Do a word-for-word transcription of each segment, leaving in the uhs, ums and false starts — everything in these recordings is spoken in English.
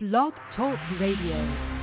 Blog Talk Radio.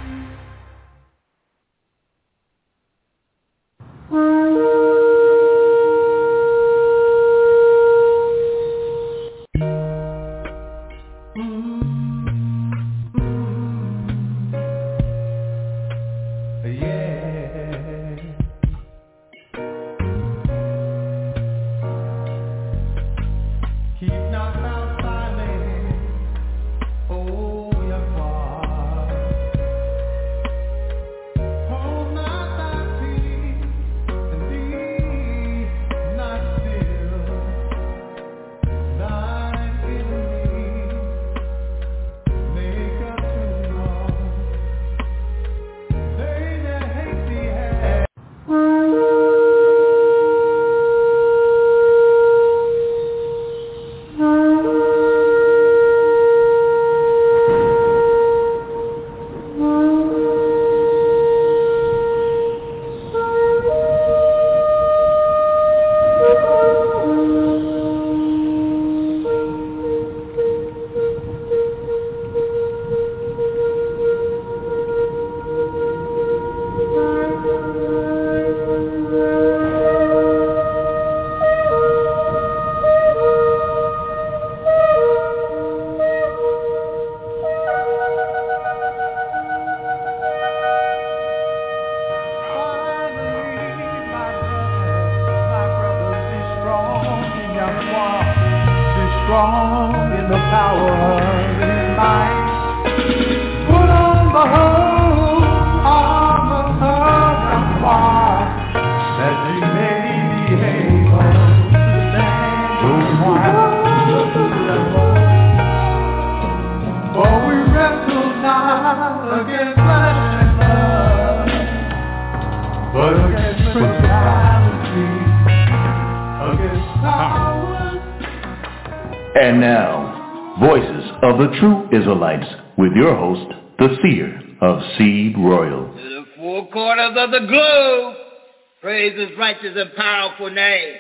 And now, Voices of the True Israelites, with your host, the Seer of Seed Royal. To the four corners of the globe, praise His righteous and powerful name.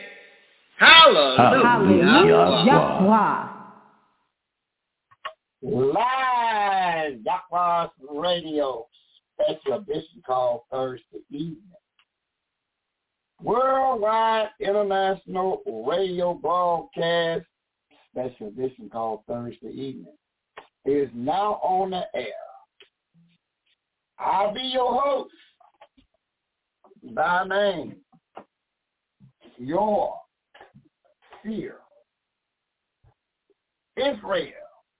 Hallelujah. Hallelujah. Yahweh. Live Yahweh Radio special edition called Thursday evening. Worldwide International Radio Broadcast special edition called Thursday evening is now on the air. I'll be your host by name, your seer, Israel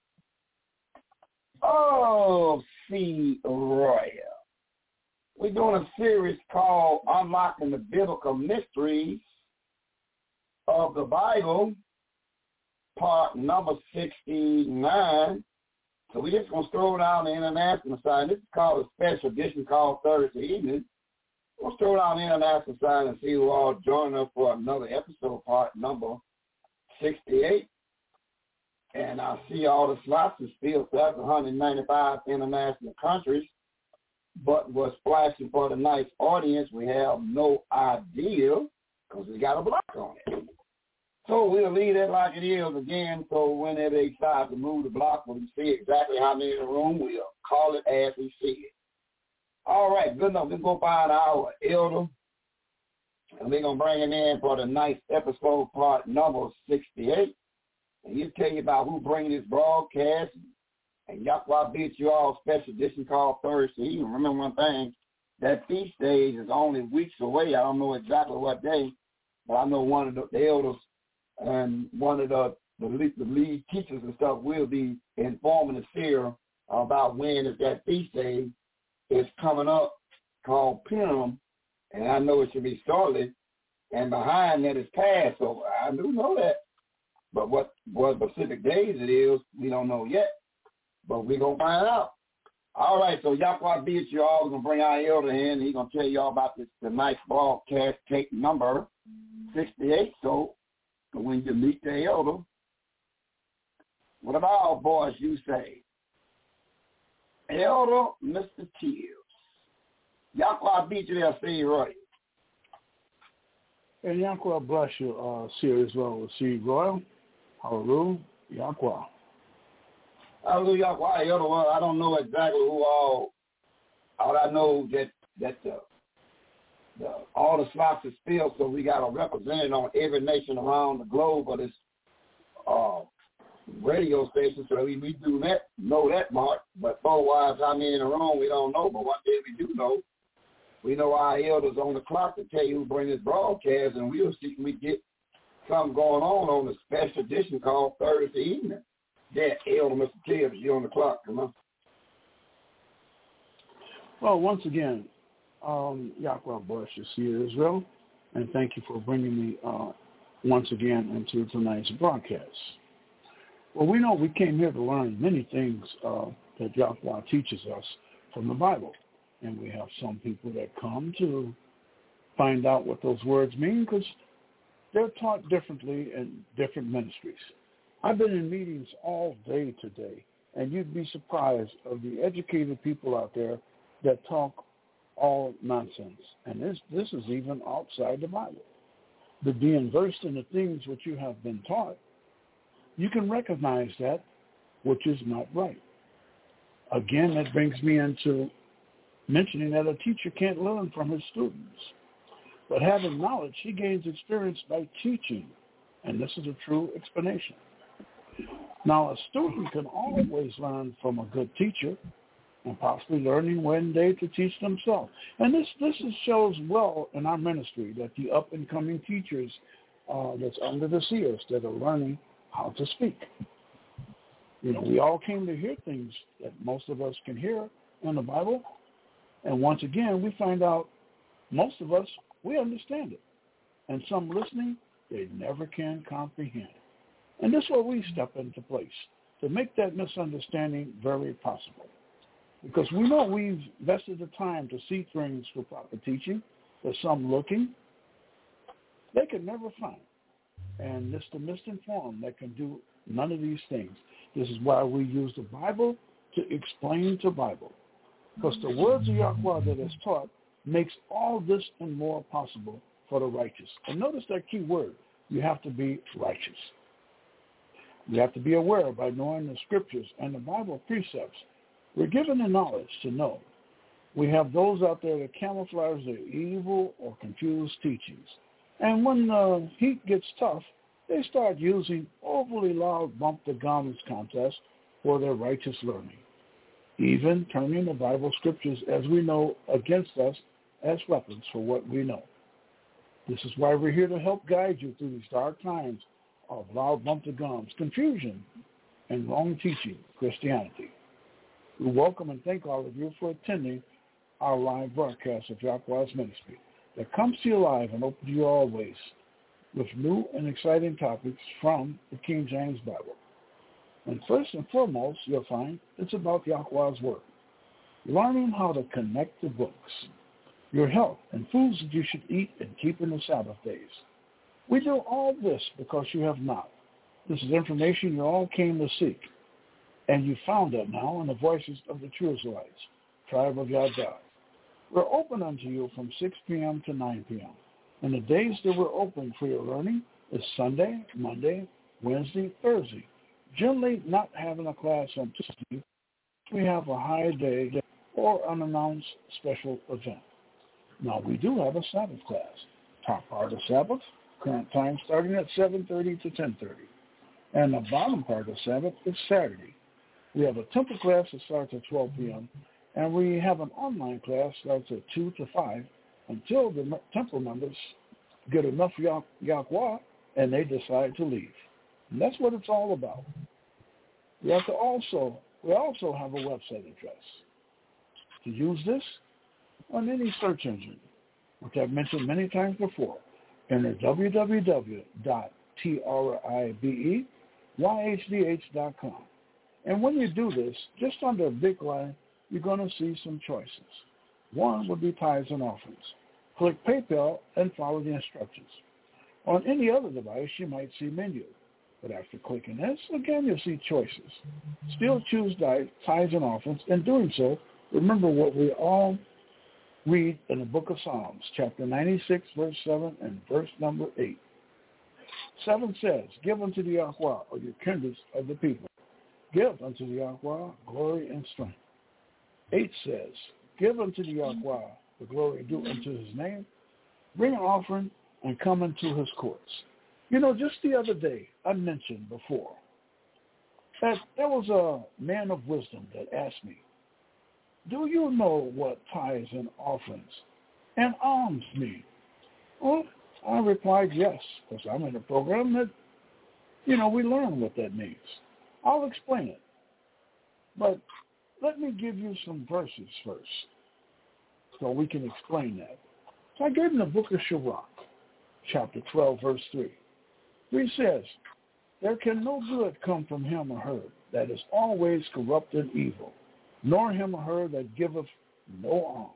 of Seed Royal. We're doing a series called Unlocking the Biblical Mysteries of the Bible, part number sixty-nine. So we're just going to throw down the international side. This is called a special edition called Thursday evening. We'll throw down the international side and see who all join us for another episode, part number sixty-eight. And I see all the slots are still set, one hundred ninety-five international countries. But what's flashing for the nice audience, we have no idea because we got a block on it. So we'll leave it like it is again, so whenever they decide to move the block, we'll see exactly how many in the room. We'll call it as we see it. All right, good enough. Let's go find our elder, and we're going to bring him in for the nice episode, part number sixty-eight. And he'll tell you about who bringing this broadcast. And Yahweh beat you all special edition called Thursday evening. Remember one thing, that feast days is only weeks away. I don't know exactly what day, but I know one of the, the elders and one of the, the, lead, the lead teachers and stuff will be informing the seer about when is that feast day is coming up called Purim, and I know it should be shortly, and behind that is Passover. I do know that, but what, what specific days it is, we don't know yet, but we're going to find out. All right, so Yahweh be with you all. We're going to bring our elder in. He's going to tell you all about this tonight's broadcast tape number sixty-eight. So when you meet the elder, what about our voice you say? Elder Mister Teals. Yahweh be you there, say right. And Yahweh bless you, uh, Series Royal, Seed Royal. Hallelujah. Yahweh. Hallelujah. Why the other one? I don't know exactly who all. All I know that that the, the all the slots is filled, so we got a representative on every nation around the globe of this uh, radio station. So we, we do that, know that, Mark. But otherwise, how many in the room, we don't know. But one thing we do know, we know our elders on the clock to tell you who bring this broadcast, and we'll see if we get something going on on the special edition called Thursday evening. That Elder Mister Tibbs, you on the clock, come on. Well, once again, um, Yahweh bless you, Seer Israel, and thank you for bringing me uh, once again into tonight's broadcast. Well, we know we came here to learn many things uh, that Yahweh teaches us from the Bible, and we have some people that come to find out what those words mean because they're taught differently in different ministries. I've been in meetings all day today, and you'd be surprised of the educated people out there that talk all nonsense. And this this is even outside the Bible. But being versed in the things which you have been taught, you can recognize that which is not right. Again, that brings me into mentioning that a teacher can't learn from his students. But having knowledge, he gains experience by teaching. And this is a true explanation. Now, a student can always learn from a good teacher and possibly learning one day to teach themselves. And this this is, shows well in our ministry that the up-and-coming teachers uh, that's under the seers that are learning how to speak. You know, we all came to hear things that most of us can hear in the Bible. And once again, we find out most of us, we understand it. And some listening, they never can comprehend. And this is where we step into place to make that misunderstanding very possible. Because we know we've invested the time to seek things for proper teaching. There's some looking they can never find. And it's the misinformed that can do none of these things. This is why we use the Bible to explain the Bible. Because the words of Yahweh that is taught makes all this and more possible for the righteous. And notice that key word. You have to be righteous. You have to be aware by knowing the scriptures and the Bible precepts. We're given the knowledge to know. We have those out there that camouflage their evil or confused teachings. And when the heat gets tough, they start using overly loud bump the gums contests for their righteous learning, even turning the Bible scriptures as we know against us as weapons for what we know. This is why we're here to help guide you through these dark times of loud bump the gums, confusion, and wrong teaching Christianity. We welcome and thank all of you for attending our live broadcast of Yahweh's ministry that comes to you live and open to you always with new and exciting topics from the King James Bible. And first and foremost, you'll find it's about Yahweh's Word, learning how to connect the books, your health, and foods that you should eat and keep in the Sabbath days. We do all this because you have not. This is information you all came to seek. And you found it now in the voices of the true Israelites, tribe of Yahweh. We're open unto you from six p.m. to nine p.m. And the days that we're open for your learning is Sunday, Monday, Wednesday, Thursday. Generally not having a class on Tuesday, we have a high day or unannounced special event. Now, we do have a Sabbath class. Top part of Sabbath, current time starting at seven thirty to ten thirty. And the bottom part of Sabbath is Saturday. We have a temple class that starts at twelve p.m., and we have an online class that starts at two to five until the temple members get enough Yah- Yahweh and they decide to leave. And that's what it's all about. We have to also, we also have a website address. To use this on any search engine, which I've mentioned many times before, enter w w w dot tribe y h d h dot com. And when you do this, just under a big line, you're going to see some choices. One would be tithes and offerings. Click PayPal and follow the instructions. On any other device, you might see menu. But after clicking this, again, you'll see choices. Still choose tithes and offerings. In doing so, remember what we all read in the book of Psalms, chapter ninety-six, verse seven, and verse number eight. seven says, give unto the Yahweh, or your kindreds of the people, give unto the Yahweh glory and strength. Eight says, give unto the Yahweh the glory due unto his name. Bring an offering and come into his courts. You know, just the other day, I mentioned before that there was a man of wisdom that asked me, do you know what tithes and offerings and alms mean? Well, I replied yes, because I'm in a program that, you know, we learn what that means. I'll explain it. But let me give you some verses first so we can explain that. So I gave him the book of Sirach, chapter twelve, verse three. Three says, there can no good come from him or her that is always corrupt and evil, nor him or her that giveth no alms.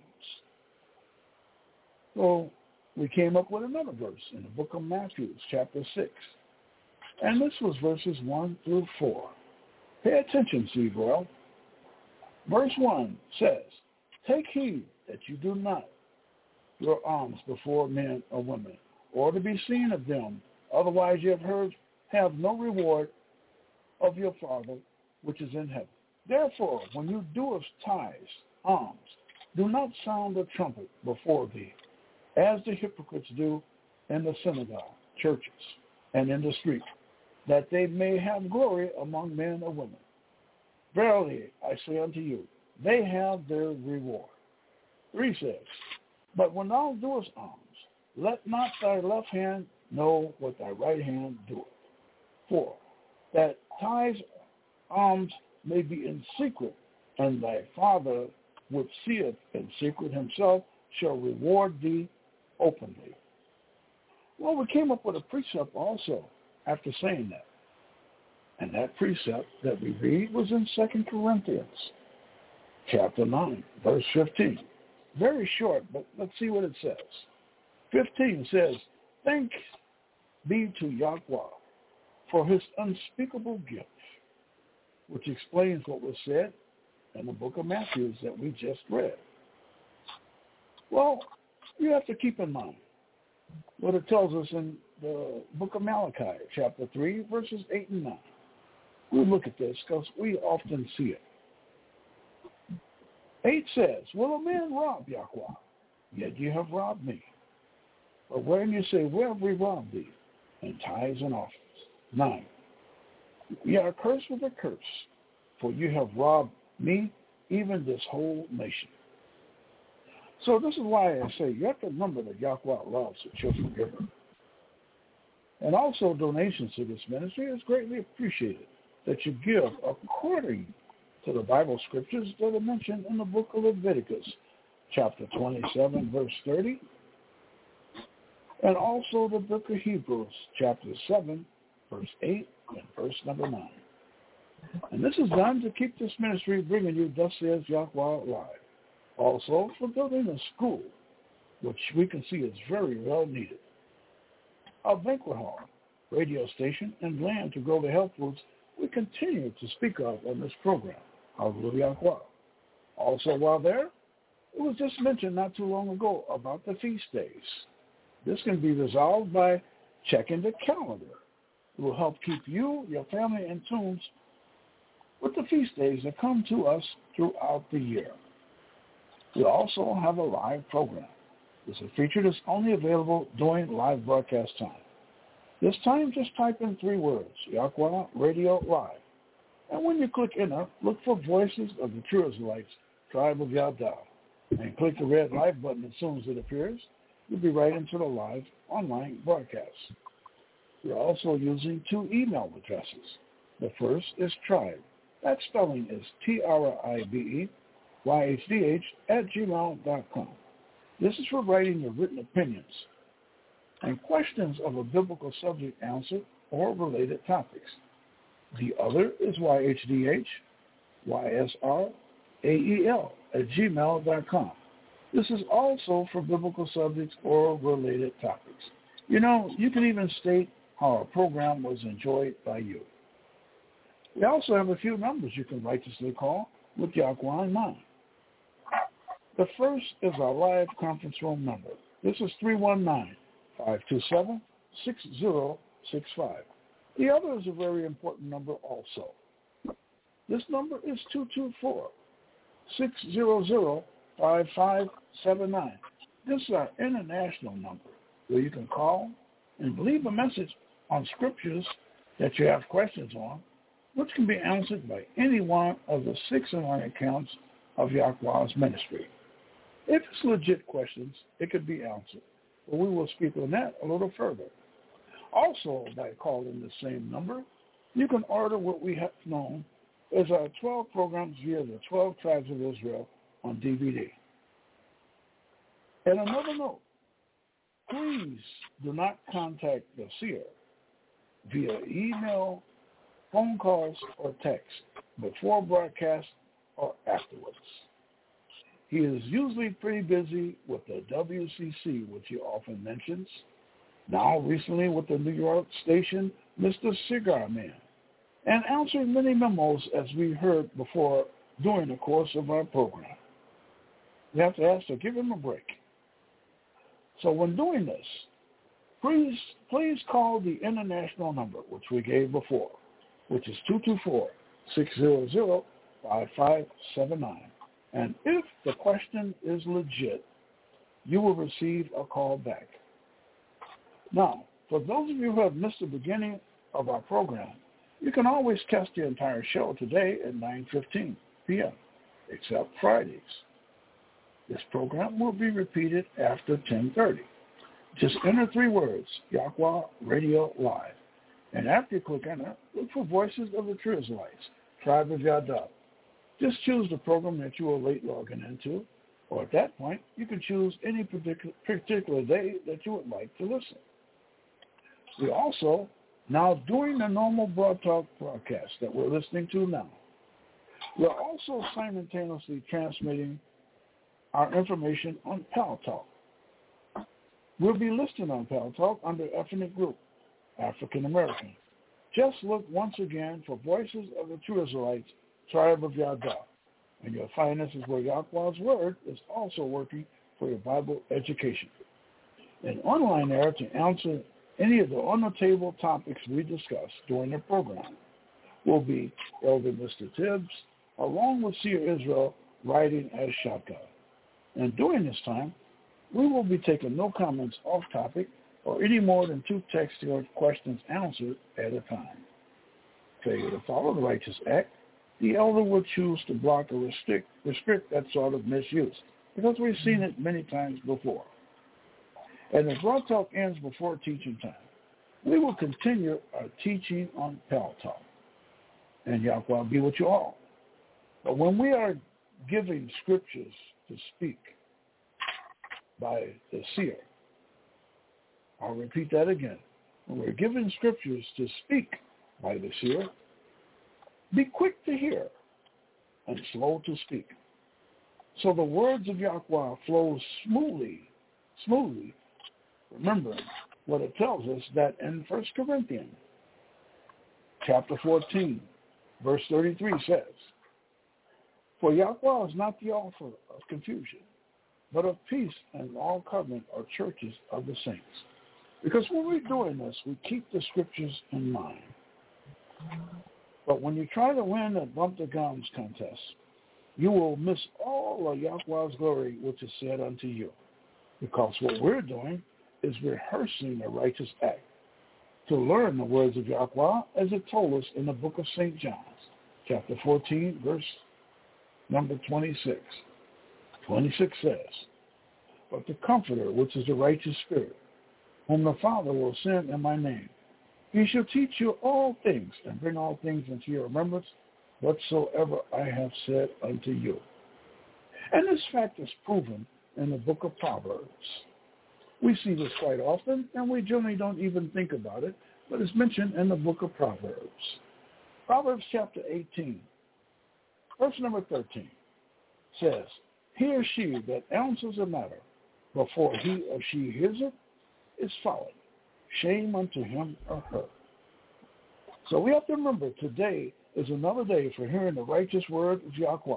So we came up with another verse in the book of Matthew, chapter six. And this was verses one through four. Pay attention, Seed Royal. Verse one says, take heed that you do not your alms before men or women, or to be seen of them. Otherwise you have heard, have no reward of your Father which is in heaven. Therefore, when you do tithes, alms, do not sound the trumpet before thee, as the hypocrites do in the synagogue, churches, and in the street, that they may have glory among men or women. Verily, I say unto you, they have their reward. Three says, but when thou doest alms, let not thy left hand know what thy right hand doeth. Four, that tithes, alms may be in secret, and thy Father which seeth in secret himself shall reward thee openly. Well, we came up with a precept also after saying that. And that precept that we read was in Second Corinthians, chapter nine, verse fifteen. Very short, but let's see what it says. fifteen says, thanks be to Yahweh for his unspeakable gift, which explains what was said in the book of Matthew that we just read. Well, you have to keep in mind what it tells us in the book of Malachi, chapter three, verses eight and nine. We look at this because we often see it. eight says, will a man rob Yahweh? Yet you have robbed me. But when you say, where have we robbed thee? In tithes and offerings. nine. Ye are cursed with a curse, for you have robbed me, even this whole nation. So this is why I say you have to remember that Yahweh loves a cheerful giver. And also donations to this ministry is greatly appreciated, that you give according to the Bible scriptures that are mentioned in the book of Leviticus, chapter twenty-seven, verse thirty, and also the book of Hebrews, chapter seven, verse eight, and verse number nine. And this is done to keep this ministry bringing you Thus Says Yahweh live. Also for building a school, which we can see is very well needed. A banquet hall, radio station, and land to grow the health foods we continue to speak of on this program. Hallelujah. Also while there, it was just mentioned not too long ago about the feast days. This can be resolved by checking the calendar. It will help keep you, your family, in tune with the feast days that come to us throughout the year. We also have a live program. It's a feature that's only available during live broadcast time. This time, just type in three words, Yahweh Radio Live. And when you click enter, look for Voices of the True Israelites, Tribe of Yada, and click the red live button as soon as it appears. You'll be right into the live online broadcast. We're also using two email addresses. The first is Tribe. That spelling is T R I B E Y H D H at gmail dot com. This is for writing your written opinions and questions of a biblical subject answer or related topics. The other is Y H D H Y S R A E L at gmail dot com. This is also for biblical subjects or related topics. You know, you can even state how our program was enjoyed by you. We also have a few numbers you can righteously call with Yahweh in mind. The first is our live conference room number. This is three one nine, five two seven, six zero six five. The other is a very important number also. This number is two two four, six zero zero, five five seven nine. This is our international number where you can call and leave a message on scriptures that you have questions on, which can be answered by any one of the six and nine accounts of Yahweh's ministry. If it's legit questions, it could be answered, but we will speak on that a little further. Also, by calling the same number, you can order what we have known as our twelve programs via the twelve Tribes of Israel on D V D. And another note, please do not contact the seer via email, phone calls, or text before broadcast or afterwards. He is usually pretty busy with the W C C, which he often mentions, now recently with the New York station, Mister Cigar Man, and answering many memos as we heard before during the course of our program. We have to ask to give him a break. So when doing this, please, please call the international number, which we gave before, which is two two four, six zero zero, five five seven nine. And if the question is legit, you will receive a call back. Now, for those of you who have missed the beginning of our program, you can always catch the entire show today at nine fifteen p.m., except Fridays. This program will be repeated after ten thirty. Just enter three words, Yahweh Radio Live. And after you click enter, look for Voices of the True Israelites, Tribe of Yada. Just choose the program that you are late logging into, or at that point, you can choose any particular, particular day that you would like to listen. We also, now doing the normal Broad Talk broadcast that we're listening to now, we're also simultaneously transmitting our information on Pal Talk. We'll be listed on Pal Talk under ethnic group, African American. Just look once again for Voices of the True Israelites, Tribe of Yada, and you'll find this is where Yahweh's Word is also working for your Bible education. And online there to answer any of the on-the-table topics we discuss during the program will be Elder Mister Tibbs, along with Seer Israel, riding as shotgun. And during this time, we will be taking no comments off topic or any more than two text or questions answered at a time. Failure to follow the righteous act, the elder will choose to block or restrict, restrict that sort of misuse, because we've seen it many times before. And if Broad Talk ends before teaching time, we will continue our teaching on Pal Talk. And Yahweh be with you all. But when we are giving scriptures to speak by the seer, I'll repeat that again. When we're given scriptures to speak by the seer, be quick to hear and slow to speak. So the words of Yahweh flow smoothly, smoothly, remembering what it tells us that in First Corinthians chapter fourteen, verse thirty-three says, for Yahweh is not the author of confusion, but of peace and all covenant or churches of the saints. Because when we're doing this, we keep the scriptures in mind. But when you try to win a bump the gums contest, you will miss all of Yahweh's glory which is said unto you. Because what we're doing is rehearsing the righteous act to learn the words of Yahweh as it told us in the book of Saint John, chapter fourteen, verse number twenty-six. twenty-six says, but the Comforter, which is the righteous Spirit, whom the Father will send in my name, he shall teach you all things and bring all things into your remembrance, whatsoever I have said unto you. And this fact is proven in the book of Proverbs. We see this quite often, and we generally don't even think about it, but it's mentioned in the book of Proverbs. Proverbs chapter eighteen, verse number thirteen, says, he or she that answers a matter before he or she hears it is folly. Shame unto him or her. So we have to remember today is another day for hearing the righteous word of Yahweh.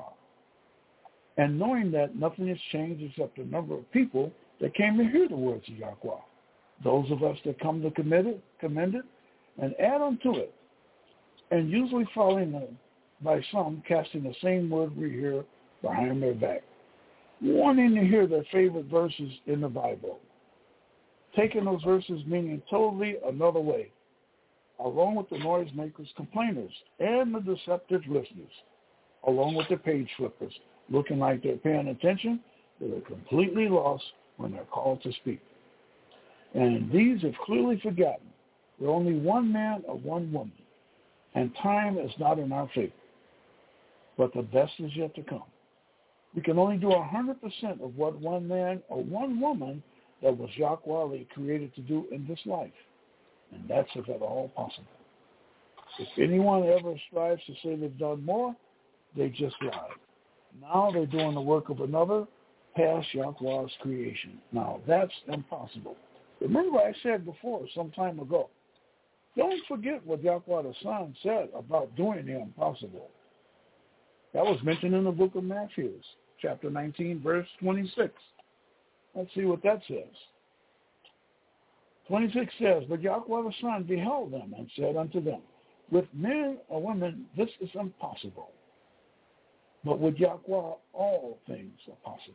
And knowing that nothing has changed except the number of people that came to hear the words of Yahweh. Those of us that come to commend it, commend it and add on to it. And usually following the by some casting the same word we hear behind their back, wanting to hear their favorite verses in the Bible, taking those verses meaning totally another way, along with the noisemakers, complainers, and the deceptive listeners, along with the page flippers, looking like they're paying attention, but are completely lost when they're called to speak. And these have clearly forgotten we're only one man or one woman, and time is not in our favor, but the best is yet to come. We can only do one hundred percent of what one man or one woman that was Yahweh created to do in this life, and that's if at all possible. If anyone ever strives to say they've done more, they just lied. Now they're doing the work of another past Yahweh's creation. Now that's impossible. Remember I said before, some time ago, don't forget what Yahweh the Son said about doing the impossible. That was mentioned in the book of Matthew, chapter nineteen, verse twenty-six. Let's see what that says. twenty-six says, but Yahweh the Son beheld them and said unto them, with men or women this is impossible, but with Yahweh all things are possible.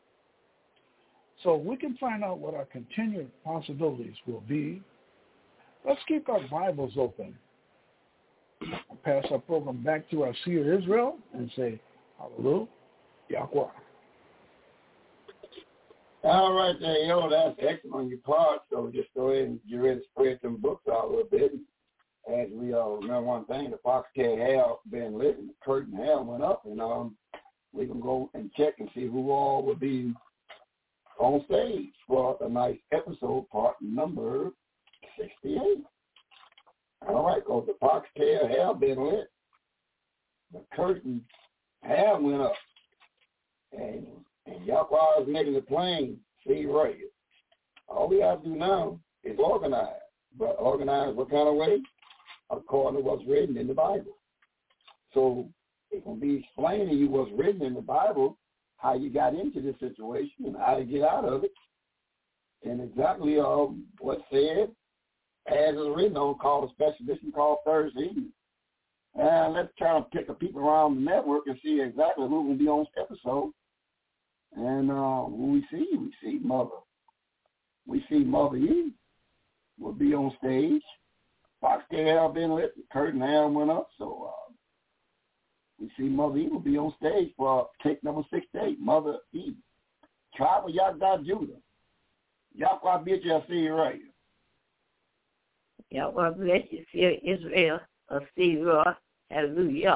So we can find out what our continued possibilities will be. Let's keep our Bibles open. I'll pass our program back to our seer Israel and say, hallelujah, Yahweh. All right, there, yo, that's excellent on your part. So just go ahead and get ready to spread them books out a little bit. As we all remember one thing, the Foxtail Hell been lit and the curtain hell went up, and um, we can go and check and see who all will be on stage for a nice episode, part number sixty-eight. All right, because the Foxtail Hell been lit. The curtain hell went up. And And Yahweh is making it plain, see right. All we have to do now is organize. But organize what kind of way? According to what's written in the Bible. So it's going to be explaining to you what's written in the Bible, how you got into this situation and how to get out of it. And exactly um, what's said as is written on called a special edition called Thursday evening. And let's try to pick a people around the network and see exactly who will be on this episode. And uh, when we see, we see Mother. We see Mother E will be on stage. Foxtail been lit, the curtain hell went up. So uh, we see Mother E will be on stage for take number sixty-eight, Mother E. Tribe of Yahweh Judah. Yahweh be you, I see you right. Yahweh bless you, fear Israel, I see you, Lord. Hallelujah.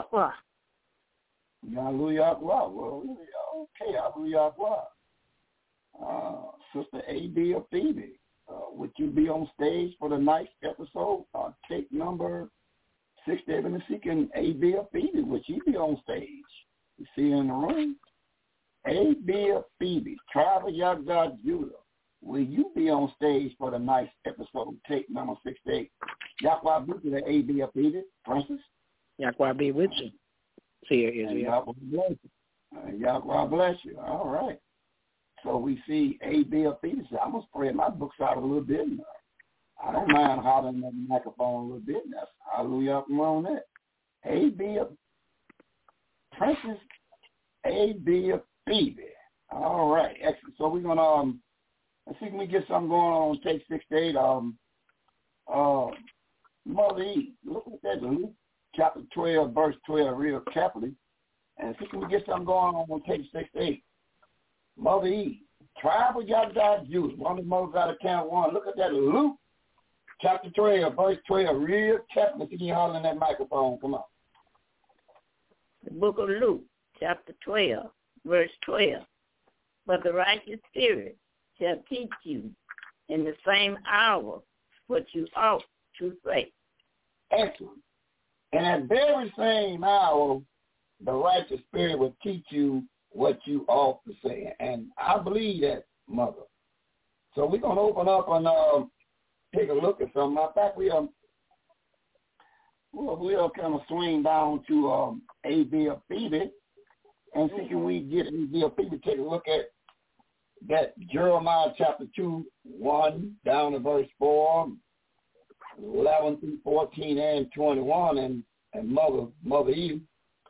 Hallelujah. Well, okay, hallelujah. Uh, Sister A B or Phoebe, uh, would you be on stage for the next episode? Uh, take number six, David and seeking A B or Phoebe. Would you be on stage? You see her in the room? A B or Phoebe, Tribe of Yahweh Judah. Will you be on stage for the next episode? Take number sixty-eight. Yahweh be with you, A B or Phoebe, Princess. Yahweh be with you. See her, Israel. Yahweh bless you. Uh, Yahweh bless you. All right. So we see A B or Phoebe. I'm going to spread my books out a little bit. I don't mind hollering at the microphone a little bit. That's hallelujah on that. A B or Princess, A B or Phoebe. All right. Excellent. So we're going to, um, let's see if we get something going on take sixty-eight. Um, uh, Mother E, look at that, Luke. Chapter twelve, verse twelve, real carefully. And see if we get something going on on page sixty-eight. Mother E, Tribe of Yahweh Judah. One of the mothers out of count one. Look at that, Luke. Chapter twelve, verse twelve, real carefully. See you hollering that microphone. Come on. The book of Luke, chapter twelve, verse twelve. But the righteous spirit shall teach you in the same hour what you ought to say. Excellent. And at very same hour, the righteous spirit will teach you what you ought to say. And I believe that, Mother. So we're going to open up and uh, take a look at something. In fact, we, um, we'll, we'll kind of swing down to um, A B or Phoebe and see can we get A B or Phoebe take a look at that Jeremiah chapter two, one down to verse four, eleven through fourteen and twenty-one, and, and Mother Mother Eve,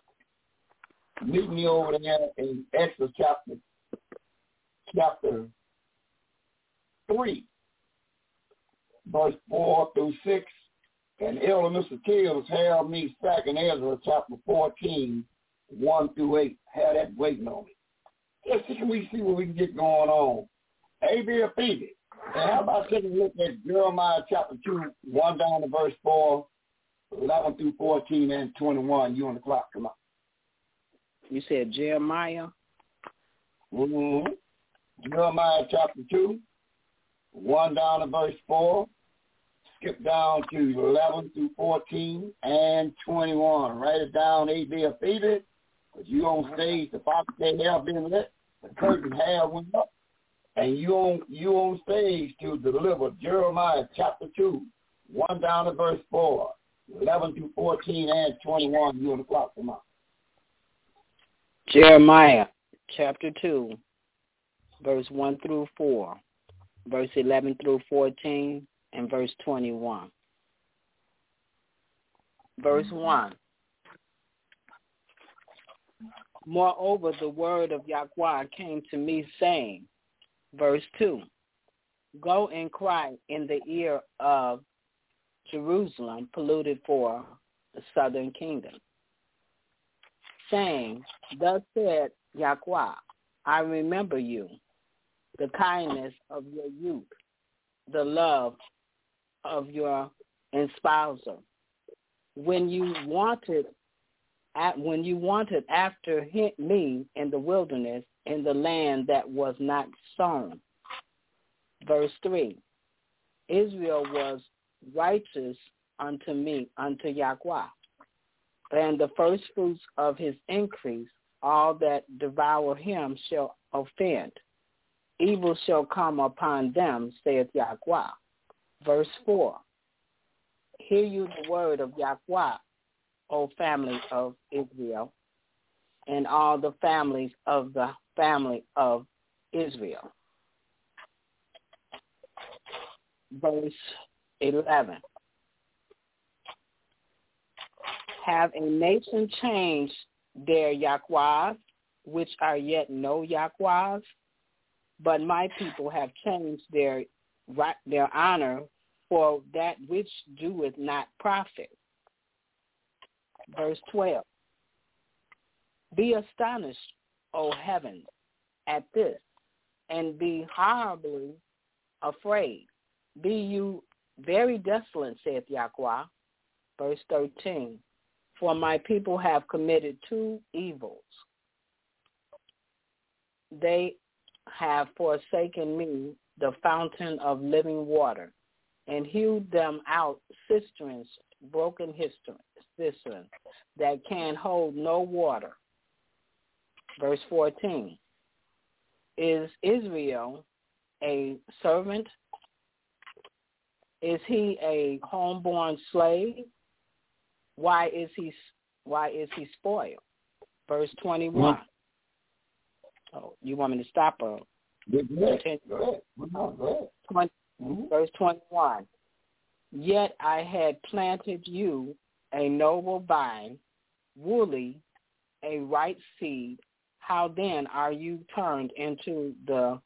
meet me over there in Exodus chapter chapter three, verse four through six, and Elder Mister Kills have me Second Ezra chapter fourteen, one through eight. Have that waiting on me. Just see, can we see what we can get going on? A B or Phoebe. And how about taking a look at Jeremiah chapter two, one down to verse four, eleven through fourteen, and twenty-one. You on the clock, come on. You said Jeremiah? Mm-hmm. Jeremiah chapter two, one down to verse four, skip down to eleven through fourteen, and twenty-one. Write it down, A B or Phoebe, because you on stage, the Father said have been lit, the curtain have went up. And you on you on stage to deliver Jeremiah chapter two, one down to verse four, eleven through fourteen, and twenty-one. You on the clock, come on. Jeremiah chapter two, verse one through four, verse eleven through fourteen, and verse twenty-one. Verse one. Moreover, the word of Yahweh came to me, saying, verse two, go and cry in the ear of Jerusalem, polluted for the southern kingdom, saying, thus said Yahweh, I remember you, the kindness of your youth, the love of your espouser, when you wanted at, when you wanted after me in the wilderness, in the land that was not sown. Verse three, Israel was righteous unto me, unto Yahweh, and the first fruits of his increase, all that devour him shall offend. Evil shall come upon them, saith Yahweh. Verse four, hear you the word of Yahweh, O family of Israel, and all the families of the family of Israel. Verse eleven. Have a nation changed their Yahwehs, which are yet no Yahwehs? But my people have changed their their honor for that which doeth not profit. Verse twelve. Be astonished, O heavens, at this, and be horribly afraid. Be you very desolate, saith Yahweh. Verse thirteen. For my people have committed two evils. They have forsaken me, the fountain of living water, and hewed them out cisterns, broken cisterns, that can hold no water. Verse fourteen, is Israel a servant? Is he a homeborn slave? Why is he why is he spoiled? Verse twenty-one. Oh, you want me to stop or continue? Go ahead. twenty, verse twenty-one. Yet I had planted you a noble vine, woolly, a right seed. How then are you turned into the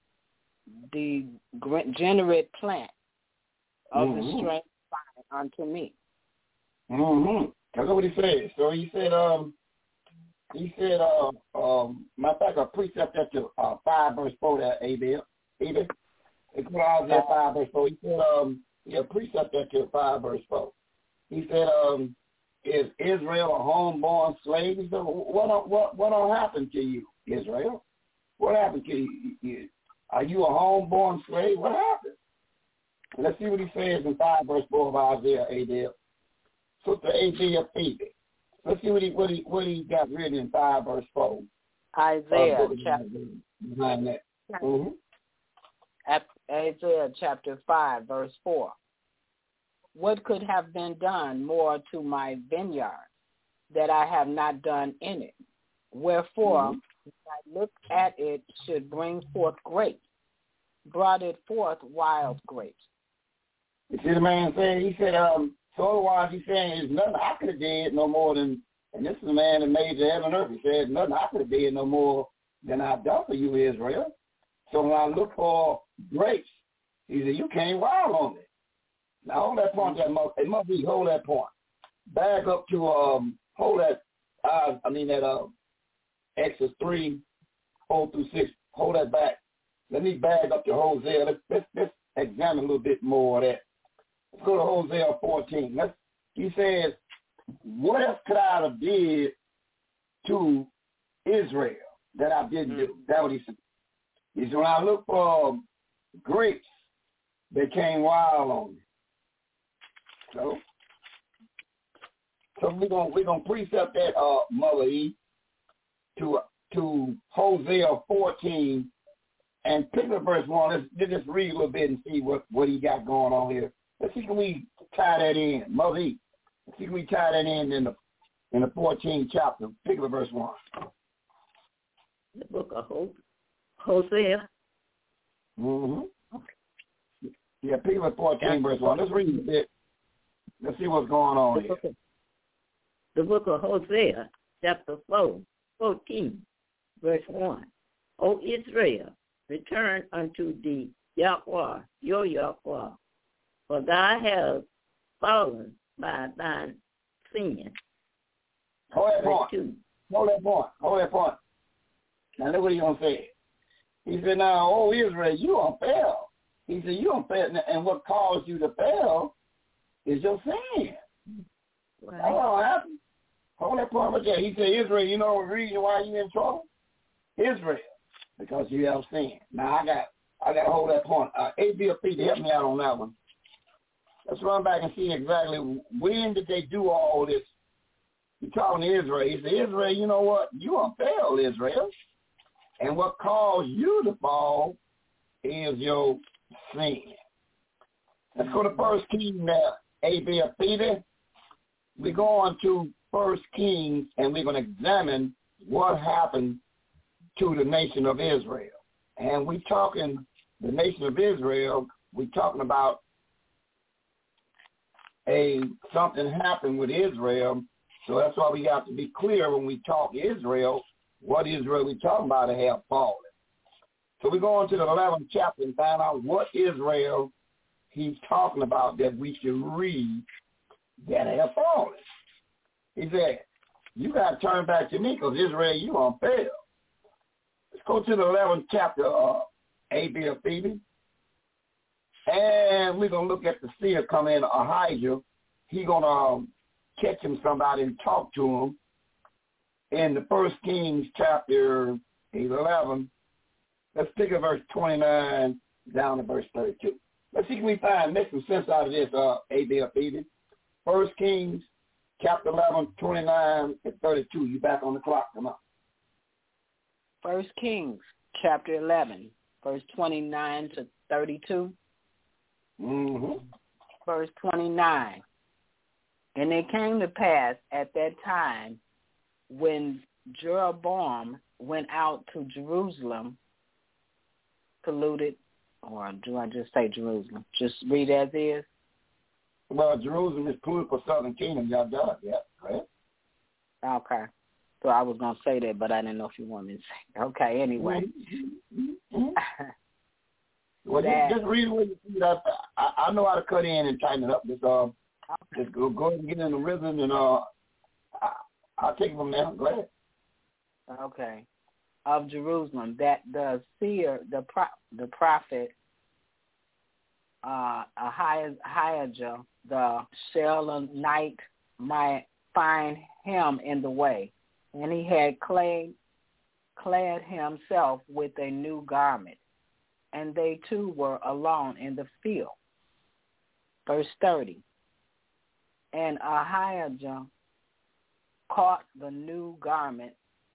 degenerate plant of mm-hmm. the strange vine unto me? Mm-hmm. That's what he said. So he said, um, he said, uh, um, matter of fact, a precept at the uh, five verse four there, Abel. Abel. It's Isaiah five verse four. He said, um, yeah, precept at the five verse four. He said, um, is Israel a homeborn slave? He said, what what what all happened to you, Israel? What happened to you? Are you a homeborn slave? What happened? Let's see what he says in five verse four of Isaiah, Abel. Sister Isaiah Phoebe. Let's see what he what he what he got written in five verse four. Isaiah chapter behind that. Mm-hmm. Isaiah chapter five verse four. What could have been done more to my vineyard that I have not done in it? Wherefore, mm-hmm. when I looked at it, should bring forth grapes, brought it forth wild grapes. You see the man saying? He said, um, so otherwise he's saying there's nothing I could have did no more than And this is a man that made the heaven and earth. He said, nothing I could have did no more than I've done for you, Israel. So when I look for grace, he said, you came wild on me. Now hold that point. That must, it must be hold that point. Back up to um hold that. Uh, I mean that uh Exodus three, four through six. Hold that back. Let me back up to Hosea. Let's let's, let's examine a little bit more of that. Let's go to Hosea fourteen. Let's. He says, what else could I have did to Israel that I didn't do? That's what he said. He said, when I look for grapes, they came wild on me. So, so we're gonna we're gonna precept that uh Mother E to to Hosea fourteen and pick up verse one. Let's, let's just read a little bit and see what, what he got going on here. Let's see can we tie that in, Mother E. Let's see can we tie that in in the in the fourteenth chapter. Pick up verse one. The book of Hosea. Mm-hmm. Yeah, pick up fourteen verse one. Let's read a bit. Let's see what's going on the here. Book of, the book of Hosea, chapter four, fourteen, verse one. O Israel, return unto the Yahweh, your Yahweh, for thou hast fallen by thine sin. Hold that Verse point. two. Hold that point. Hold that point. Now look what he's going to say. He said, now, O Israel, you are fail. He said, you are fail, and what caused you to fail is your sin. Right. That's what happened. Hold that point right there. He said, Israel, you know the reason why you in trouble? Israel, because you have sinned. Now, I got I got to hold that point. Uh, A B F P to help me out on that one. Let's run back and see exactly when did they do all this. He's talking to Israel. He said, Israel, you know what? You are failed, Israel. And what caused you to fall is your sin. Let's go to First Kings now. A B F P. We're going to First Kings, and we're going to examine what happened to the nation of Israel. And we're talking the nation of Israel. We're talking about a something happened with Israel. So that's why we have to be clear when we talk Israel, what Israel we talking about to have fallen. So we go on to the eleventh chapter and find out what Israel he's talking about that we should read that have fallen. He said, you got to turn back to me because Israel, you on fail. Let's go to the eleventh chapter of A B F Phoebe. And we're going to look at the seer come in, Ahijah. He's going to um, catch him somebody and talk to him. In the First Kings chapter eleven, let's pick up verse twenty-nine down to verse thirty-two. Let's see if we find make some sense out of this, uh, A B F Phoebe. First Kings chapter eleven, twenty-nine and thirty-two. You back on the clock. Come on. First Kings chapter eleven, verse twenty-nine to thirty-two. Mm-hmm. Verse twenty-nine. And it came to pass at that time when Jeroboam went out to Jerusalem, polluted, or do I just say Jerusalem? Just read as is? Well, Jerusalem is polluted for southern kingdom. Y'all got it, yeah, right? Okay. So I was going to say that, but I didn't know if you wanted me to say. Okay, anyway. Mm-hmm. Well, that, just, just read what you see. I, I know how to cut in and tighten it up. Just, uh, okay. just go, go ahead and get in the rhythm, and uh, I, I'll take it from there. Go ahead. Okay. Of Jerusalem, that the seer, the pro, the prophet, uh, Ahijah, the Shilonite, might find him in the way. And he had clad, clad himself with a new garment, and they too were alone in the field. Verse thirty. And Ahijah caught the new garment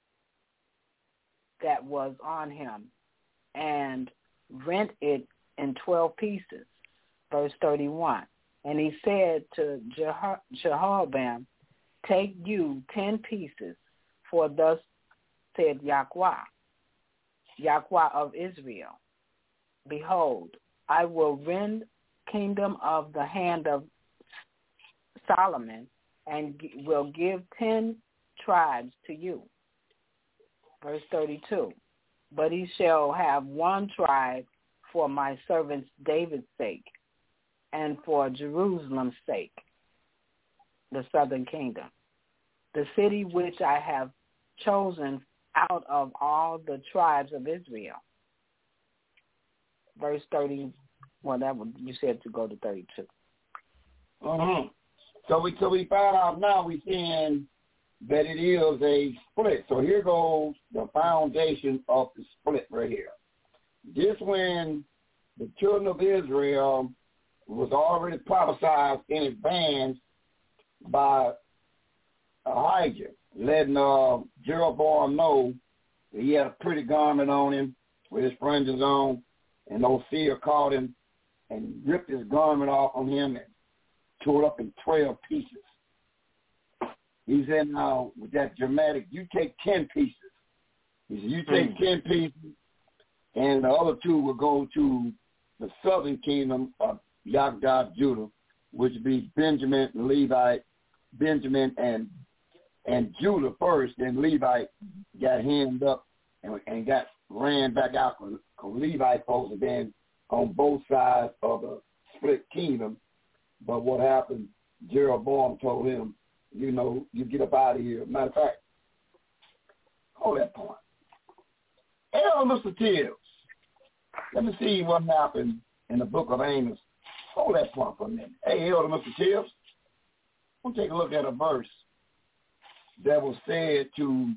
that was on him, and rent it in twelve pieces. Verse thirty-one. And he said to Jeho- Jehoram, take you ten pieces, for thus said Yahweh, Yahweh of Israel, behold, I will rend kingdom of the hand of Solomon, and will give ten tribes to you. Verse thirty-two, but he shall have one tribe for my servant David's sake and for Jerusalem's sake, the southern kingdom, the city which I have chosen out of all the tribes of Israel. Verse thirty, well, that would, you said to go to thirty-two. Uh-huh. So we so we found out now we're seeing that it is a split. So here goes the foundation of the split right here. This when the children of Israel was already prophesied in advance by Ahijah, letting uh, Jeroboam know that he had a pretty garment on him with his fringes on, and those seer caught him and ripped his garment off on him and tore it up in twelve pieces. He said, now, with that dramatic, you take ten pieces. He said, you take mm. ten pieces, and the other two will go to the southern kingdom of Yagdad, Judah, which would be Benjamin and Levi, Benjamin and and Judah first, then Levi got hemmed up and, and got ran back out from Levi folks, and then on both sides of the split kingdom. But what happened, Jeroboam told him, you know, you get up out of here. Matter of fact, hold that point. Hey, Mister Tibbs, let me see what happened in the book of Amos. Hold that point for a minute. Hey, Elder Mister Tibbs, we'll take a look at a verse that was said to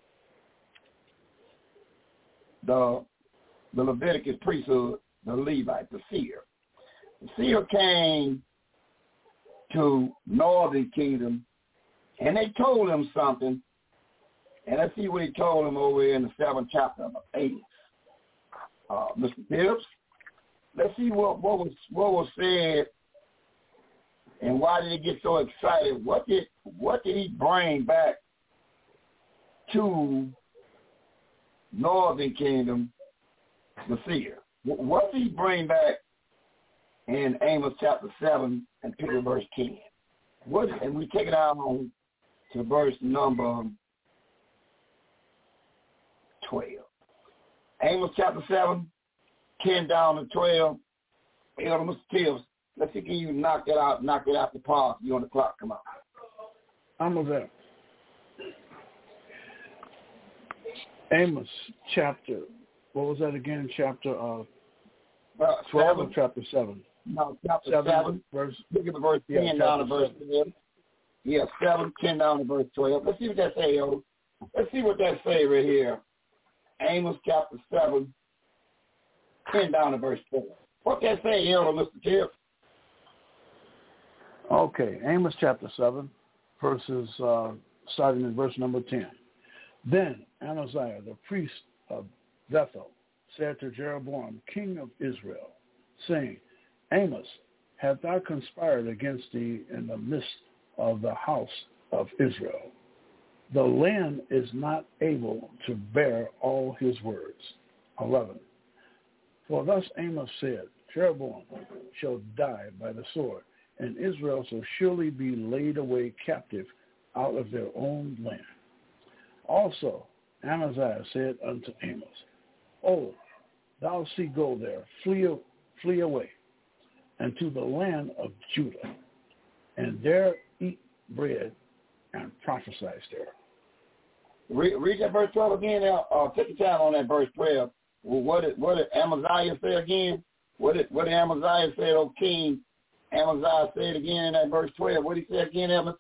the the Leviticus priesthood, the Levite, the seer. The seer came to northern kingdom, and they told him something. And let's see what he told him over in the seventh chapter of Amos. Uh, Mister Tibbs, let's see what, what was what was said, and why did he get so excited? What did what did he bring back to northern kingdom, the seer? What did he bring back in Amos chapter seven and pick up verse ten? What, and we take it out on to verse number twelve. Amos chapter seven, ten down to twelve. Elder Mister Tibbs, let's see, can you knock that out, knock it out the park? You on the clock, come on. I'm with that. Amos chapter, what was that again? Chapter uh, uh, twelve seven. or chapter seven? No, chapter seven. seven. Verse, look at the verse yeah, ten down to verse twelve. Yeah, seven, ten down to verse twelve. Let's see what that say, Elder. Let's see what that say right here. Amos chapter seven, ten down to verse twelve. What that say, Elder Mister Tibbs? Okay, Amos chapter seven, verses uh, starting in verse number ten. Then Amaziah, the priest of Bethel, said to Jeroboam, king of Israel, saying, Amos, have thou conspired against thee in the midst of the house of Israel? The land is not able to bear all his words. eleven. For thus Amos said, Jeroboam shall die by the sword, and Israel shall surely be laid away captive out of their own land. Also Amaziah said unto Amos, O, thou see go there, flee, flee away, and to the land of Judah, and there eat bread and prophesy there. Read, read that verse twelve again. Uh, take your time on that verse twelve. Well, what did what did Amaziah say again? What did what did Amaziah say, O king? Amaziah said again in that verse twelve. What did he say again, Amos?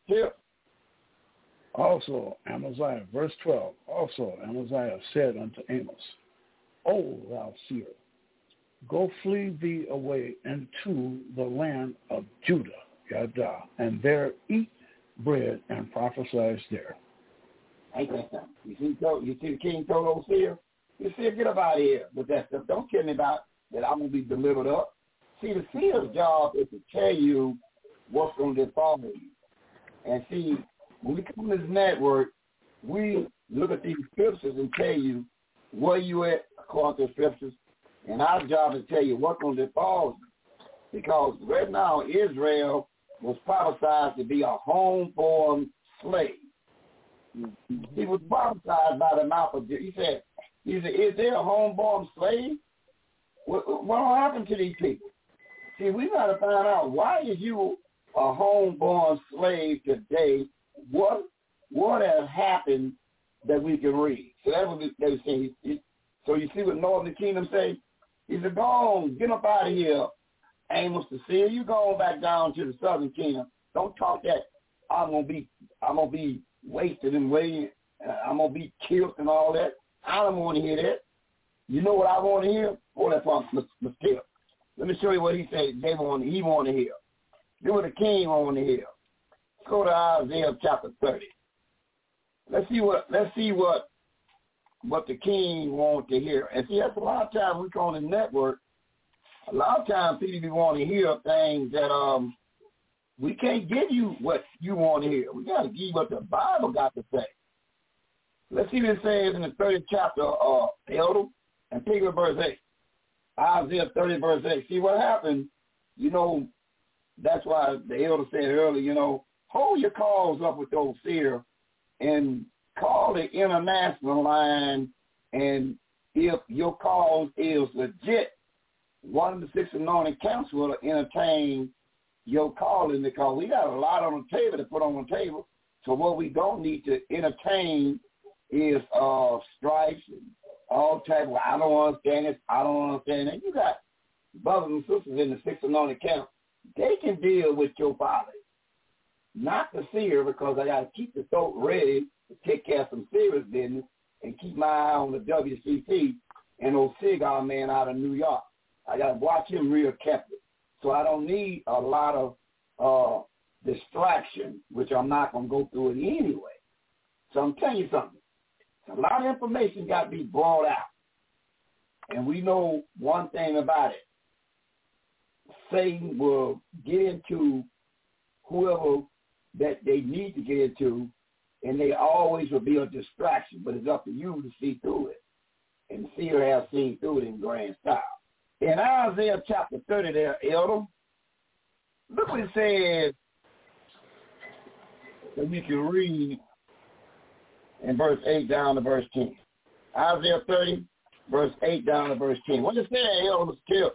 Also Amaziah, verse twelve. Also Amaziah said unto Amos, O thou seer, go flee thee away into the land of Judah, Yada, and there eat bread and prophesy there. Ain't that something? You see, you see the king told old seer, you seer, get up out of here with that stuff. Don't tell me about that I'm going to be delivered up. See, the seer's job is to tell you what's going to befall you. And see, when we come to this network, we look at these scriptures and tell you where you at according to the scriptures. And our job is to tell you what's going to befall you. Because right now, Israel was prophesied to be a home-born slave. He was prophesied by the mouth of, he said, he said, is there a homeborn slave? What, what happened to these people? See, we got to find out, why is you a homeborn slave today? What what has happened that we can read? So that was they were saying. So you see what Northern Kingdom say? He said, go on, get up out of here, Amos the seer. You go on back down to the Southern Kingdom. Don't talk that I'm gonna be I'm gonna be wasted and waiting. I'm gonna be killed and all that. I don't want to hear that. You know what I want to hear? Oh, that's why I'm still. Let me show you what he said. David wanted, he wanted to hear. Do what the king wanted to hear. Let's go to Isaiah chapter thirty. Let's see what let's see what what the king wanted to hear. And see, that's a lot of times we call the network. A lot of times people want to hear things that um we can't give you what you want to hear. We got to give you what the Bible got to say. Let's see what it says in the thirtieth chapter, uh, Elder, and pick up verse eight. Isaiah thirty, verse eight. See what happened? You know, that's why the elder said earlier, you know, hold your calls up with those seer and call the international line, and if your cause is legit, one of the six anointed council will entertain your calling, because we got a lot on the table to put on the table. So what we don't need to entertain is uh, stripes and all type of, I don't understand this, I don't understand that. You got brothers and sisters in the six anointed council. They can deal with your body, not the seer, because I got to keep the throat ready to take care of some serious business and keep my eye on the W C C and old cigar man out of New York. I got to watch him real carefully. So I don't need a lot of uh, distraction, which I'm not going to go through it anyway. So I'm telling you something. A lot of information got to be brought out. And we know one thing about it. Satan will get into whoever that they need to get into, and they always will be a distraction, but it's up to you to see through it. And the seer has seen through it in grand style. In Isaiah chapter thirty there, Elder, look what it says that we can read in verse eight down to verse ten. Isaiah thirty, verse eight down to verse ten. What does it say, Elder Skip?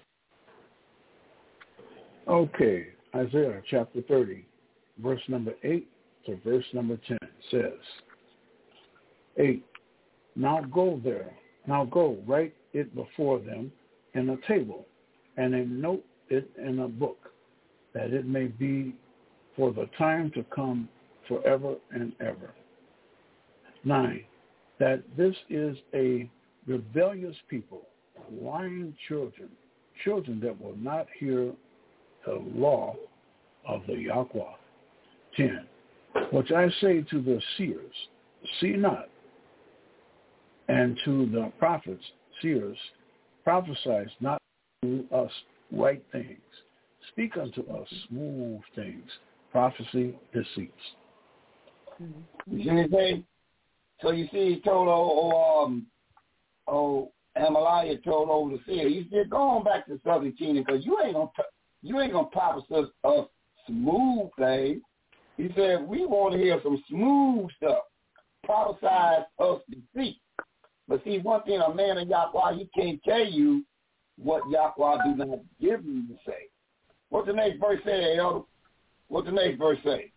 Okay, Isaiah chapter thirty, verse number eight to verse number ten says, eight, now go there, now go, write it before them in a table, and then note it in a book, that it may be for the time to come forever and ever. Nine, that this is a rebellious people, lying children, children that will not hear the law of the Yahweh. Ten, which I say to the seers, see not, and to the prophets, seers, prophesy not to us right things. Speak unto us smooth things. Prophecy deceits. You see anything? So you see, he told oh, um, oh, Amaliah told over the seer, he said, go on back to the Southern Kingdom, because you ain't gonna you ain't gonna prophesy us, us smooth things. He said, we want to hear some smooth stuff. Prophesy us deceit. But see, one thing, a man of Yahweh, he can't tell you what Yahweh do not give you to say. What's the next verse say, Elder? What's the next verse say?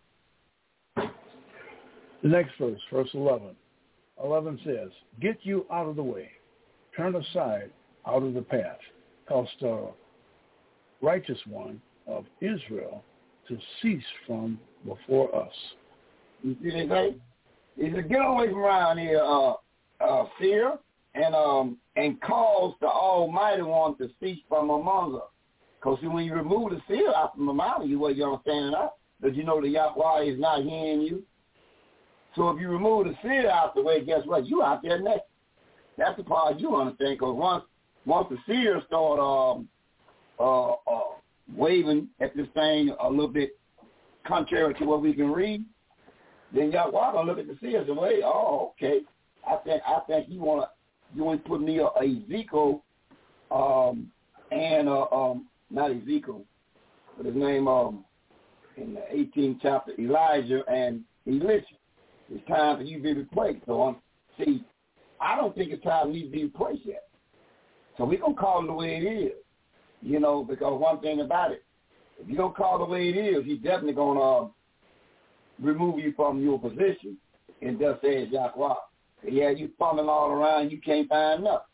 The next verse, verse eleven. eleven says, get you out of the way. Turn aside out of the path. Cause the righteous one of Israel to cease from before us. You see what they say? He said, get away from around here, uh, uh, seer, and um, and cause the Almighty One to cease from among us. Because when you remove the seer out from among you, what you understand that? Because you know the Yahweh is not hearing you. So if you remove the seer out the way, guess what? You out there next. That's the part you understand. Because once once the seer start um, uh, uh, waving at this thing a little bit contrary to what we can read, then Yahweh gonna look at the seers and say, oh, okay. I think I think you wanna you want to put me a, a Ezekiel um, and uh, um, not Ezekiel, but his name um, in the eighteenth chapter, Elijah and Elisha. It's time for you to be replaced. So, um, see, I don't think it's time for you to be replaced yet. So we're going to call it the way it is, you know, because one thing about it, if you don't call it the way it is, he's definitely going to uh, remove you from your position and just say, Yahweh. Yeah, you fumbling all around, you can't find nothing.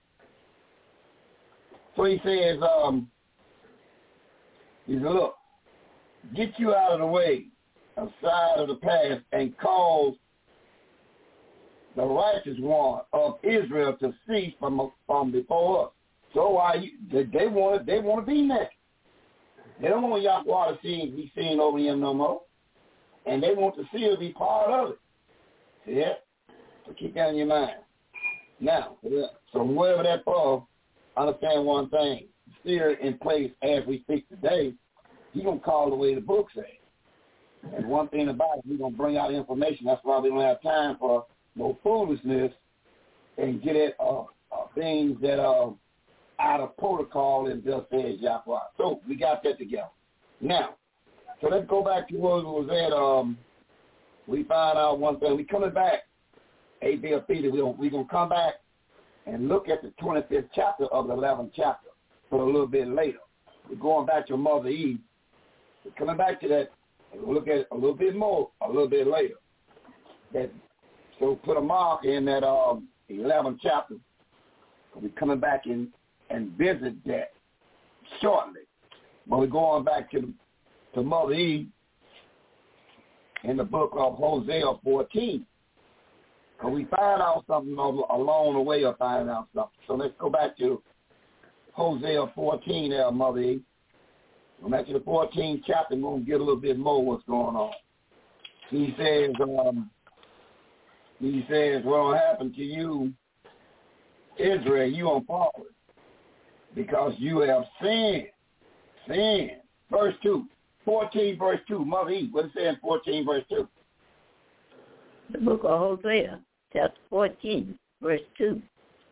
So he says, um, he said, look, get you out of the way, aside of the path, and cause the righteous one of Israel to cease from from before us. So why you, they, they want they want to be next. They don't want Yahweh to see be seen over them no more, and they want to see it be part of it. See that? So keep that in your mind. Now, so whoever that for, understand one thing: still in place as we speak today. He's gonna call the way the book says. And one thing about it, we're gonna bring out information. That's why we don't have time for no foolishness and get at uh, uh, things that are out of protocol and just says Yahweh. So we got that together. Now, so let's go back to where we was at. Um, we find out one thing. We coming back, A B F Peter. We're we gonna come back and look at the twenty-fifth chapter of the eleventh chapter for a little bit later. We're going back to Mother Eve. We're coming back to that. And we'll look at it a little bit more a little bit later. That so put a mark in that um, eleventh chapter. We're coming back in and visit that shortly. But we're going back to to Mother Eve in the book of Hosea fourteen. And we find out something along the way of finding out something. So let's go back to Hosea fourteen there, Mother Eve. Go back to the fourteenth chapter and we'll get a little bit more what's going on. He says, um, he says, what will happen to you, Israel, you on forward, because you have sinned, sinned. Verse two, fourteen verse two, Mother Eve, what does it say in fourteen verse two? The book of Hosea, chapter fourteen, verse two.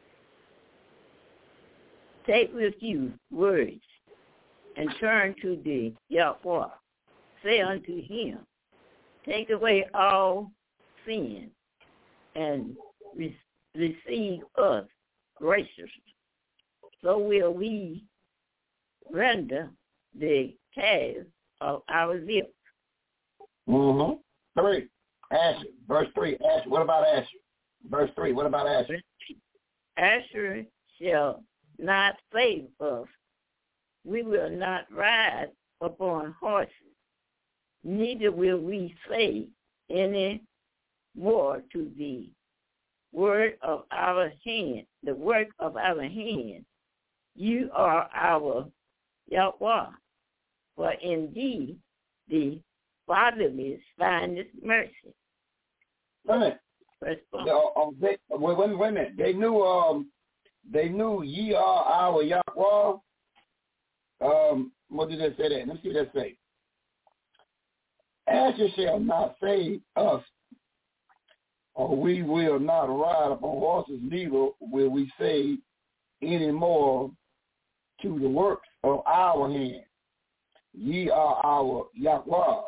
Take with you words and turn to the Yahweh. Say unto him, take away all sin and re- receive us graciously. So will we render the task of our lips. Mm-hmm. Three. Asher. Verse three. Asher. What about Asher? Verse three. What about Asher? Asher shall not save us. We will not ride upon horses, neither will we say any more to thee. Word of our hand, the work of our hand, you are our Yahweh, for in thee the fatherless findeth mercy. Wait a minute. No, um, they, wait, wait, wait a minute. They knew, um, they knew ye are our Yahweh. Um, what did they say that? Let's see what they say. Asher shall not save us, or we will not ride upon horses, neither will we say any more to the works of our hand. Ye are our Yahwehs.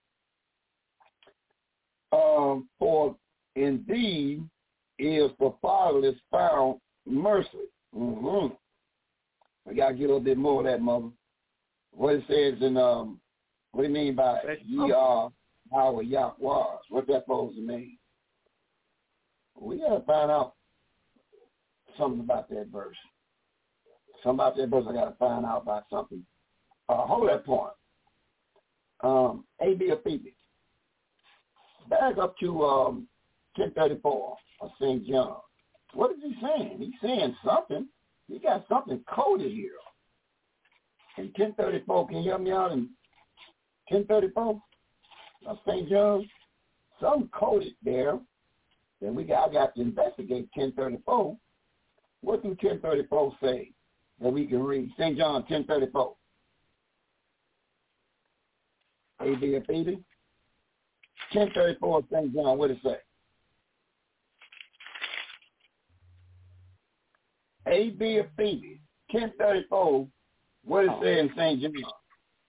Um, for in thee is the fatherless found mercy. Mm-hmm. We got to get a little bit more of that, Mother. What it says in, um, what do you mean by ye are our Yahwehs? What's that supposed to mean? We got to find out something about that verse. Something about that verse I got to find out about something. Uh, hold that point. Um, A B or Phoebe. Back up to um, ten thirty-four of Saint John. What is he saying? He's saying something. He got something coded here. In ten thirty-four, can you help me out in ten thirty-four of Saint John? Something coded there. Then we got, I got to investigate ten thirty-four. What do ten thirty-four say that we can read? Saint John ten thirty-four. A B F eighty. ten thirty-four of Saint John, what does it say? A B of Phoebe, ten thirty-four, what does it say in Saint John?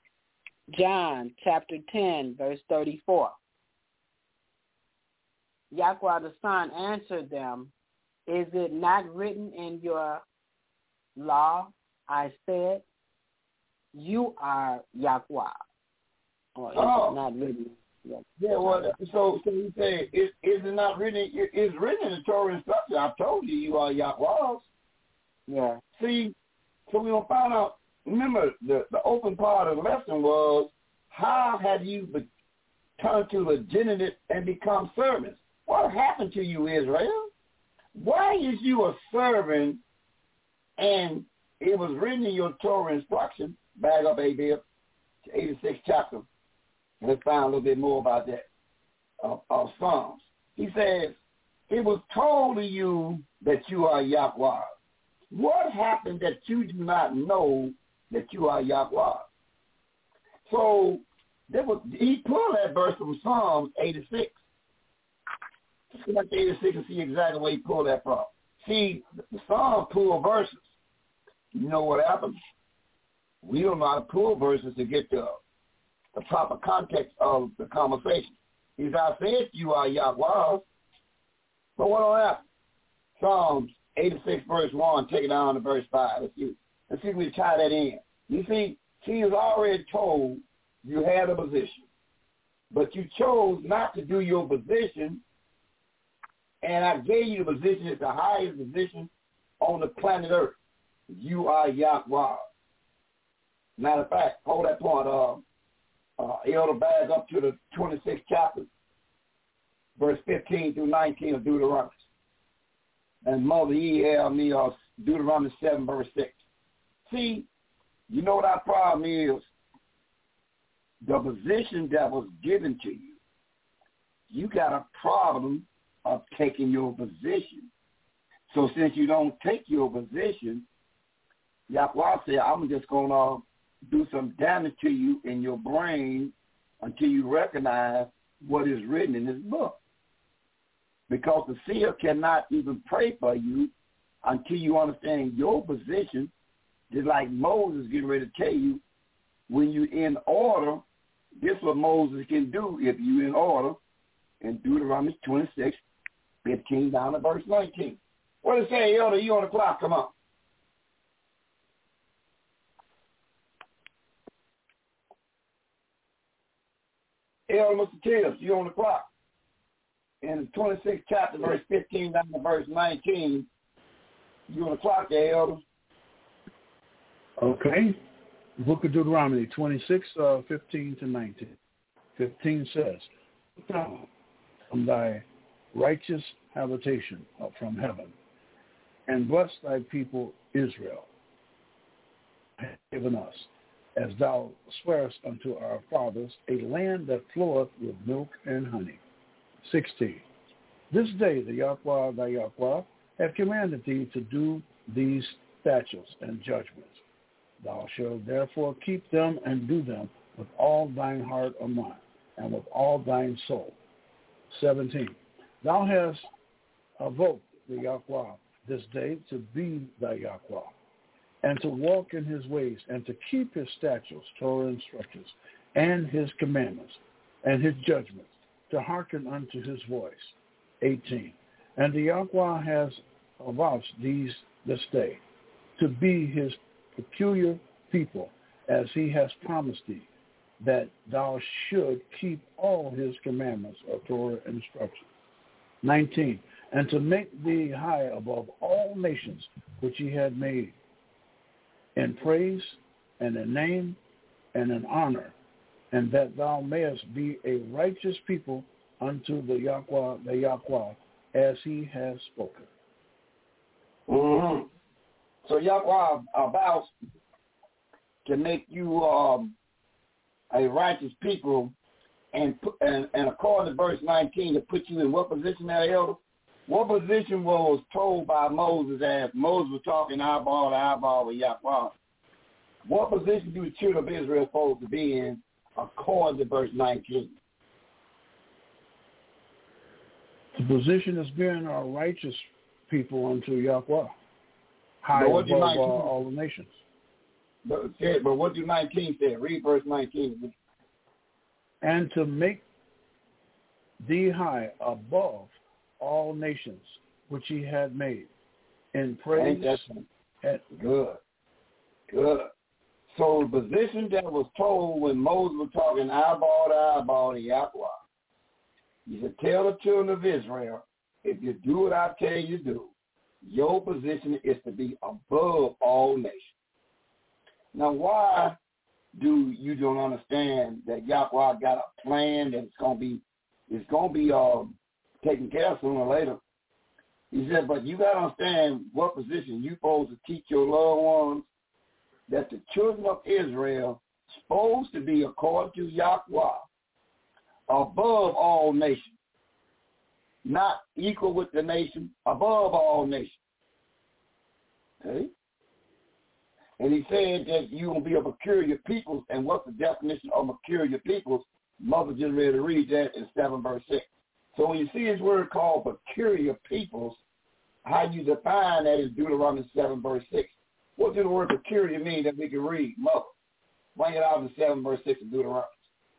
John chapter ten, verse thirty-four. Yahweh the Son answered them, is it not written in your law? I said, you are Yahweh. Or is oh. it not written? Yeah, well, so, so you say, is, is it not written? It, it's written in the Torah instruction. I told you you are Yahweh. Yeah. See, so we're going to find out. Remember, the, the open part of the lesson was, how have you be, turned to legitimate and become servants? What happened to you, Israel? Why is you a servant and it was written in your Torah instruction, back up A B, eighty-sixth chapter. Let's find a little bit more about that, of, of Psalms. He says, it was told to you that you are Yahweh. What happened that you do not know that you are Yahweh? So there was, he pulled that verse from Psalms eighty-six. Let's go back to eighty-six and see exactly where he pulled that from. See, the Psalms pull verses. You know what happens? We don't know how to pull verses to get the, the proper context of the conversation. He said, I said you are Yahweh, but what will happen? Psalms eighty-six, verse one, take it down to verse five. Let's see, let's see if we tie that in. You see, he was already told you had a position, but you chose not to do your position, and I gave you the position as the highest position on the planet Earth. You are Yahweh. Matter of fact, hold that point. Uh, uh, Elder back up to the twenty-sixth chapter, verse fifteen through nineteen of Deuteronomy. And Mother E. L. me uh, Deuteronomy seven, verse six. See, you know what our problem is? The position that was given to you. You got a problem of taking your position. So since you don't take your position, Yahweh said, I'm just going to do some damage to you in your brain until you recognize what is written in this book. Because the seer cannot even pray for you until you understand your position. Just like Moses getting ready to tell you, when you're in order, this is what Moses can do if you're in order in Deuteronomy twenty-six, fifteen down to verse nineteen. What does it say, Elder? You on the clock? Come on. Elder Mister Tibbs, you on the clock. In the twenty-sixth chapter, verse fifteen down to verse nineteen, you on the clock there, Elder. Okay. Book of Deuteronomy twenty-six, uh, fifteen to nineteen. fifteen says, "Look down from thy righteous habitation up from heaven, and bless thy people Israel, given us, as thou swearest unto our fathers, a land that floweth with milk and honey." sixteen. This day the Yahweh thy Yahweh hath commanded thee to do these statutes and judgments. Thou shalt therefore keep them and do them with all thine heart or mind, and with all thine soul. seventeen. Thou hast invoked the Yahweh this day to be thy Yahweh, and to walk in his ways, and to keep his statutes, Torah instructions, and his commandments, and his judgments, to hearken unto his voice. eighteen. And the Yahweh has avouched these this day to be his peculiar people, as he has promised thee, that thou should keep all his commandments of Torah instruction. nineteen. And to make thee high above all nations which he had made, in praise and in name and in honor, and that thou mayest be a righteous people unto the Yahweh, the Yahweh, as he has spoken. Mm-hmm. So Yahweh vows to make you um, a righteous people, and, and and according to verse nineteen, to put you in what position there, Elder? What position was told by Moses as Moses was talking eyeball to eyeball with Yahweh? What position do the children of Israel supposed to be in according to verse nineteen? The position is being a righteous people unto Yahweh, high above all, all the nations. But, but what do nineteen say? Read verse nineteen. And to make thee high above all nations which he had made, in praise. And good, good. So the position that was told when Moses was talking eyeball to eyeball to Yahweh, he said, tell the children of Israel, if you do what I tell you to do, your position is to be above all nations. Now, why do you don't understand that Yahweh got a plan that's going to be, it's going to be uh, taken care of sooner or later? He said, but you got to understand what position you're supposed to teach your loved ones, that the children of Israel supposed to be, according to Yahweh, above all nations. Not equal with the nation, above all nations. Okay? And he said that you're going to be a peculiar peoples, and what's the definition of peculiar peoples? Mother just ready to read that in seven verse six. So when you see his word called peculiar peoples, how you define that is Deuteronomy seven verse six. What does the word peculiar mean that we can read? Mother, bring it out in seven verse six of Deuteronomy.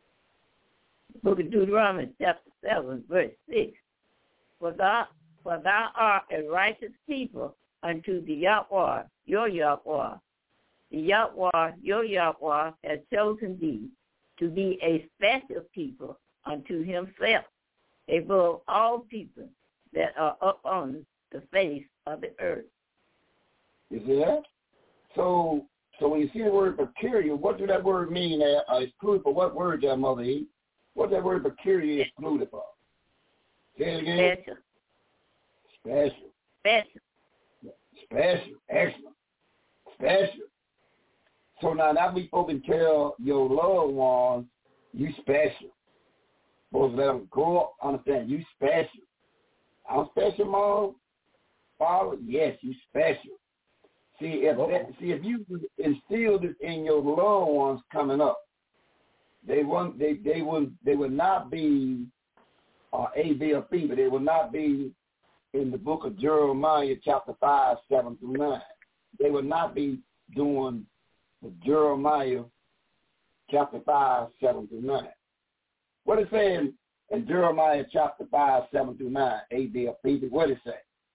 Book of Deuteronomy, chapter seven, verse six. For thou, for thou art a righteous people unto the Yahweh, your Yahweh. The Yahweh, your Yahweh, has chosen thee to be a special people unto himself, above all people that are upon the face of the earth. You see that? So, so when you see the word peculiar, what does that word mean? Uh, excluded for what word, that Mother E? What that word peculiar is excluded for? Say it again. Special. Special. Special. Special. Excellent. Special. So now that we folks can tell your loved ones, you special. Supposed to let them grow up, understand, you special. I'm special, Mom. Father, yes, you special. See, if that, see if you instill this in your loved ones coming up, they won't, they they would they would not be uh, A, B, or B, but they would not be in the book of Jeremiah, chapter five, seven through nine. They would not be doing the Jeremiah, chapter five, seven through nine. What it saying in Jeremiah, chapter five, seven through nine? A, B, or B? What it say?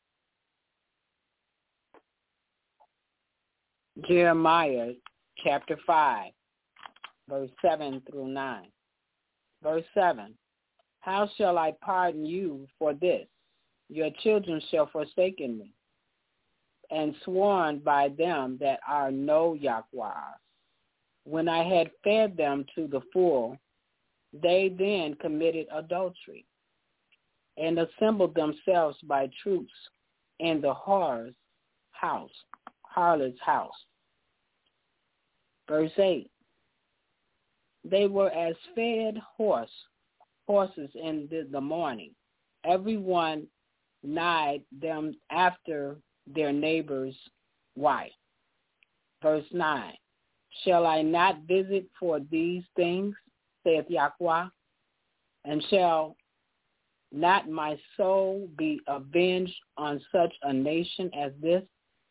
Jeremiah, chapter five, verse seven through nine. Verse seven, how shall I pardon you for this? Your children shall forsaken me, and sworn by them that are no Yahweh. When I had fed them to the full, they then committed adultery, and assembled themselves by troops in the whore's house, harlot's house. Verse eight, they were as fed horse, horses in the, the morning. Everyone nighed them after their neighbor's wife. Verse nine, shall I not visit for these things, saith Yahweh, and shall not my soul be avenged on such a nation as this?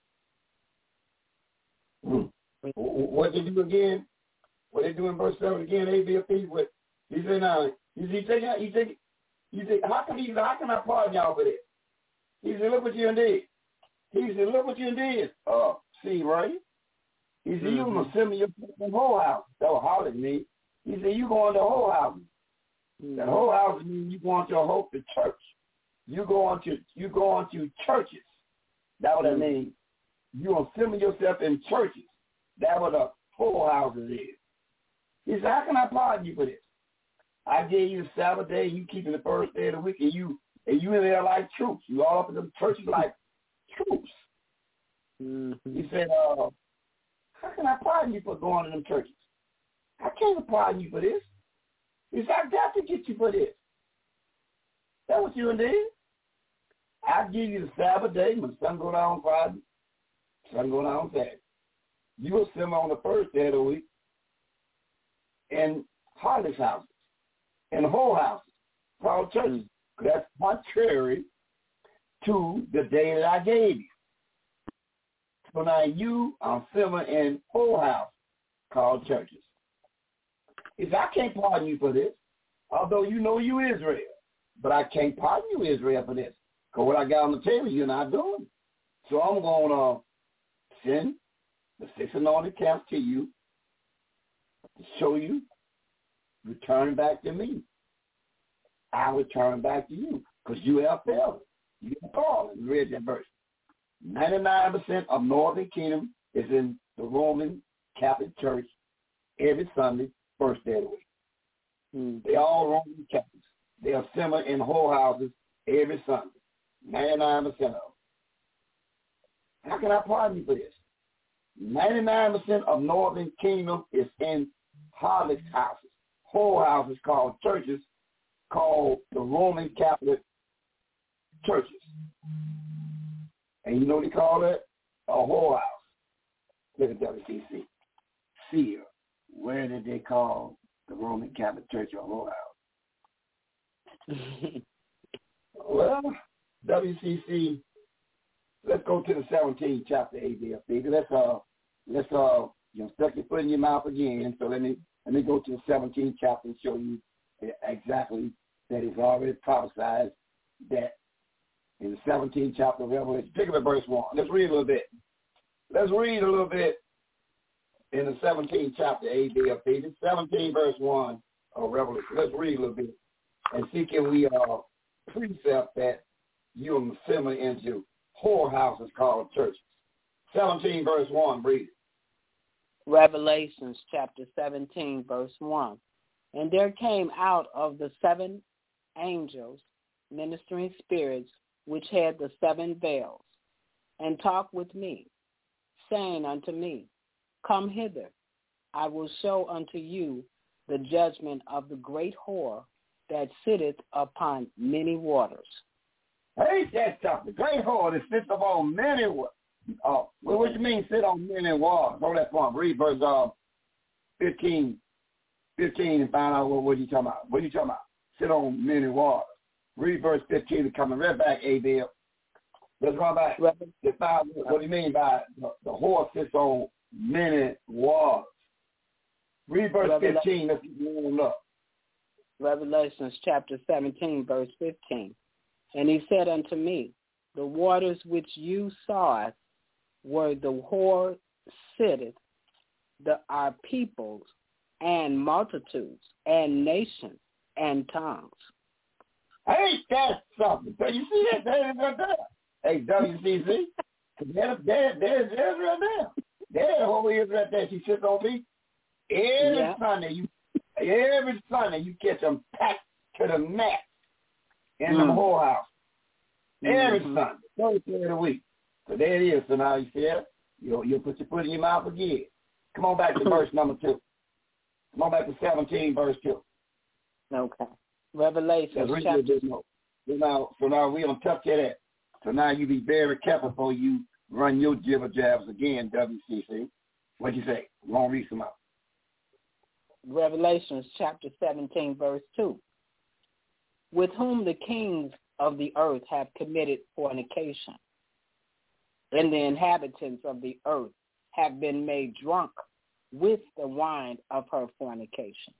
Hmm. What did they do again? What they do in verse seven again? A, B, or P? What he said now? He said, he said, he said, how can he? How can I pardon y'all for this? He said, look what you did. He said, look what you did. Oh, see, right? He said, mm-hmm. You gonna send me your whole house. That was hard at me. He said, you going to the whole house. Mm-hmm. That whole house means you going to a hope to church. You going to you going to churches. That what mm-hmm. I mean. You gonna assemble yourself in churches. That what the whole houses is. He said, how can I pardon you for this? I gave you the Sabbath day, you keeping the first day of the week, and you and you in there like troops. You all up in them churches like troops. Mm-hmm. He said, uh, how can I pardon you for going to them churches? I can't pardon you for this. He said, I got to get you for this. That's what you did. I give you the Sabbath day, when the sun go down on Friday, sun go down on Saturday. You will assemble on the first day of the week in harvest houses, in whole houses, called churches. Mm-hmm. That's contrary to the day that I gave you. So now you are assembling in whole house called churches. He said, I can't pardon you for this, although you know you Israel. But I can't pardon you, Israel, for this. Because what I got on the table, you're not doing. So I'm going to send the six anointed camps to you to show you, return back to me. I return back to you because you have failed. You have fallen. You read that verse. ninety-nine percent of Northern Kingdom is in the Roman Catholic Church every Sunday, first day of the week. Mm. They all Roman Catholics. They assemble in whorehouses every Sunday. ninety-nine percent of them. How can I pardon you for this? ninety-nine percent of Northern Kingdom is in harlots' houses, whorehouses called churches, called the Roman Catholic churches. And you know what they call it? A whorehouse. Look at W C C. Seer. Where did they call the Roman Catholic Church a whorehouse? Well, W C C, let's go to the seventeenth chapter, A D F B. Let's uh let's uh you know stuck your foot in your mouth again. So let me let me go to the seventeenth chapter and show you exactly that it's already prophesied that in the seventeenth chapter of Revelation, particularly verse one. Let's read a little bit. Let's read a little bit in the seventeenth chapter, A D F B. seventeen verse one of Revelation. Let's read a little bit and see can we uh precept that you assemble into whorehouses called churches. seventeen verse one, read it. Revelations chapter seventeen verse one. And there came out of the seven angels, ministering spirits, which had the seven veils, and talked with me, saying unto me, Come hither, I will show unto you the judgment of the great whore that sitteth upon many waters. Ain't that stuff? The great whore that sits upon many waters. Uh, well, what do you mean sit on many waters? Hold that point. Read verse uh, fifteen, fifteen and find out what, what you talking about. What are you talking about? Sit on many waters. Read verse fifteen and coming right back, Abel. Let's run back. Right. What do you mean by the, the whore sits on many waters? Read verse Revelation. fifteen. Let's keep moving up. Revelations chapter seventeen, verse fifteen. And he said unto me, The waters which you saw where the whore sitteth, the our peoples and multitudes and nations and tongues. Ain't that something? So you see that? That is right there. Hey, W C C, there, there, there's Israel there. There's the whole Israel there. She sits on me. Every yeah. Sunday, you, every Sunday, you get them packed to the max in mm. the whorehouse. Every mm-hmm. Sunday, thirty of the week. So there it is. So now you see it. You'll, you'll put your foot in your mouth again. Come on back to verse number two. Come on back to seventeen, verse two. Okay. Revelation chapter. So now, so now we don't touch that. So now you be very careful before you run your jibber jabs again, W C C. What'd you say? We're going to read some out. Revelations chapter seventeen, verse two. With whom the kings of the earth have committed fornication, and the inhabitants of the earth have been made drunk with the wine of her fornication.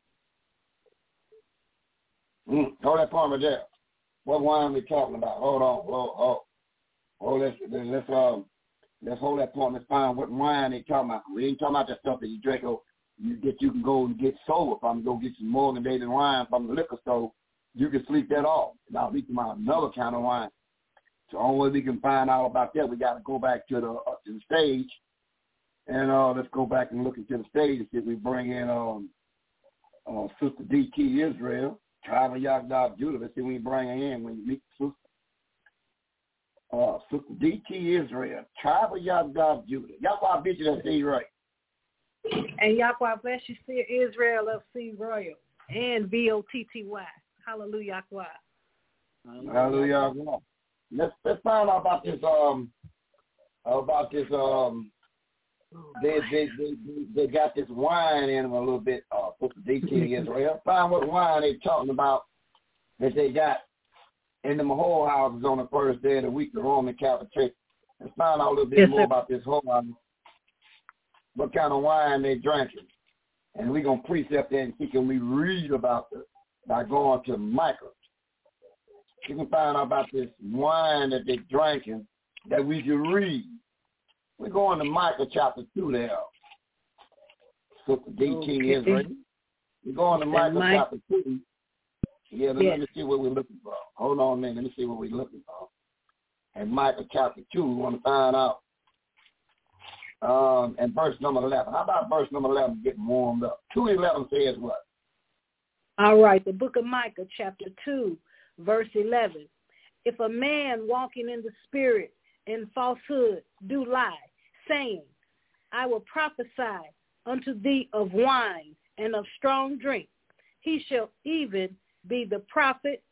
Mm, hold that point right there. What wine are we talking about? Hold on, hold, hold, hold let's let's um let's hold that point. Let's find what wine they talking about. We ain't talking about that stuff that you drink. Or you get you can go and get sober from. Go get some Morgan Daily wine from the liquor store. You can sleep that off. Now we can find another kind of wine. So the only way we can find out about that, we got to go back to the uh, to the stage, and uh, let's go back and look into the stage and see if we bring in um uh, Sister D T Israel, Tribe of Yagdab Judah. Let's see when we bring her in when you meet the sister. Uh, Sister D T Israel, Tribe of Yagdab Judah. Yahweh beat you that seed right. And Yahweh bless you, see Israel of Seed Royal and V O T T Y. Hallelujah, Yahweh. Hallelujah. Let's let's find out about this um about this um they they they, they got this wine in them a little bit. Uh, put the D T in Israel. Find what wine they talking about that they got in them whorehouses on the first day of the week. The Roman Catholic Church. Let's find out a little bit yes, more sir. about this whorehouse. What kind of wine they drinking, and we're gonna precept that and see can we read about this by going to Micah. you can find out about this wine that they're drinking that we can read. We're going to Micah chapter two there. Sister D T is ready. We're going to Micah Mike. chapter two. Yeah, let, yes. let me see what we're looking for. Hold on a minute. Let me see what we're looking for. And Micah chapter two, we want to find out. Um, and verse number eleven. How about verse number eleven getting warmed up? two eleven says what? All right, the book of Micah chapter two, verse eleven. If a man walking in the spirit in falsehood do lie, saying, I will prophesy unto thee of wine and of strong drink, he shall even be the prophet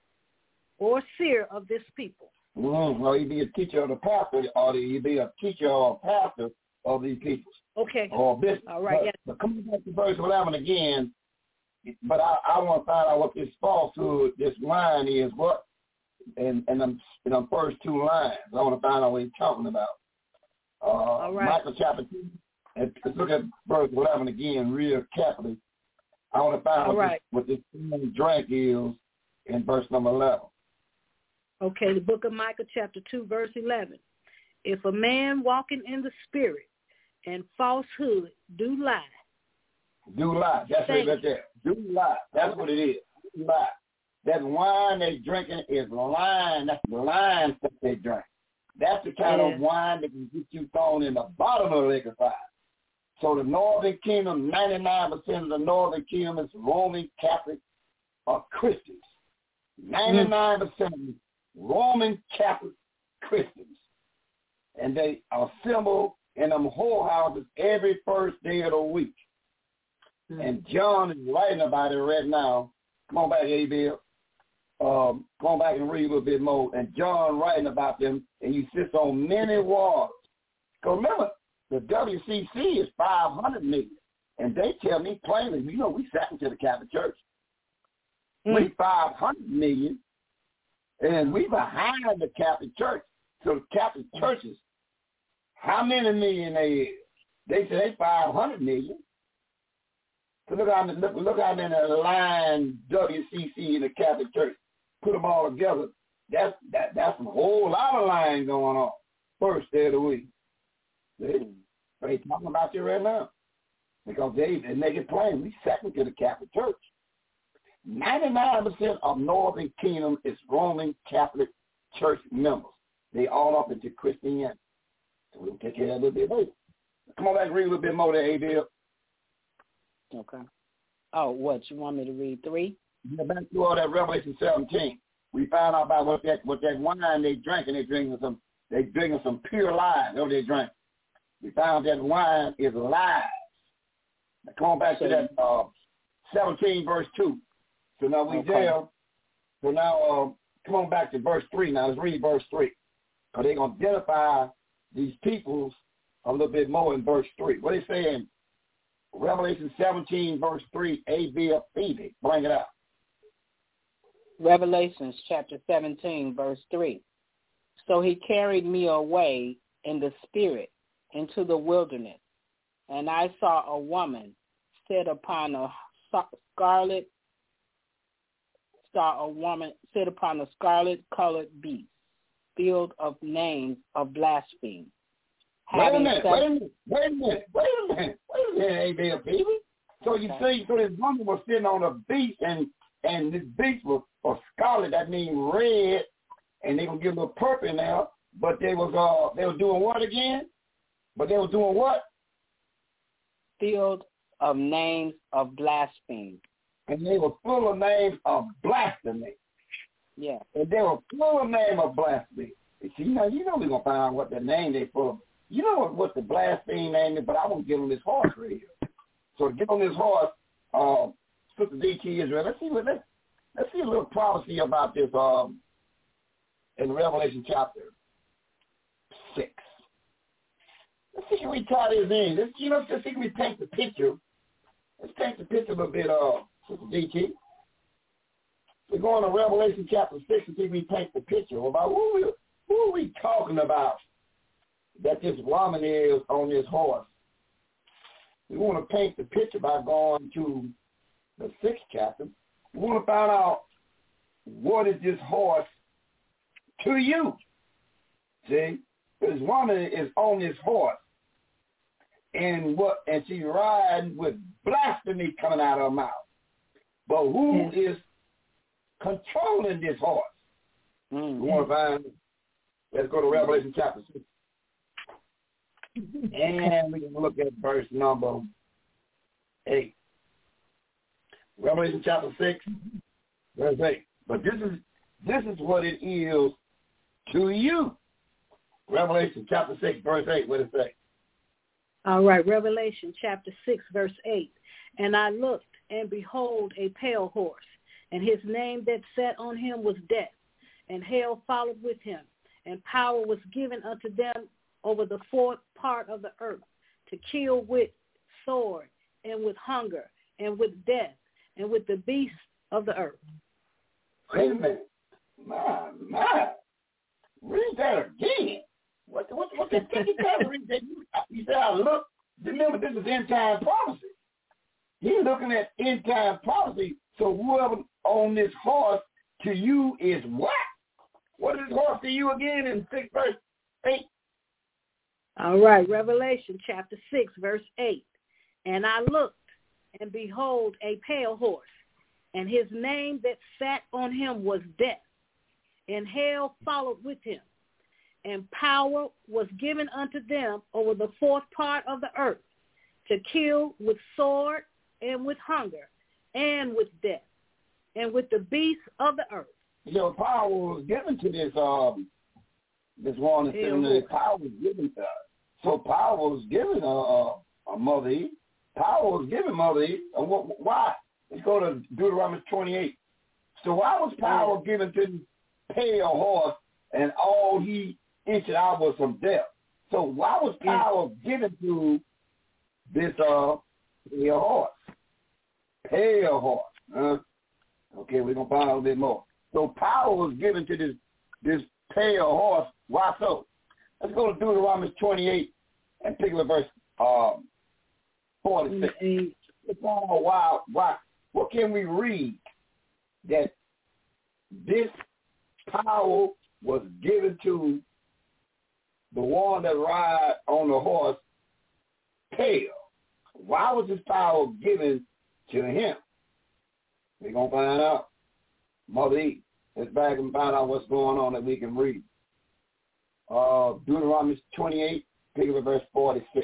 or seer of this people. Mm-hmm. Well, he be a teacher of the pastor, or he be a teacher or a pastor of these people. Okay. Or bishop. All right. But, yes. but coming back to verse eleven again, but I, I want to find out what this falsehood, this wine is, what, and and them, in them first two lines. I want to find out what he's talking about. Uh, All right. Micah chapter two, and look at verse eleven again, real carefully. I want to find out right. what this, what this drink is in verse number eleven. Okay, the book of Micah chapter two, verse eleven. If a man walking in the spirit and falsehood do lie. Do lie. That's it right there. Do lie. That's what it is. Do lie. That wine they're drinking is lying. That's the lying stuff they drink. That's the kind yeah. of wine that can get you thrown in the bottom of the lake of fire. So the northern kingdom, ninety-nine percent of the northern kingdom is Roman Catholic or Christians. ninety-nine percent of them Roman Catholic Christians. And they assemble in them whorehouses every first day of the week. Mm-hmm. And John is writing about it right now. Come on back, A. Bill. Um, come on back and read a little bit more. And John writing about them, and you sit on many waters. Because remember, the W C C is five hundred million. And they tell me plainly, you know, we sat into the Catholic Church. Mm-hmm. We five hundred million. And we behind the Catholic Church. So the Catholic churches, how many million they is? They say they five hundred million. So look out, look, look out in the line W C C in the Catholic Church. Put them all together. That's that. That's a whole lot of lying going on. First day of the week. They, they talking about you right now because they they make it plain. We second to the Catholic Church. ninety-nine percent of Northern Kingdom is Roman Catholic Church members. They all up into Christianity. So we'll take care of that a little bit later. Come on back and read a little bit more there, A. Bill. Okay. Oh, what? You want me to read three? Yeah, back to all that Revelation seventeen. We found out about what that what that wine they drank, and they drinking some they drinking some pure lies. That's what they drank. We found that wine is lies. Now come on back so, to that uh, seventeen verse two. So now we okay. there. So now uh, come on back to verse three. Now let's read verse three. Because they're going to identify these peoples a little bit more in verse three. What they say in Revelation seventeen, verse three, A, B, F, Phoebe. Bring it out. Revelations chapter seventeen, verse three. So he carried me away in the spirit into the wilderness, and I saw a woman sit upon a scarlet, saw a woman sit upon a scarlet-colored beast, filled of names of blasphemy. Wait a minute, wait a minute, wait a minute, wait a minute, wait a minute, A, B, F, Phoebe. So you see, so this woman was sitting on a beast, and and this beast was, was scarlet. That means red, and they gonna give a little purple in there. But they was uh they were doing what again? But they were doing what? Filled of names of blasphemy. And they were full of names of blasphemy. Yeah. And they were full of names of blasphemy. See, you know, you know we're gonna find out what the name they full of. You know what, what the blasphemy name is, but I won't give them this horse right here. So to get on this horse, uh, Sister D T Israel, let's see what let's, let's see a little prophecy about this um in Revelation chapter six. Let's see if we tie this in. Let's you know, let's see if we take the picture. Let's take the picture a little bit, uh, Sister D T. We're going to Revelation chapter six and see if we take the picture about who we who are we talking about that this woman is on this horse. We want to paint the picture by going to the sixth chapter. We want to find out what is this horse to you? See, this woman is on this horse, and what? And she's riding with blasphemy coming out of her mouth. But who yes. is controlling this horse? Mm-hmm. We want to find. Let's go to Revelation chapter six, and we can look at verse number eight. Revelation chapter six, verse eight. But this is this is what it is to you. Revelation chapter six, verse eight. What does it say? All right, Revelation chapter six, verse eight. And I looked, and behold, a pale horse, and his name that sat on him was Death, and hell followed with him, and power was given unto them over the fourth part of the earth, to kill with sword, and with hunger, and with death, and with the beasts of the earth. Wait a minute. My, my. Read that again. What, what, what the thing you got to read that? You said, I look. Remember, this is end-time prophecy. He's looking at end-time prophecy. So whoever on this horse to you is what? What is this horse to you again in six verse eight? All right, Revelation chapter six, verse eight. And I looked, and behold, a pale horse, and his name that sat on him was Death, and hell followed with him, and power was given unto them over the fourth part of the earth, to kill with sword, and with hunger, and with death, and with the beasts of the earth. So power was given to this um this one that's sitting there. Power was given to her. So power was given uh, a Mother Eve. Power was given Mother Eve. And what, why? Let's go to Deuteronomy twenty-eight. So why was power yeah. given to the pale horse, and all he issued out was some death? So why was power yeah. given to this uh pale horse? Pale horse. Huh? Okay, we're gonna find out a little bit more. So power was given to this this pale horse. Why so? Let's go to Deuteronomy twenty-eight and pick up verse um, forty-six. Mm-hmm. Why, why, what can we read that this power was given to the one that ride on the horse pale? Why was this power given to him? We're going to find out. Mother Eve. Let's back and find out what's going on that we can read. Uh, Deuteronomy twenty-eight, pick up at verse forty-six.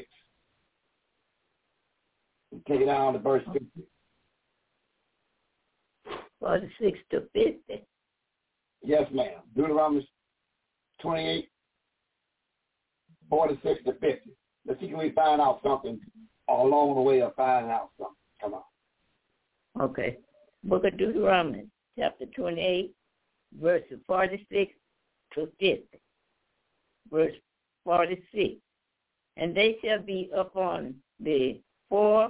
Take it down to verse fifty. forty-six to fifty. Yes, ma'am. Deuteronomy twenty-eight, forty-six to fifty. Let's see, can we find out something along the way of finding out something? Come on. Okay. Book of Deuteronomy, chapter twenty-eight, verses forty-six to fifty. Verse forty-six. And they shall be upon the four,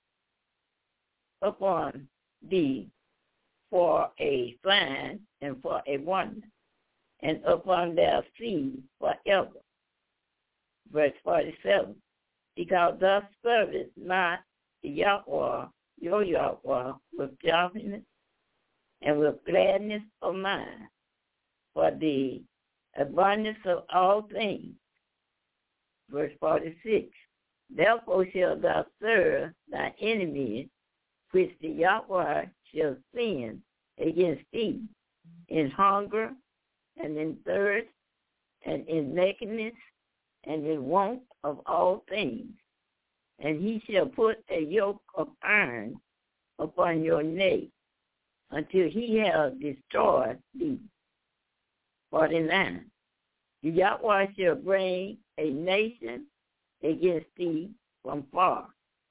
upon thee for a sign and for a wonder, and upon their seed forever. Verse forty-seven. Because thou servest not Yahweh, your Yahweh, with joyfulness and with gladness of mind, for the abundance of all things. Verse forty-six. Therefore shalt thou serve thy enemies, which the Yahweh shall send against thee, in hunger, and in thirst, and in nakedness, and in want of all things. And he shall put a yoke of iron upon your neck, until he have destroyed thee. forty-nine. The Yahweh shall bring a nation against thee from far,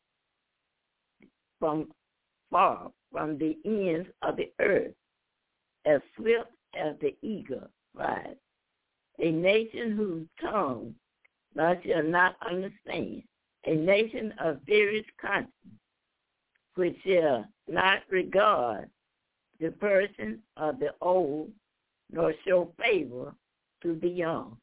from far, from the ends of the earth, as swift as the eagle flies. A nation whose tongue thou shalt not understand, a nation of various conscience, which shall not regard the person of the old, nor show favor to the young.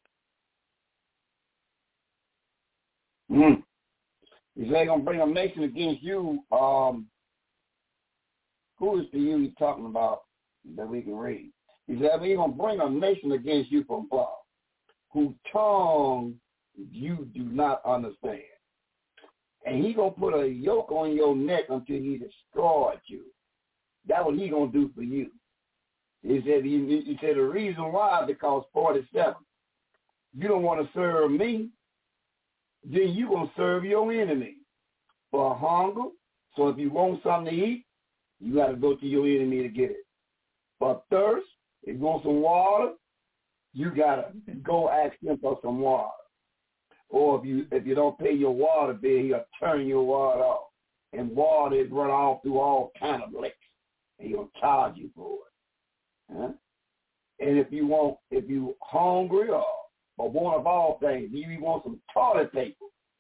Mm. He's going to bring a nation against you. Um, who is the you he's talking about? that we can read. He said, he's going to bring a nation against you from far, whose tongue you do not understand. And he's going to put a yoke on your neck until he destroys you. That's what he's going to do for you. He said, he, he said the reason why, because forty-seven, you don't want to serve me, then you're going to serve your enemy. For hunger, so if you want something to eat, you got to go to your enemy to get it. For thirst, if you want some water, you got to go ask him for some water. Or if you if you don't pay your water bill, he'll turn your water off. And water is run off through all kind of licks. And he'll charge you for it. Huh? And if you want, if you hungry or, or one of all things, if you want some toilet paper,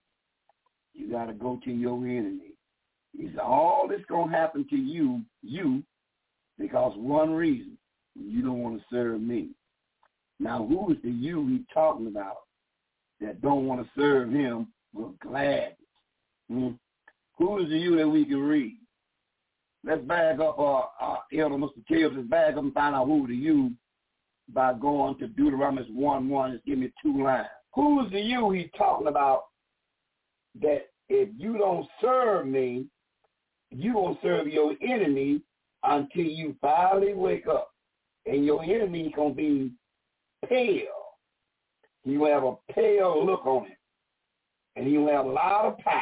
you got to go to your enemy. He said, all this going to happen to you, you, because one reason, you don't want to serve me. Now, who is the you he's talking about that don't want to serve him with gladness? Hmm? Who is the you that we can read? Let's bag up our, our elder, Mister Tibbs, let's bag up and find out who the you by going to Deuteronomy one one. Just give me two lines. Who is the you he's talking about that if you don't serve me, you won't serve your enemy until you finally wake up. And your enemy is going to be pale. He will have a pale look on him. And he will have a lot of power.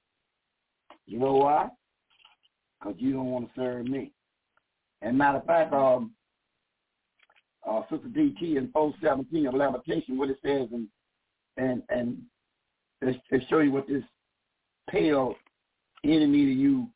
You know why? Because you don't want to serve me. And matter of fact, um, uh, Sister D T in four seventeen of Lamentation, what it says, and and and to show you what this pale enemy to you,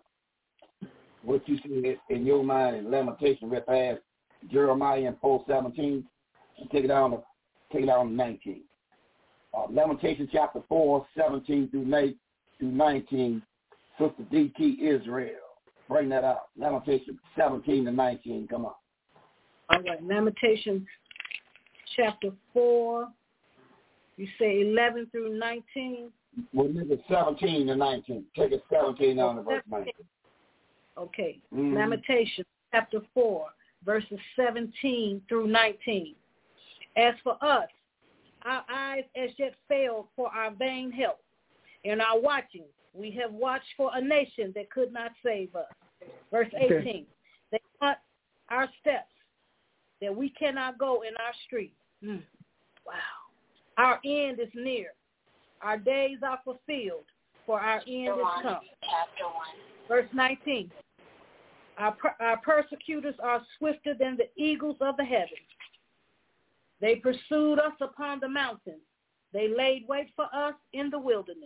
what you see in your mind in Lamentation, read past Jeremiah in four seventeen, and take it down to take it down to nineteen. Uh, Lamentation chapter four, seventeen through nineteen, Sister D T Israel. Bring that out. Lamentation seventeen to nineteen. Come on. All right. Lamentation chapter four. You say eleven through nineteen. Well, make it seventeen to nineteen. Take it seventeen down to verse nineteen. Okay. Mm-hmm. Lamentation chapter four, verses seventeen through nineteen. As for us, our eyes as yet failed for our vain help. In our watching, we have watched for a nation that could not save us. Verse eighteen. Okay. They cut our steps, that we cannot go in our street. Mm. Wow. Our end is near. Our days are fulfilled, for our end is come. Verse nineteen. Our, per- our persecutors are swifter than the eagles of the heavens. They pursued us upon the mountains. They laid wait for us in the wilderness.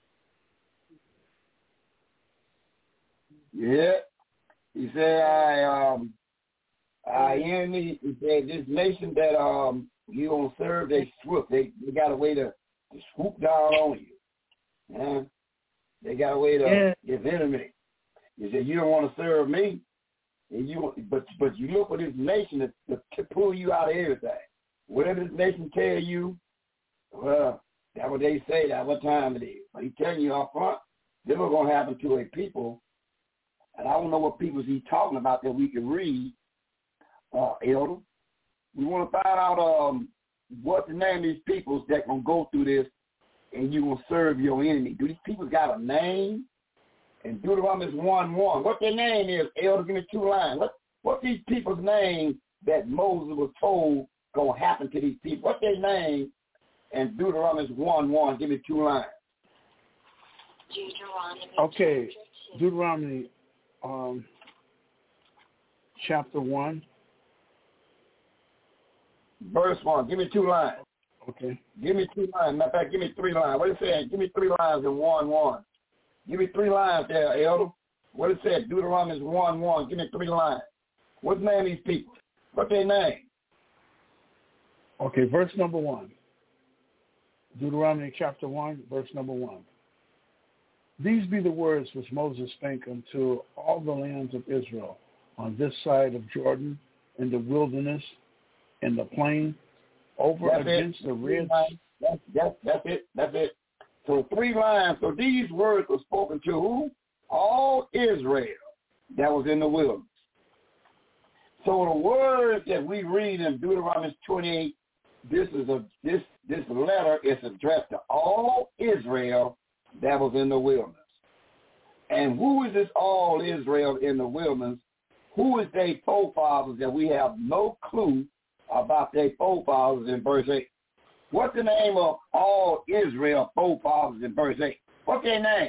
Yeah. He said, I, um, I enemy, he said, this nation that um you don't serve, they swift. They, they got a way to, to swoop down on you. Yeah. They got a way to yeah. get enemy. He said, you don't want to serve me, and you but but you look for this nation to, to, to pull you out of everything. Whatever this nation tell you, well, that's what they say, that's what time it is. But he's telling you up front, this is going to happen to a people, and I don't know what people he's talking about that we can read, uh, Elder. We want to find out um, what the name of these peoples that going to go through this, and you will serve your enemy. Do these people got a name? In Deuteronomy one one, what their name is, Elder, give me two lines. What what these people's name that Moses was told going to happen to these people? What their name in Deuteronomy one one, give me two lines. Deuteronomy. Okay, Deuteronomy um, chapter one. Verse one, give me two lines. Okay. Give me two lines. Matter of fact, give me three lines. What it said? Give me three lines in one one. Give me three lines there, Elder. What it said? Deuteronomy one one. Give me three lines. What's the name of these people? What's their name? Okay, verse number one. Deuteronomy chapter one, verse number one. These be the words which Moses spake unto all the lands of Israel on this side of Jordan, in the wilderness, in the plain, over that's against it. the red. That's, that's, that's it. That's it. So three lines. So these words were spoken to who? All Israel that was in the wilderness. So the words that we read in Deuteronomy twenty-eight, this is a this this letter is addressed to all Israel that was in the wilderness. And who is this all Israel in the wilderness? Who is their forefathers that we have no clue about their forefathers in verse eight? What's the name of all Israel forefathers in verse eight? What's their name?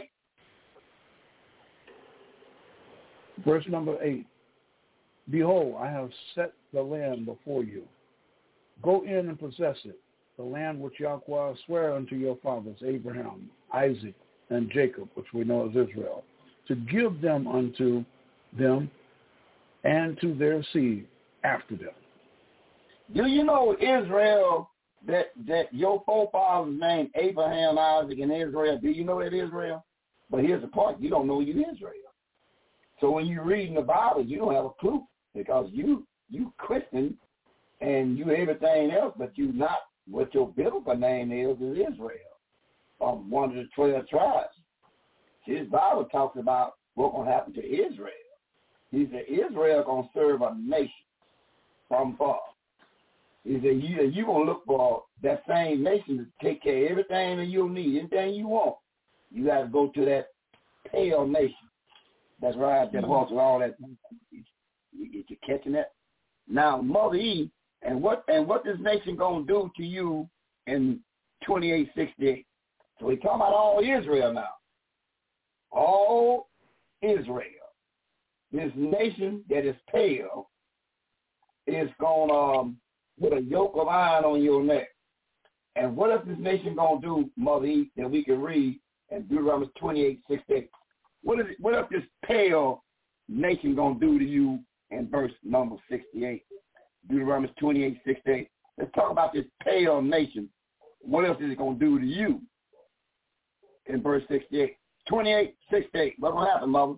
Verse number eight. Behold, I have set the land before you. Go in and possess it, the land which Yahweh sware unto your fathers, Abraham, Isaac, and Jacob, which we know as Israel, to give them unto them and to their seed after them. Do you know Israel, that, that your forefathers named Abraham, Isaac, and Israel? Do you know that Israel? But here's the part, you don't know you Israel. So when you're reading the Bible, you don't have a clue because you you Christian and you everything else, but you not what your biblical name is is Israel, um, one of the twelve tribes. His Bible talks about what's going to happen to Israel. He said Israel going to serve a nation from far. He said you, you're going to look for that same nation to take care of everything that you'll need, anything you want. You got to go to that pale nation. That's right, that horse with all that. You, you catching that? Now, Mother Eve, and what and what this nation gonna do to you in twenty-eight sixty-eight? So we talking about all Israel now. All Israel. This nation that is pale is gonna um, put a yoke of iron on your neck. And what is this nation gonna do, Mother Eve, that we can read in Deuteronomy twenty-eight sixty-eight? What is it, what is this pale nation going to do to you in verse number sixty-eight? Deuteronomy twenty-eight sixty-eight. Let's talk about this pale nation. What else is it going to do to you in verse sixty-eight? twenty-eight sixty-eight. What's going to happen, Mother?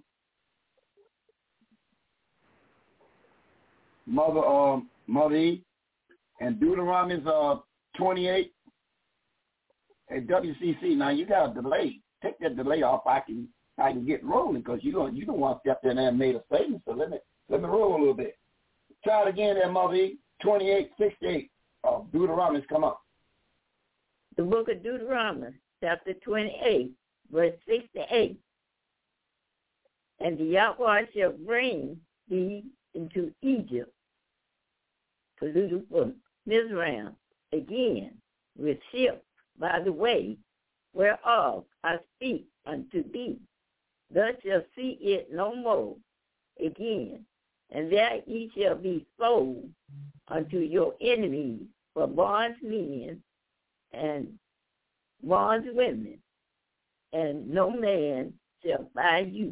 Mother, um, Mother E. And Deuteronomy uh, twenty-eight at W C C. Now, you got a delay. Take that delay off. I can I can get rolling because you don't you don't want to step in there and made a statement. So let me let me roll a little bit. Try it again, there, Mother E. twenty-eight sixty-eight. Uh, Deuteronomy's come up. The book of Deuteronomy, chapter twenty-eight, verse sixty-eight. And the Yahweh shall bring thee into Egypt, polluted for Mizraim, again with ships by the way, whereof I speak unto thee. Thus shall see it no more again, and there ye shall be sold unto your enemies for bondsmen and bondswomen, and no man shall buy you.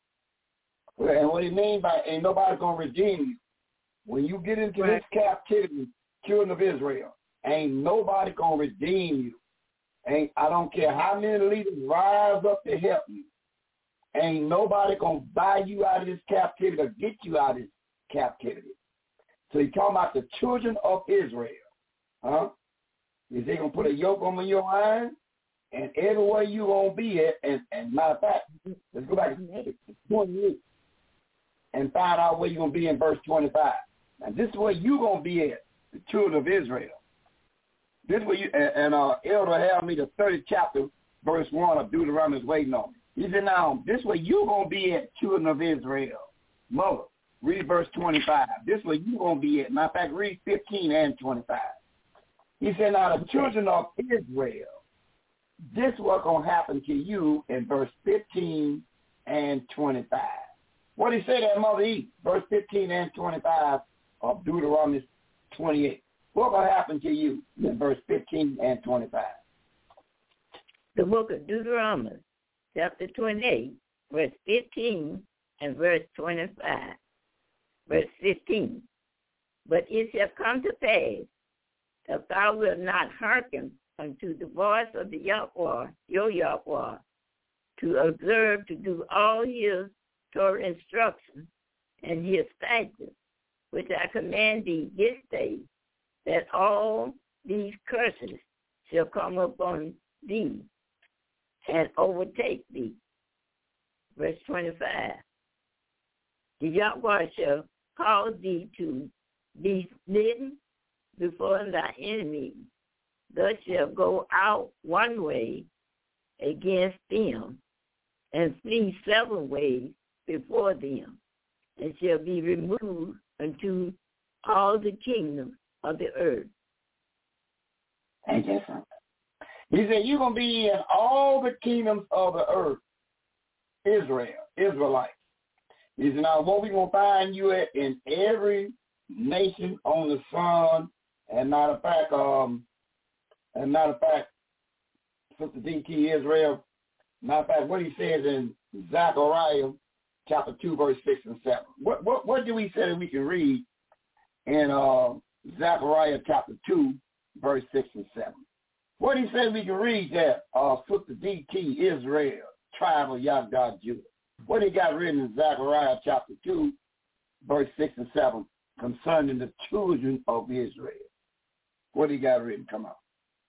Well, and what he means by ain't nobody gonna redeem you. When you get into right. this captivity, children of Israel, ain't nobody gonna redeem you. Ain't I don't care how many leaders rise up to help you. Ain't nobody gonna buy you out of this captivity or get you out of this captivity. So he's talking about the children of Israel. Huh? Is they gonna put a yoke on your iron? And everywhere you gonna be at, and, and matter of fact, let's go back to twenty-eight and find out where you're gonna be in verse twenty-five. Now this is where you gonna be at, the children of Israel. This is where you and, and uh Elder had me the thirtieth chapter, verse one of Deuteronomy is waiting on me. He said, now, this way you going to be at, children of Israel. Mother, read verse twenty-five. This way you going to be at. Matter of fact, read fifteen and twenty-five. He said, now, the children of Israel, this is what's going to happen to you in verse fifteen and twenty-five. What did he say there, Mother E? Verse fifteen and twenty-five of Deuteronomy twenty-eight. What's going to happen to you in verse fifteen and twenty-five? The book of Deuteronomy, chapter twenty-eight, verse fifteen and verse twenty-five. Verse fifteen. But it shall come to pass, if thou wilt not hearken unto the voice of the Yahweh, your Yahweh, to observe to do all his Torah instructions and his statutes, which I command thee this day, that all these curses shall come upon thee and overtake thee. Verse twenty-five. The Yahweh shall cause thee to be smitten before thy enemies. Thus shall go out one way against them, and flee seven ways before them, and shall be removed unto all the kingdoms of the earth. Ain't that something? He said, you're going to be in all the kingdoms of the earth, Israel, Israelites. He said, now what we going to find you at in every nation on the sun, and matter of fact, um, and matter of fact, Sister D T Israel, matter of fact, what he says in Zechariah chapter two, verse six and seven. What what what do we say that we can read in uh, Zechariah chapter two, verse six and seven? What he says we can read there, uh, Sister D T Israel, tribe of Yahdah Judah. What he got written in Zechariah chapter two, verse six and seven, concerning the children of Israel. What he got written? Come on.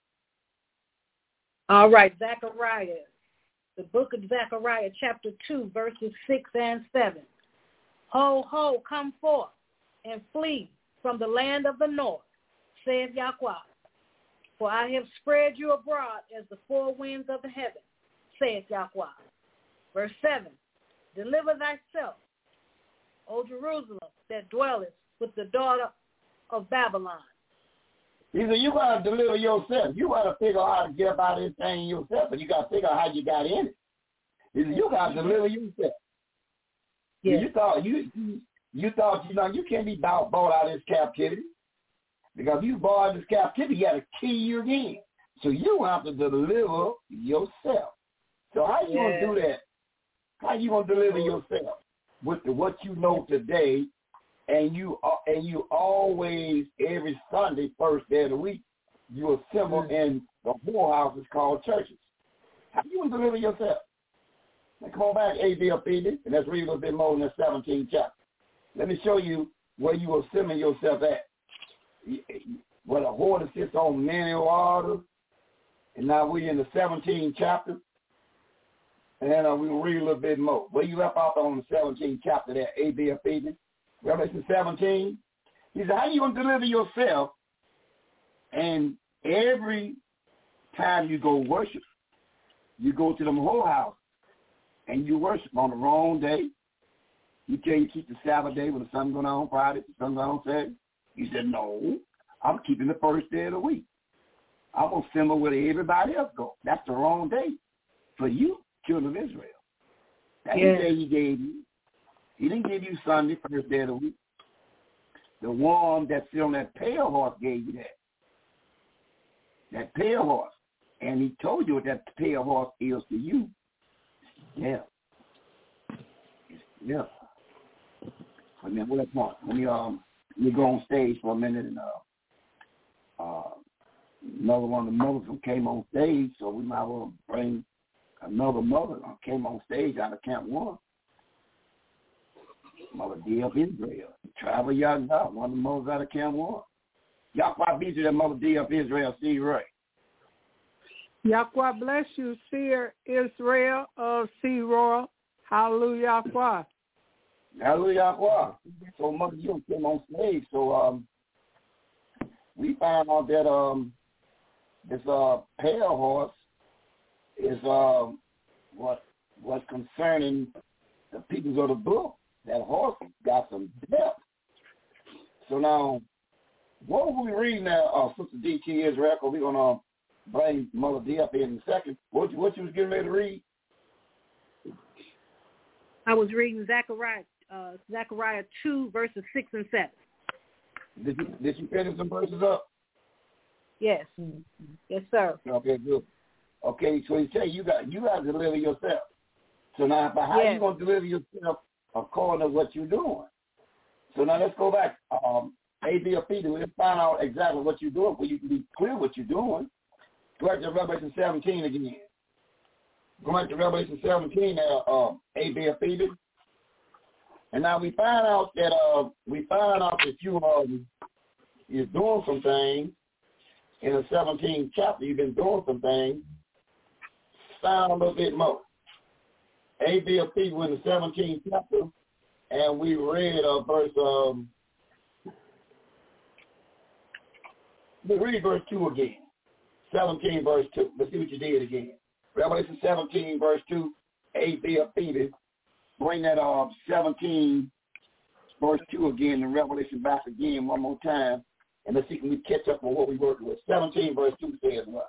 All right, Zechariah, the book of Zechariah, chapter two, verses six and seven. Ho, ho, come forth and flee from the land of the north, saith Yahweh. For I have spread you abroad as the four winds of the heaven, saith Yahweh. Verse seven. Deliver thyself, O Jerusalem, that dwelleth with the daughter of Babylon. He said, you got to deliver yourself. You got to figure out how to get up out of this thing yourself, but you got to figure out how you got in it. He said, you got to deliver yourself. Yeah. You thought you, you you thought you know you can't be bought, bought out of this captivity, because if you bought out of this captivity, you got to kill you again. So you have to deliver yourself. So how you yeah. gonna do that? How you gonna deliver yourself with the, what you know today? And you and you always, every Sunday, first day of the week, you assemble mm-hmm. in the whorehouses called churches. How you going to deliver yourself? Now come on back, A B L P D, and let's read a little bit more in the seventeenth chapter. Let me show you where you assemble yourself at. Where the whore sits on many waters, and now we're in the seventeenth chapter, and uh, we'll read a little bit more. Where you left off on the seventeenth chapter there, A B L P D? Revelation seventeen, he said, how are you going to deliver yourself? And every time you go worship, you go to the whorehouse and you worship on the wrong day. You tell you keep the Sabbath day when the sun going on Friday, the sun going on Saturday. He said, no, I'm keeping the first day of the week. I'm going to assemble where everybody else goes. That's the wrong day for you, children of Israel. That's yeah. the day he gave you. He didn't give you Sunday, first day of the week. The one that sit on that pale horse gave you that. That pale horse. And he told you what that pale horse is to you. Yeah. Yeah. But then, what point? Let me um let me go on stage for a minute, and uh uh another one of the mothers who came on stage, so we might well bring another mother who came on stage out of Camp One. Mother D of Israel, tribe of Yahdah, one of the mothers out of Camp One. Yahweh be to that Mother D of Israel, see right. Yahweh bless you, Seer Israel of C. Royal. Hallelujah, Yahweh. Hallelujah, Yahweh. So Mother, you came on stage, so um, we found out that um, this uh pale horse is um what what's concerning the peoples of the book. That horse got some depth. So now, what will we read now, uh, Sister D T Israel? We're going to bring Mother D up in a second. What you, what you was getting ready to read? I was reading Zechariah, uh, Zechariah two, verses six and seven. Did you, did you finish some verses up? Yes. Yes, sir. Okay, good. Okay, so he said you got you got to deliver yourself. So now, but how yes. you going to deliver yourself according to what you're doing? So now let's go back. Um, A, B, or P, let's find out exactly what you're doing so you can be clear what you're doing. Go back to Revelation seventeen again. Go back to Revelation seventeen now, uh, A, B, or P. And now we find out that uh, we find out that you um, you're doing some things in the seventeenth chapter. You've been doing some things. Find out a little bit more. A, B, or P, we're in the seventeenth chapter, and we read uh, verse, um, we read verse two again. seventeen, verse two. Let's see what you did again. Revelation seventeen, verse two. A, B, or Phoebe. Bring that uh, seventeen, verse two again, and Revelation back again one more time. And let's see if we catch up on what we worked with. seventeen, verse two says what?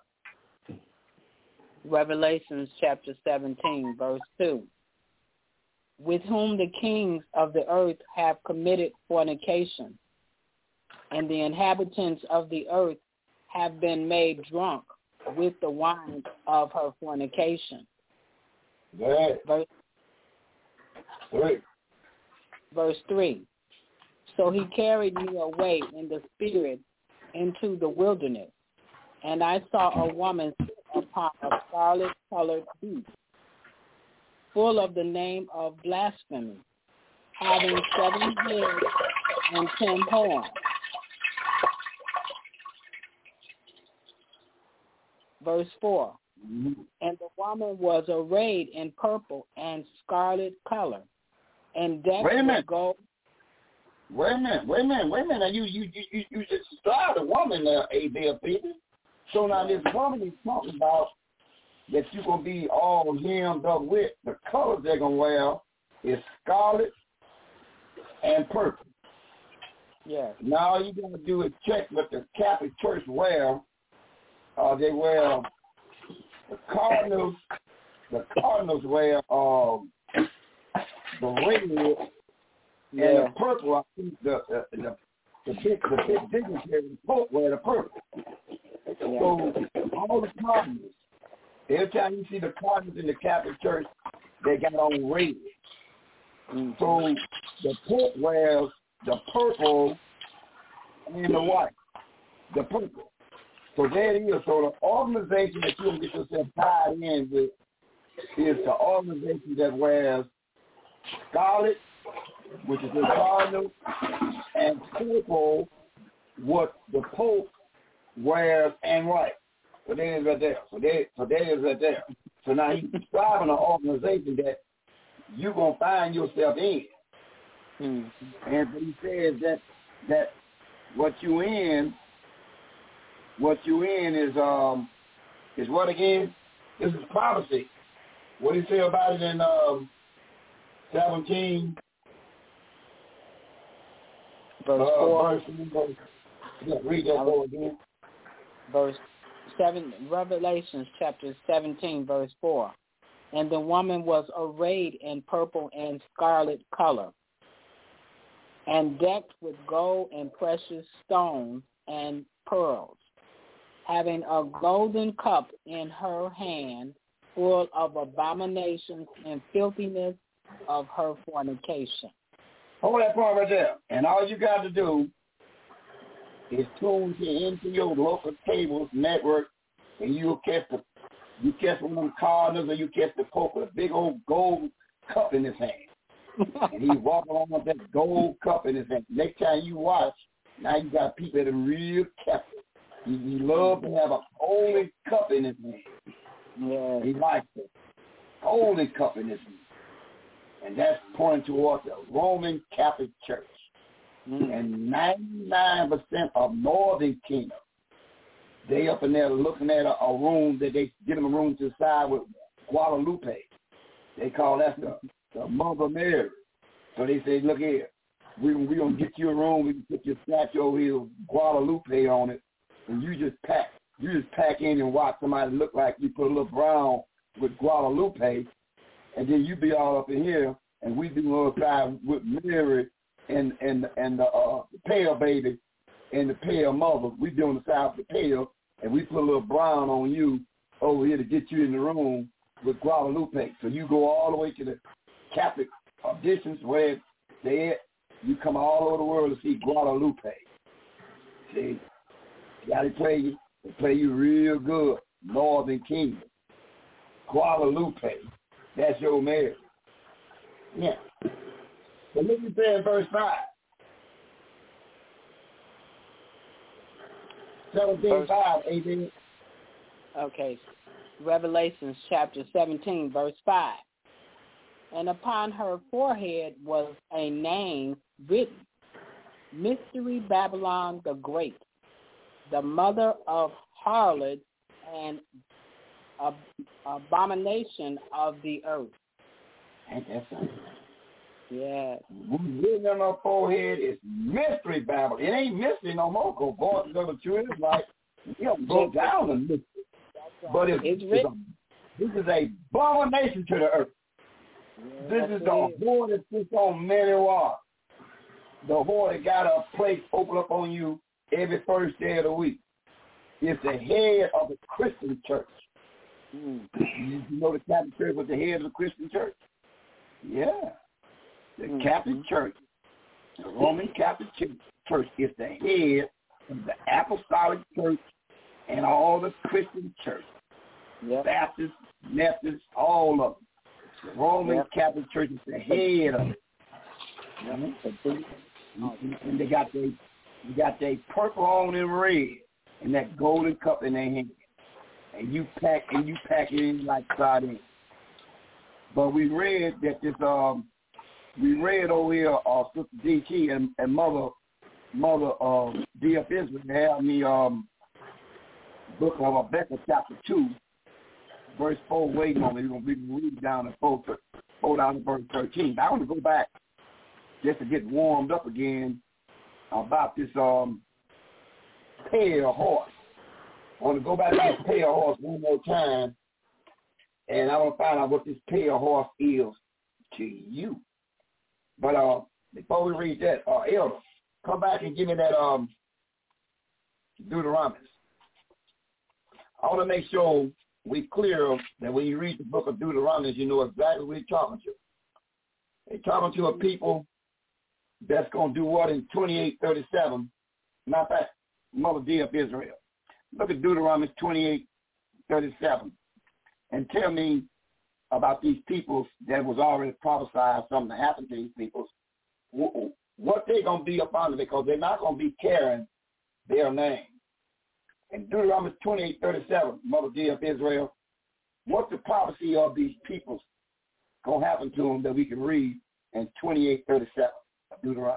Revelations chapter seventeen, verse two. With whom the kings of the earth have committed fornication, and the inhabitants of the earth have been made drunk with the wine of her fornication. Right. Verse, three. Verse three. So he carried me away in the spirit into the wilderness, and I saw a woman sit upon a scarlet-colored beast, full of the name of blasphemy, having seven heads and ten horns. Verse four. Mm-hmm. And the woman was arrayed in purple and scarlet color, and decked with gold. Wait a minute, wait a minute, wait a minute. You you you you, you just started a woman there, A B people. So now this woman is talking about that you're gonna be all hemmed up with. The colors they're gonna wear is scarlet and purple. Yeah. Now all you gotta do is check what the Catholic Church wear. Uh, they wear the Cardinals. The Cardinals wear um the red. Yeah. And the purple, I think the the the, the big the big dignitary the Pope wear the purple. Yeah. So all the Cardinals, every time you see the Cardinals in the Catholic Church, they got on red. Mm-hmm. So the Pope wears the purple and the white, the purple. So there it is. So the organization that you'll get yourself tied in with is the organization that wears scarlet, which is the cardinal, and purple, what the Pope wears and white. So there it is right there. So there, so there it is right there. So now he's describing an organization that you're gonna find yourself in. Mm-hmm. And he says that that what you in, what you in is um is what again? This is prophecy. What do you say about it in um seventeen? Verse uh, four. Verse, verse, yeah, read that for again. Verse seven. Revelations chapter seventeen, verse four. And the woman was arrayed in purple and scarlet color, and decked with gold and precious stones and pearls, having a golden cup in her hand, full of abominations and filthiness of her fornication. Hold that part right there. And all you got to do is tune into your local cable network, and you'll catch the you catch one of them Cardinals, or you catch the Pope with a big old gold cup in his hand. And he's walking around with that gold cup in his hand. Next time you watch, now you got people that are real careful. He, he loves to have a holy cup in his hand. Yeah. He likes it. Holy cup in his hand. And that's pointing towards the Roman Catholic Church. Mm. And ninety-nine percent of Northern Kingdom, they up in there looking at a, a room that they get them a room to the side with Guadalupe. They call that the, the Mother Mary. So they say, look here, we we gonna get you a room. We can put your statue over here, Guadalupe on it, and you just pack. You just pack in and watch somebody look like you put a little brown with Guadalupe, and then you be all up in here, and we be on the side with Mary and and and the, uh, the pale baby and the pale mother. We be on the side with the pale, and we put a little brown on you over here to get you in the room with Guadalupe. So you go all the way to the Catholic auditions where they at. You come all over the world to see Guadalupe. See, yeah, they play you. They play you real good. Northern Kingdom. Guadalupe. That's your Mary. Yeah. So look at that in verse five. seventeen five, amen. Okay. Revelations chapter seventeen, verse five. and upon her forehead was a name written, Mystery Babylon the Great, the mother of harlots and ab- abomination of the earth. Ain't that something? Yeah. Written on her forehead is Mystery Babylon. It ain't mystery no more, because boys and girls to it like, you don't go down the mystery. But it's, it's it's a, this is a abomination to the earth. Yeah, this is the whore that sits on many waters. The whore that got a plate open up on you every first day of the week. It's the head of the Christian church. Mm. You know the Catholic Church was the head of the Christian church? Yeah. The mm-hmm. Catholic Church, the Roman Catholic Church is the head of the Apostolic Church and all the Christian churches. Yep. Baptists, Methodists, all of them. The Roman yep. Catholic Church is the head of it. Mm-hmm. And they got their they got their purple on and red and that golden cup in their hand. And you pack and you pack it in like sardines. But we read that this um we read over here uh Sister D T and, and Mother Mother uh D F Israel have me um book of Rebecca chapter two, verse four waiting on me. We're gonna be reading down to four, four down to verse thirteen. I want to go back just to get warmed up again about this um pale horse. I want to go back to this pale horse one more time, and I want to find out what this pale horse is to you. But uh, before we read that, uh, Elder, come back and give me that um Deuteronomy. I want to make sure we're clear that when you read the book of Deuteronomy, you know exactly what he's talking to. They're talking to a people that's going to do what in twenty-eight thirty-seven. Not that Mother D of Israel. Look at Deuteronomy twenty-eight thirty-seven and tell me about these peoples that was already prophesied something to happen to these peoples. What they're going to be up under, because they're not going to be carrying their name. In Deuteronomy twenty-eight thirty-seven, Mother D of Israel, what's the prophecy of these peoples going to happen to them that we can read in twenty-eight thirty-seven of Deuteronomy?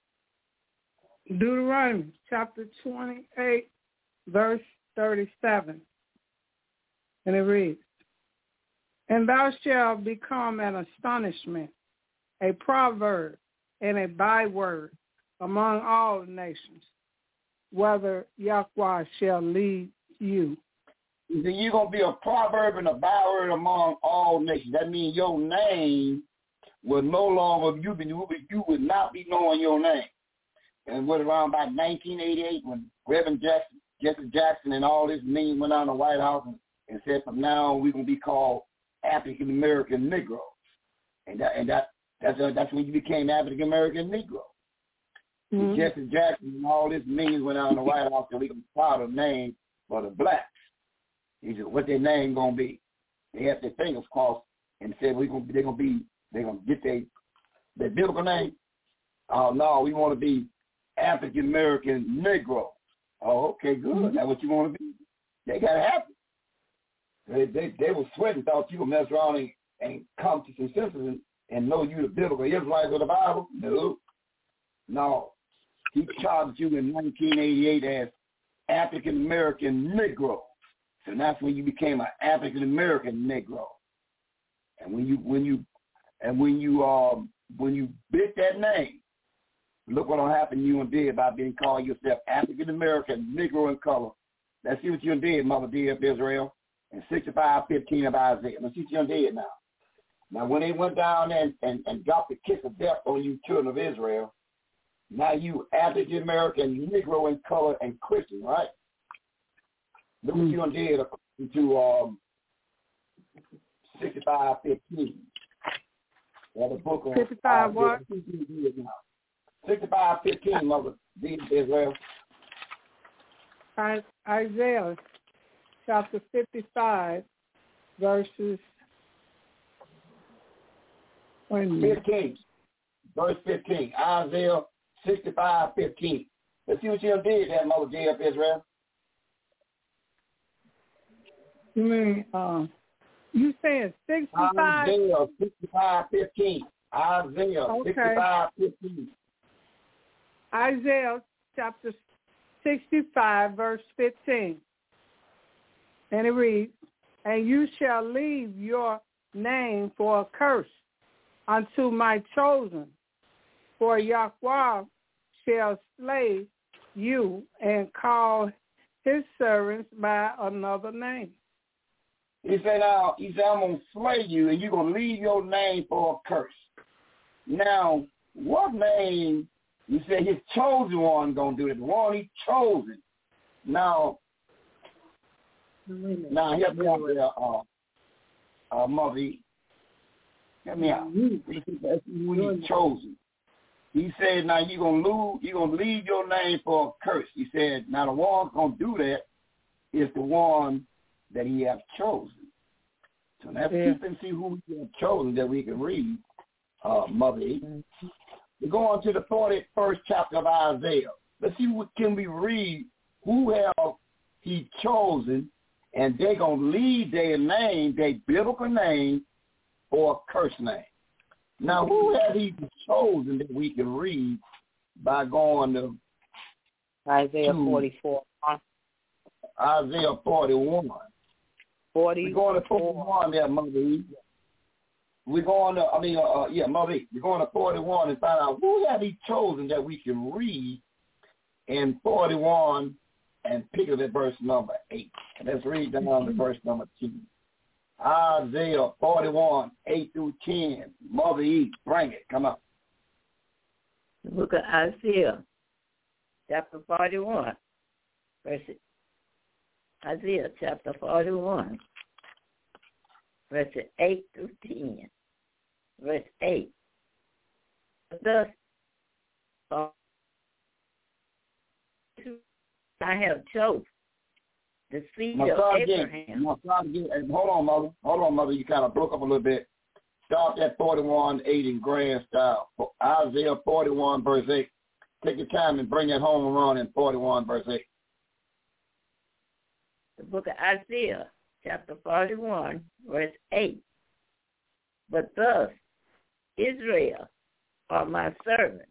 Deuteronomy chapter twenty-eight, verse thirty-seven. And it reads, "And thou shalt become an astonishment, a proverb, and a byword among all nations, whether Yahweh shall lead you." Then you're going to be a proverb and a byword among all nations. That means your name will no longer, you, you would not be knowing your name. And what around about nineteen eighty-eight, when Reverend Jackson, Jesse Jackson and all his men went on the White House and, and said, from now on, we're going to be called African American Negroes. And that, and that that's uh, that's when you became African American Negro. Mm-hmm. Jesse Jackson and all his men went out in the White House and we can file a name for the blacks. He said, what their name gonna be? They had their fingers crossed and said we gonna they're gonna be they're gonna get their their biblical name. Oh no, we want to be African American Negro. Oh, okay, good. Mm-hmm. That's what you want to be. They got happy. They they they were sweating, thought you would mess around and, and come to some senses and, and know you the biblical Israelites of the Bible. No, no. He charged you in nineteen eighty-eight as African American Negro. So that's when you became an African American Negro. And when you when you and when you um when you bit that name, look what will happen to you and did by being called yourself African American Negro in color. Let's see what you did, Mother D of Israel, in sixty-five fifteen of Isaiah. Let's see what you did now. Now when they went down and, and, and dropped the kiss of death on you children of Israel, now you African American Negro in color and Christian, right? Look what you did according to um, sixty-five fifteen. Well, the book of sixty-five what? sixty-five fifteen, Mother D of Israel. Isaiah chapter fifty-five, verses fifteen. Verse fifteen. Isaiah sixty-five fifteen. Let's see what you did there, Mother D of Israel. You mean, uh, You saying sixty-five? Isaiah sixty-five fifteen. Isaiah okay. sixty-five fifteen. Isaiah chapter sixty-five, verse fifteen. And it reads, and you shall leave your name for a curse unto my chosen, for Yahweh shall slay you and call his servants by another name. He said, now, he said, I'm going to slay you, and you're going to leave your name for a curse. Now, what name, you said his chosen one going to do it, the one he chosen. Now, now, help me out there, uh, uh, Mother. Help me out. That's when he chosen. He said, now you're going to lose, you're going to leave your name for a curse. He said, now the one going to do that is the one that he has chosen. So let's yeah. keep and see who he has chosen that we can read, uh, Mother. Mm-hmm. We go on to the forty-first chapter of Isaiah. Let's see what can we read. Who have he chosen, and they're going to leave their name, their biblical name, for a curse name. Now, who have he chosen that we can read by going to Isaiah to forty-four. Isaiah forty-one. forty. We're going to forty-one there, Mother E. We're going to, I mean, uh, uh, yeah, Mother E. We're going to forty-one and find out who have he chosen that we can read in forty-one and pick up at verse number eight. Let's read down to verse number two. Isaiah forty-one, eight through ten. Mother E, bring it. Come on. The book of Isaiah, chapter forty-one, verse Isaiah chapter forty-one, verses eight through ten. Verse eight. Thus, uh, I have chosen the seed of Abraham. Again. Hold on, Mother. Hold on, Mother. You kind of broke up a little bit. Start at forty-one, eight in grand style. Isaiah forty-one, verse eight. Take your time and bring it home and run in forty-one, verse eight. The book of Isaiah, chapter forty-one, verse eight. But thus, Israel are my servant,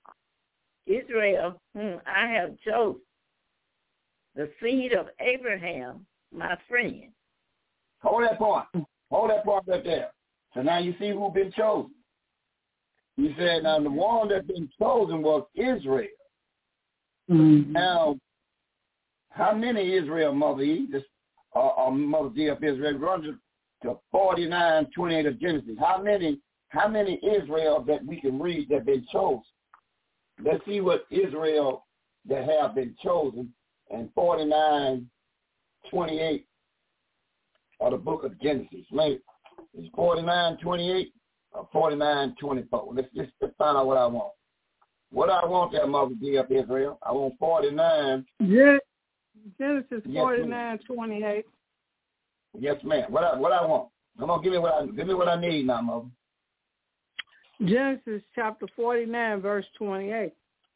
Israel whom I have chosen, the seed of Abraham, my friend. Hold that point. Hold that point right there. So now you see who's been chosen. You said, now the one that's been chosen was Israel. Mm-hmm. Now, how many Israel, Mother E, this, uh, uh, Mother D of Israel, runs to forty-nine twenty-eight of Genesis? How many, how many Israel that we can read that been chosen? Let's see what Israel that have been chosen in forty-nine twenty-eight of the book of Genesis. Maybe it's forty-nine twenty-eight or forty-nine twenty-four. Let's just let's find out what I want. What I want that, Mother D of Israel. I want forty-nine. Yeah. Genesis forty-nine twenty-eight. Yes, ma'am. What I what I want? Come on, give me what I give me what I need now, Mother. Genesis chapter forty-nine, verse twenty-eight.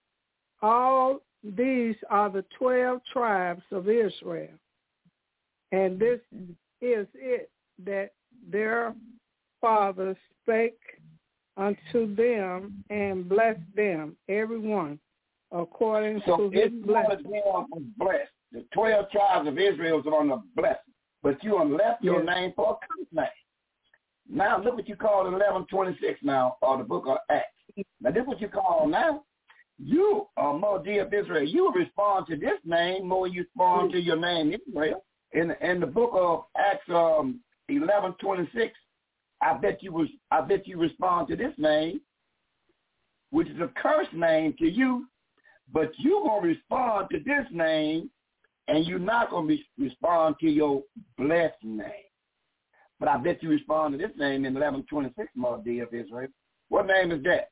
All these are the twelve tribes of Israel, and this is it that their fathers spake unto them and blessed them, every one, according so to his blessing. Was blessed. The twelve tribes of Israel was on the blessing, but you have left your yes. name for a curse name. Now look what you call eleven twenty-six now, or the book of Acts. Now this is what you call now. You, uh, Mother D of Israel, you respond to this name more you respond to your name Israel. In in the book of Acts um, eleven twenty-six, I bet you was I bet you respond to this name, which is a curse name to you, but you gonna respond to this name, and you're not gonna be, respond to your blessed name. But I bet you respond to this name in eleven twenty-six, Mother D of Israel. What name is that?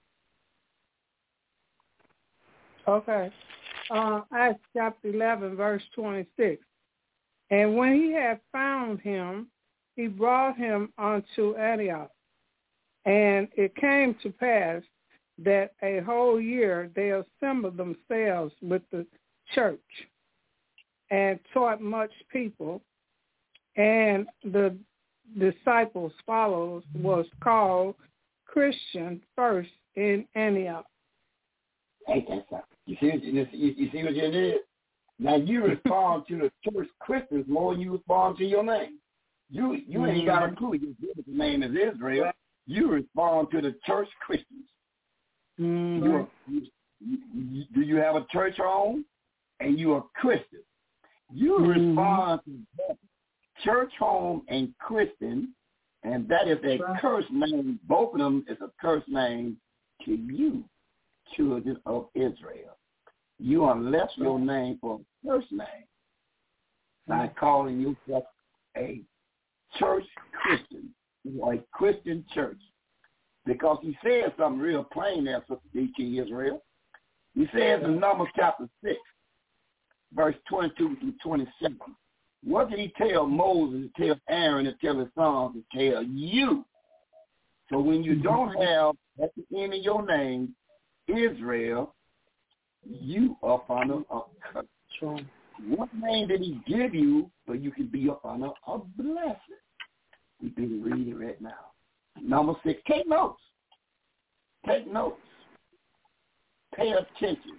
Okay. Uh, Acts chapter eleven, verse twenty-six. And when he had found him, he brought him unto Antioch. And it came to pass that a whole year they assembled themselves with the church and taught much people. And the disciples followers was called Christian first in Antioch. Ain't that something? You see, you, you, you see what you did? Now you respond to the church Christians more than you respond to your name. You you ain't got a clue. You give the name is Israel. You respond to the church Christians. Mm-hmm. You, you, you, do you have a church home? And you are Christian. You Mm-hmm. respond to that church home and Christian, and that is a right. curse name. Both of them is a curse name to you, children of Israel. You are left your name for a curse name by calling yourself a church Christian or a Christian church. Because he said something real plain there, Sister D T Israel. He says in Numbers chapter six, verse twenty-two through twenty-seven, what did he tell Moses to tell Aaron to tell his sons to tell you? So when you don't have at the end of your name Israel, you up under a curse. Sure. What name did he give you so you can be up under a blessing? We've been reading right now. Number six, take notes. Take notes. Pay attention.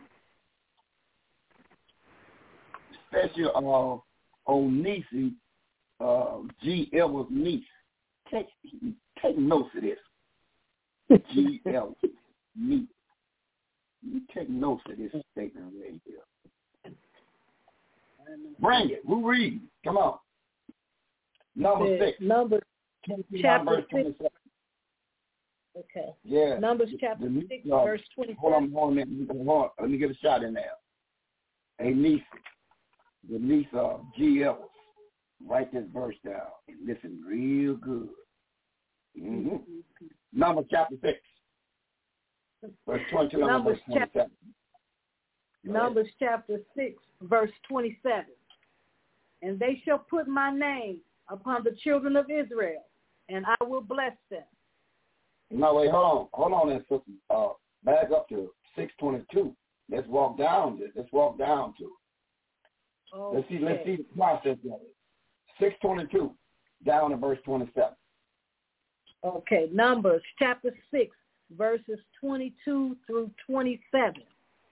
Especially uh, on Nisi, uh, G. Edwards' niece. Take, take notes of this. G. Edwards' niece. You take notes of this statement right here. Bring it. Who read? Come on. Number six. Numbers chapter six. Okay. Yeah. Numbers chapter the, six, uh, verse twenty-seven. Hold on, hold on, hold on. Let me get a shot in there. A niece, the niece of G. Edwards. Write this verse down and listen real good. Mm-hmm. Mm-hmm. Numbers chapter six. Verse twenty-two, Numbers, verse twenty-seven. Chapter, Numbers chapter six, verse twenty-seven. And they shall put my name upon the children of Israel, and I will bless them. No, wait, hold on. Hold on there, sister. Uh, back up to six twenty-two. Let's walk down to it. Let's walk down to it. Okay. Let's see, let's see the process of it. six twenty-two, down to verse twenty-seven. Okay, Numbers chapter six, verses twenty-two through twenty-seven.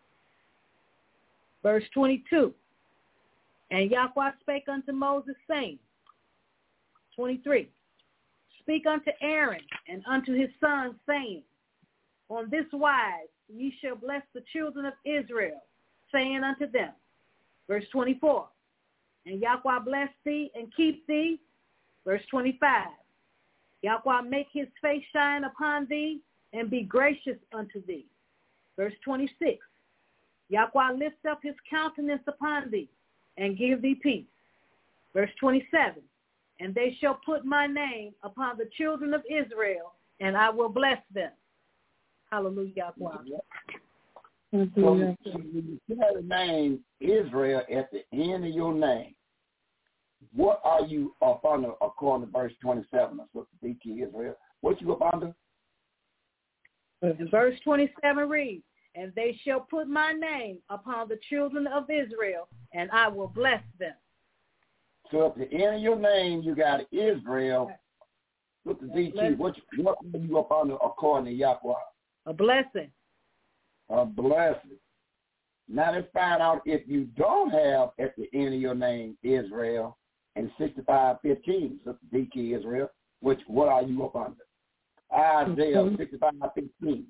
Verse twenty-two. And Yahweh spake unto Moses, saying, twenty-three. Speak unto Aaron and unto his sons, saying, on this wise ye shall bless the children of Israel, saying unto them, verse twenty-four, and Yahweh bless thee and keep thee, verse twenty-five, Yahweh make his face shine upon thee and be gracious unto thee, verse twenty-six, Yahweh lift up his countenance upon thee and give thee peace, verse twenty-seven, and they shall put my name upon the children of Israel, and I will bless them. Hallelujah. So, so when you have the name Israel at the end of your name, what are you up under according to verse twenty-seven of Sister D T Israel? What you up under? And verse twenty-seven reads, and they shall put my name upon the children of Israel, and I will bless them. So at the end of your name, you got Israel. Look at D T. What, what are you up under according to Yahweh? A blessing. A blessing. Now let's find out if you don't have at the end of your name Israel and sixty-five fifteen, Sister D T Israel, which what are you up under? Isaiah mm-hmm. sixty-five fifteen.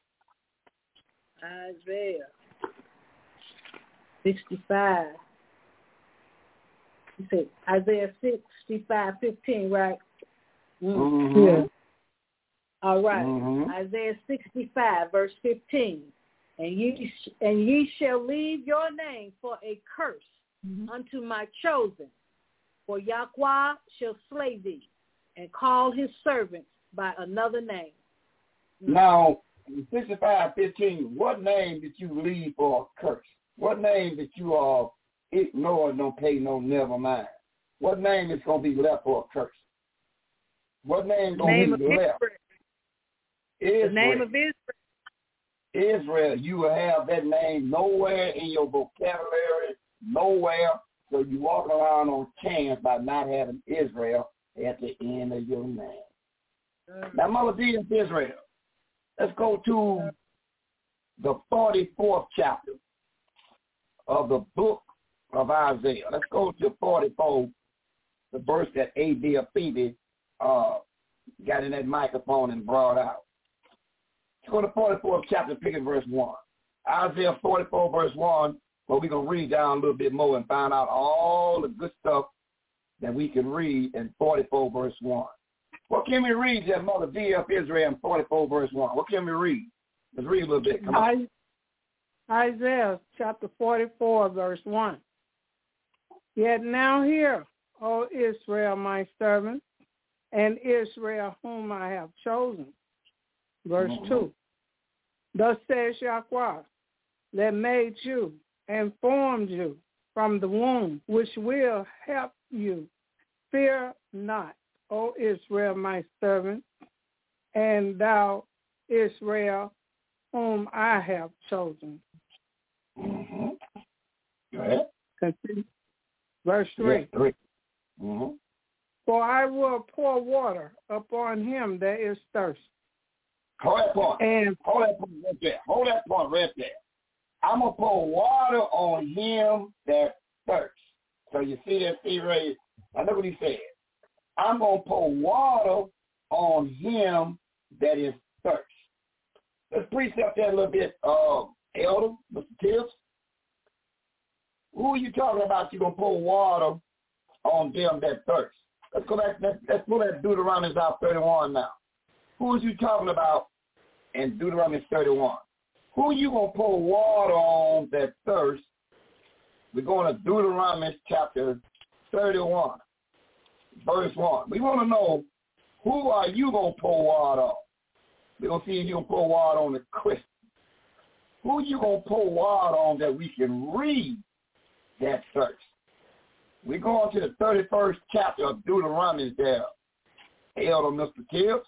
Isaiah sixty-five. You said Isaiah sixty-five fifteen, right? Mm-hmm. Yeah. All right. Mm-hmm. Isaiah sixty-five, verse fifteen. And ye, sh- and ye shall leave your name for a curse mm-hmm. unto my chosen. For Yahweh shall slay thee and call his servants by another name. Mm-hmm. Now, in sixty-five fifteen, what name did you leave for a curse? What name did you uh, ignore and don't pay no never mind? What name is going to be left for a curse? What name is going to be left? Israel. The name of Israel. Israel, you will have that name nowhere in your vocabulary, nowhere. So you walk around on chance by not having Israel at the end of your name. Now, Mother D of Israel, let's go to the forty-fourth chapter of the book of Isaiah. Let's go to forty-four, the verse that A D of Phoebe uh, got in that microphone and brought out. Let's go to the forty-fourth chapter, pick at verse one. Isaiah forty-four, verse one, but we're going to read down a little bit more and find out all the good stuff that we can read in forty-four, verse one. What can we read there, Mother D of Israel, in forty-four, verse one? What can we read? Let's read a little bit. Come on. Isaiah chapter forty-four, verse one. Yet now hear, O Israel, my servant, and Israel, whom I have chosen. Verse mm-hmm. two. Thus says Yahweh, that made you and formed you from the womb, which will help you. Fear not, O Israel, my servant, and thou, Israel, whom I have chosen. Mm-hmm. Go ahead. Continue. Verse three. Yes, three. Mm-hmm. For I will pour water upon him that is thirsty. Hold that point. And hold that point right there. Hold that point right there. I'm going to pour water on him that thirsts. So you see that, Steve Ray? I know what he said. I'm going to pour water on him that is thirst. Let's precept that a little bit, uh, Elder, Mister Tibbs. Who are you talking about you're going to pour water on them that thirst? Let's go back. Let's, let's pull that Deuteronomy out thirty-one now. Who is you talking about in Deuteronomy thirty-one? Who are you going to pour water on that thirst? We're going to Deuteronomy chapter thirty-one, verse one. We want to know, who are you going to pour water on? We're going to see if you're going to pour water on the Christian. Who are you going to pour water on that we can read that thirst? We're going to the thirty-first chapter of Deuteronomy there, Elder Mister Tibbs.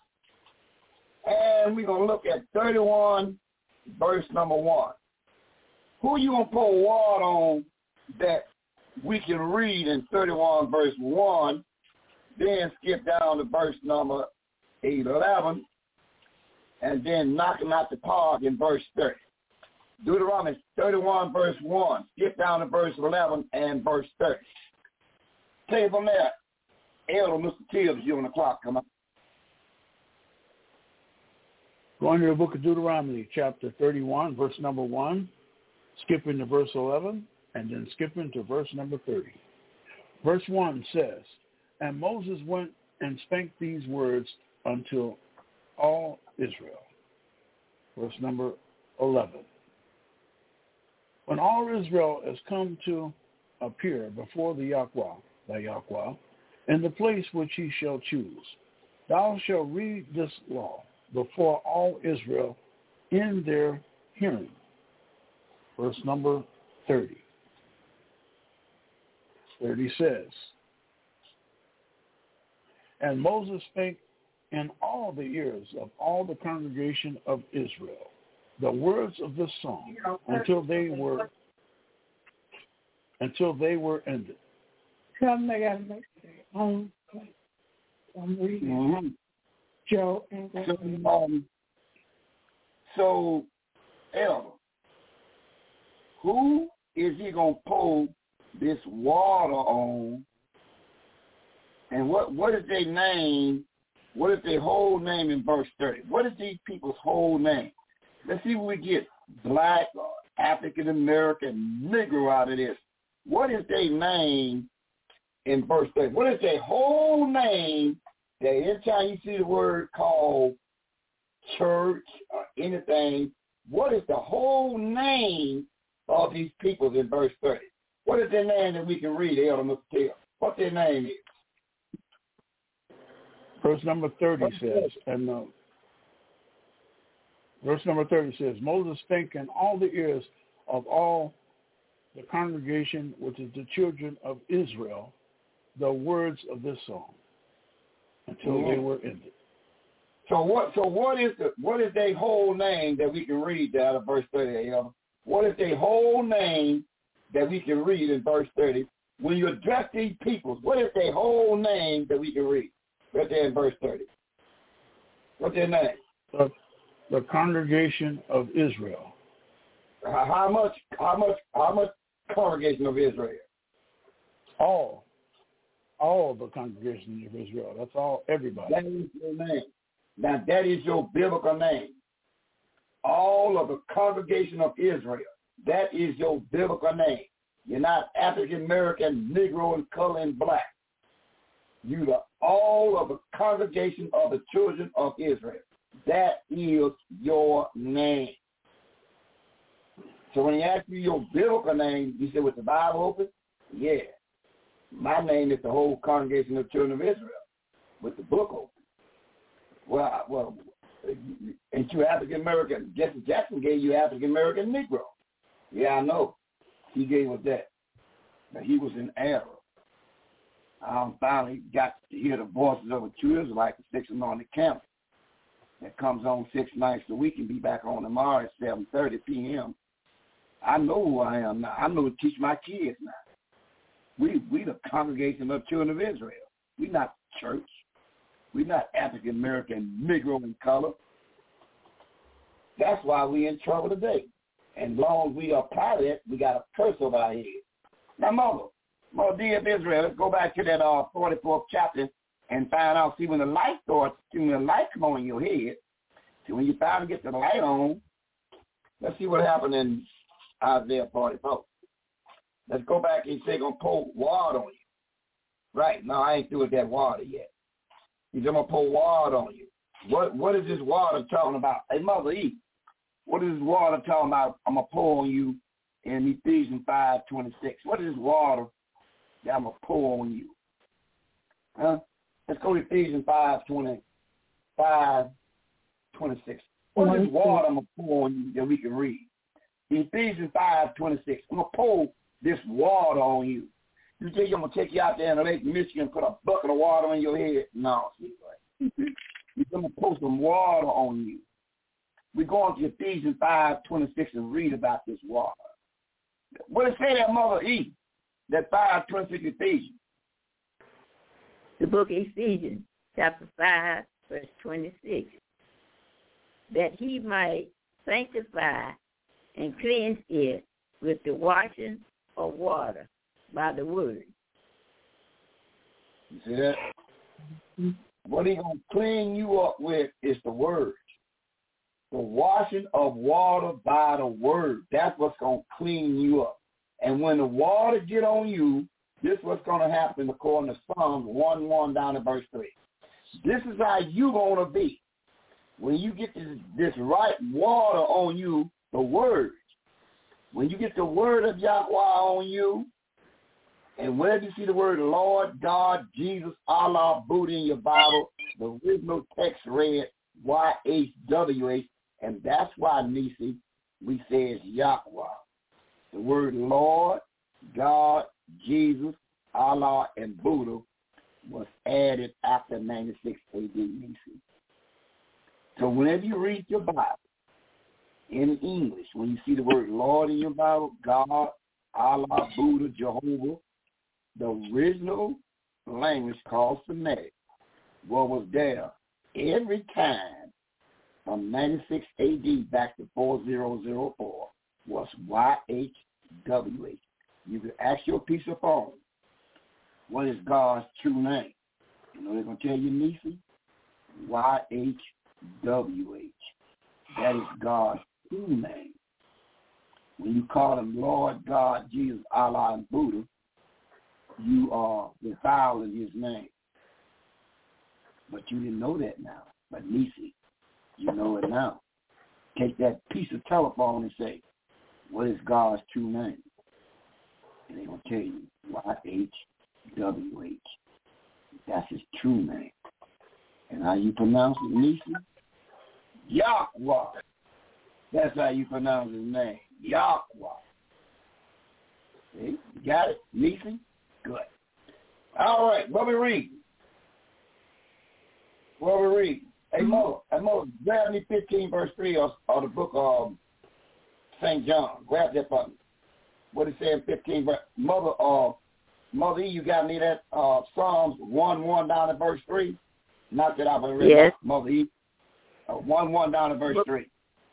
And we're going to look at thirty-one, verse number one. Who are you going to pour water on that we can read in thirty-one, verse one, then skip down to verse number eleven, and then knock him out the park in verse thirty. Deuteronomy thirty-one, verse one, skip down to verse eleven and verse thirty. Take from there, Elder Mister Tibbs, you on the clock, come on. Going to the book of Deuteronomy, chapter thirty-one, verse number one, skipping to verse eleven, and then skipping to verse number thirty. Verse one says, And Moses went and spake these words unto all Israel. Verse number eleven. When all Israel has come to appear before the Yahweh, the Yahweh, in the place which he shall choose, thou shalt read this law before all Israel in their hearing. Verse number thirty. thirty says, And Moses spake in all the ears of all the congregation of Israel the words of this song until they were until they were ended. Come, I gotta make it. Um, I'm reading. Mm-hmm. Joe and so, um, so, Elder, who is he gonna pour this water on? And what what is their name? What is their whole name in verse thirty? What is these people's whole name? Let's see if we get black or African American, Negro out of this. What is their name in verse thirty? What is their whole name that anytime you see the word called church or anything, what is the whole name of these people in verse thirty? What is their name that we can read, Elder Mister Taylor? What their name is? Verse number thirty says, and uh, verse number thirty says, Moses spake in all the ears of all the congregation, which is the children of Israel, the words of this song, until mm-hmm. they were ended. So what? So what is the what is their whole name that we can read out of verse thirty? Elder? What is their whole name that we can read in verse thirty? When you address these peoples, what is their whole name that we can read? Right there in verse thirty. What's their name? The, the congregation of Israel. How, how much? How much? How much congregation of Israel? All. All the congregation of Israel. That's all. Everybody. That is your name. Now that is your biblical name. All of the congregation of Israel. That is your biblical name. You're not African American, Negro, and color and black. You are all of the congregation of the children of Israel. That is your name. So when he asks you your biblical name, you say, was the Bible open? Yeah. My name is the whole congregation of the children of Israel with the book open. Well, well, ain't you African American? Jesse Jackson gave you African American Negro. Yeah, I know. He gave us that. But he was in error. I finally got to hear the voices of a true Israelite, the six anointed camp that comes on six nights a week and be back on tomorrow at seven thirty p.m. I know who I am now. I know to teach my kids now. We we the congregation of children of Israel. We're not church. We're not African American, Negro in color. That's why we're in trouble today. And as long as we apply that, we got a curse over our head. Now, Mother, Mother D of Israel, let's go back to that uh, forty-fourth chapter and find out, see, when the light starts, see, when the light come on in your head, see, when you finally get the light on, let's see what happened in Isaiah forty-four. Let's go back and say, going to pour water on you. Right, no, I ain't through with that water yet. He's going to pour water on you. What What is this water talking about? Hey, Mother E, what is this water talking about? I'm going to pour on you in Ephesians five twenty-six. What is this water that I'm going to pour on you? Huh? Let's go to Ephesians five twenty-five, twenty-six. What is this water I'm going to pour on you that we can read? Ephesians five twenty-six. I'm going to pour this water on you. You think I'm going to take you out there in Lake Michigan and put a bucket of water on your head? No. He's going to pour some water on you. We're going to Ephesians five twenty-six and read about this water. What does it say there, Mother E? That five twenty-six Ephesians. The book of Ephesians, chapter five, verse twenty-six. That he might sanctify and cleanse it with the washing of water by the word. You see that? What he's going to clean you up with is the word. The washing of water by the word. That's what's going to clean you up. And when the water get on you, this is what's going to happen according to Psalms one one down to verse three. This is how you're going to be. When you get this, this right water on you, the word. When you get the word of Yahweh on you, and whenever you see the word Lord, God, Jesus, Allah, Buddha in your Bible, the original text read Y H W H, and that's why, Nisi, we say it's Yahweh. The word Lord, God, Jesus, Allah, and Buddha was added after ninety-six A D, Nisi. So whenever you read your Bible in English, when you see the word Lord in your Bible, God, Allah, Buddha, Jehovah, the original language called Semitic, what was there every time from ninety-six A D back to four thousand four was Y H W H. You could ask your piece of phone, what is God's true name? You know they're going to tell you, Nisi? Y H W H. That is God's true name. When you call him Lord, God, Jesus, Allah, and Buddha, you are defiling his name. But you didn't know that now. But Nisi, you know it now. Take that piece of telephone and say, what is God's true name? And they're going to tell you, Y H W H. That's his true name. And how you pronounce it, Nisi? Yahweh. That's how you pronounce his name. Yahweh. See? You got it, Nisi? Good. All right, what we reading? What we reading? Hey, Mo, hey, Mo, grab me fifteen verse three of, of the book of Saint John. Grab that for me. What it say in fifteen verse? Mother, uh, Mother E, you got me that uh, Psalms one one down at verse three? Not that I've read Yes. Mother Eve. Uh, one, one down to verse book, three.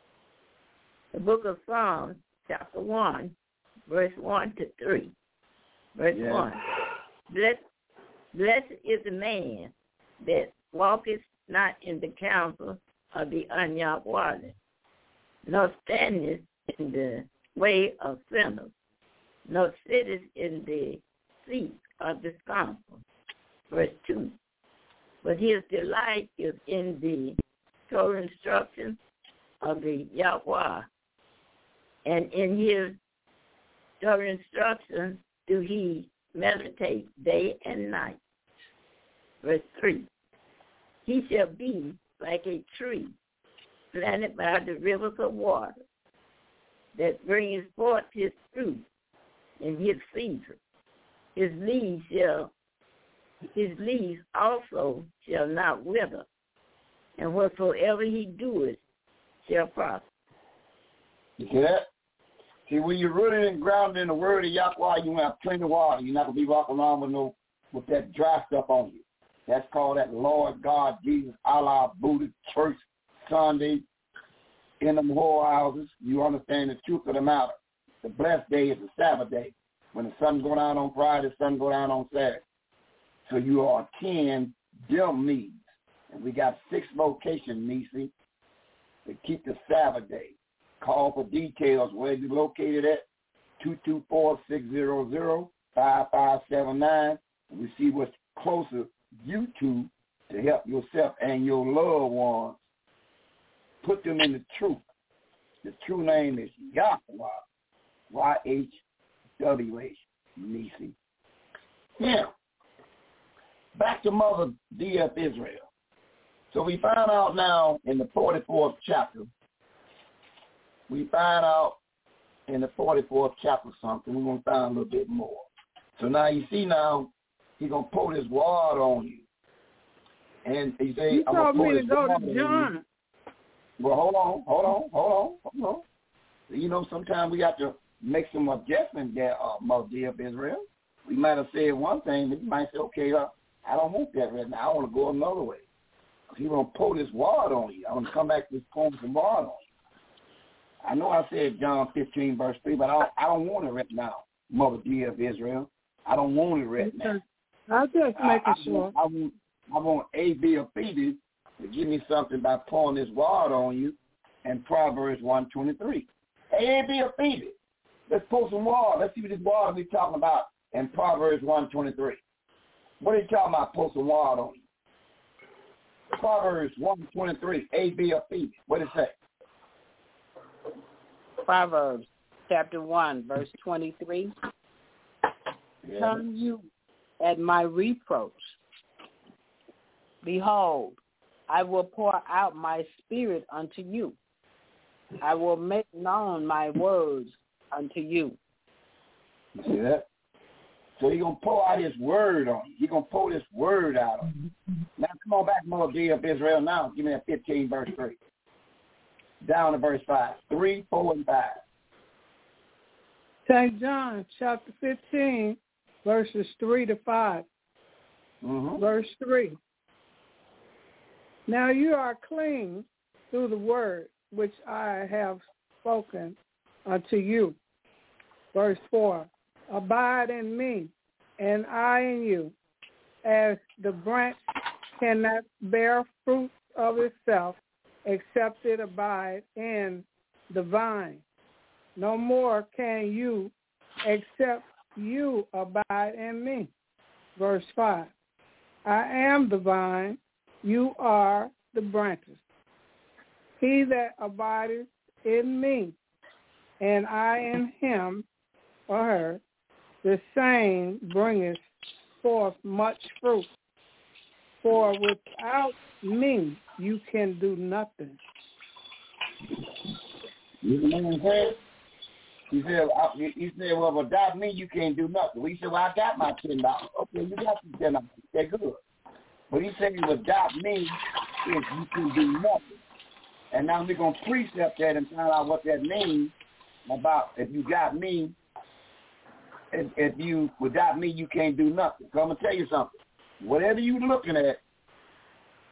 The book of Psalms, chapter one, verse one to three. Verse yes. one. Blessed, blessed is the man that walketh not in the counsel of the ungodly, nor standeth in the way of sinners, nor sitteth in the seat of the scornful. Verse two. But his delight is in the Torah instructions of the Yahweh, and in his Torah instructions do he meditate day and night. Verse three. He shall be like a tree planted by the rivers of water that brings forth his fruit in his season. His leaves shall, his leaves also shall not wither, and whatsoever he doeth shall prosper. You see that? See, when you're rooted and grounded in the word of Yahweh, you're going to have plenty of water. You're not going to be walking around with no with that dry stuff on you. That's called that Lord God, Jesus, Allah, Buddha, church, Sunday, in them whorehouses. You understand the truth of the matter. The blessed day is the Sabbath day. When the sun go down on Friday, the sun go down on Saturday. So you are ten dim needs. And we got six locations, Nisi, to keep the Sabbath day. Call for details where you located at, two two four, six zero zero, five five seven nine. And we see what's closer you to to help yourself and your loved ones. Put them in the truth. The true name is Yahweh, Y H W H, Nisi. Now, back to Mother D F Israel. So we find out now in the forty-fourth chapter, we find out in the forty-fourth chapter something. We're going to find a little bit more. So now you see now, he's going to pour this water on you. And he say, you I'm told going me to go to to John. Well, hold on, hold on, hold on, hold on. You know, sometimes we have to make some adjustments there, uh, Mother D F Israel. We might have said one thing, but you might say, okay, uh, I don't want that right now. I want to go another way. He's going to pour this water on you. I'm going to come back to this pouring some water on you. I know I said John fifteen, verse three, but I don't, I don't want it right now, Mother D F Israel. I don't want it right now. I'll just make it sure. I, I, want, I want A B or Phoebe to give me something by pouring this water on you and Proverbs one twenty-three. A B or Phoebe, let's pour some water. Let's see what this water we're talking about in Proverbs one twenty-three. What are you talking about, pour some water on you? Proverbs one twenty-three, A B or Phoebe. What does it say? Proverbs chapter one, verse twenty-three. Yeah. Come you at my reproach. Behold, I will pour out my spirit unto you. I will make known my words unto you. You see that? So he's going to pour out his word on you. He's going to pour this word out on you. Now come on back, Mother D of Israel now. Give me that fifteen, verse three. Down to verse five. three, four, and five. Saint John chapter fifteen, verses three to five. Mm-hmm. Verse three. Now you are clean through the word which I have spoken unto you. Verse four. Abide in me, and I in you, as the branch cannot bear fruit of itself, except it abide in the vine. No more can you, except you abide in me. Verse five. I am the vine, you are the branches. He that abideth in me, and I in him, or her, the same bringeth forth much fruit. For without me you can do nothing. You know what I'm saying? He said, he said, well, without me you can't do nothing. Well, he said, well, I got my ten dollars. Okay, you got your ten dollars. They're good. But he said, without me you can do nothing. And now we're going to precept that and find out what that means about if you got me. If, if you, without me, you can't do nothing. So I'm going to tell you something. Whatever you're looking at,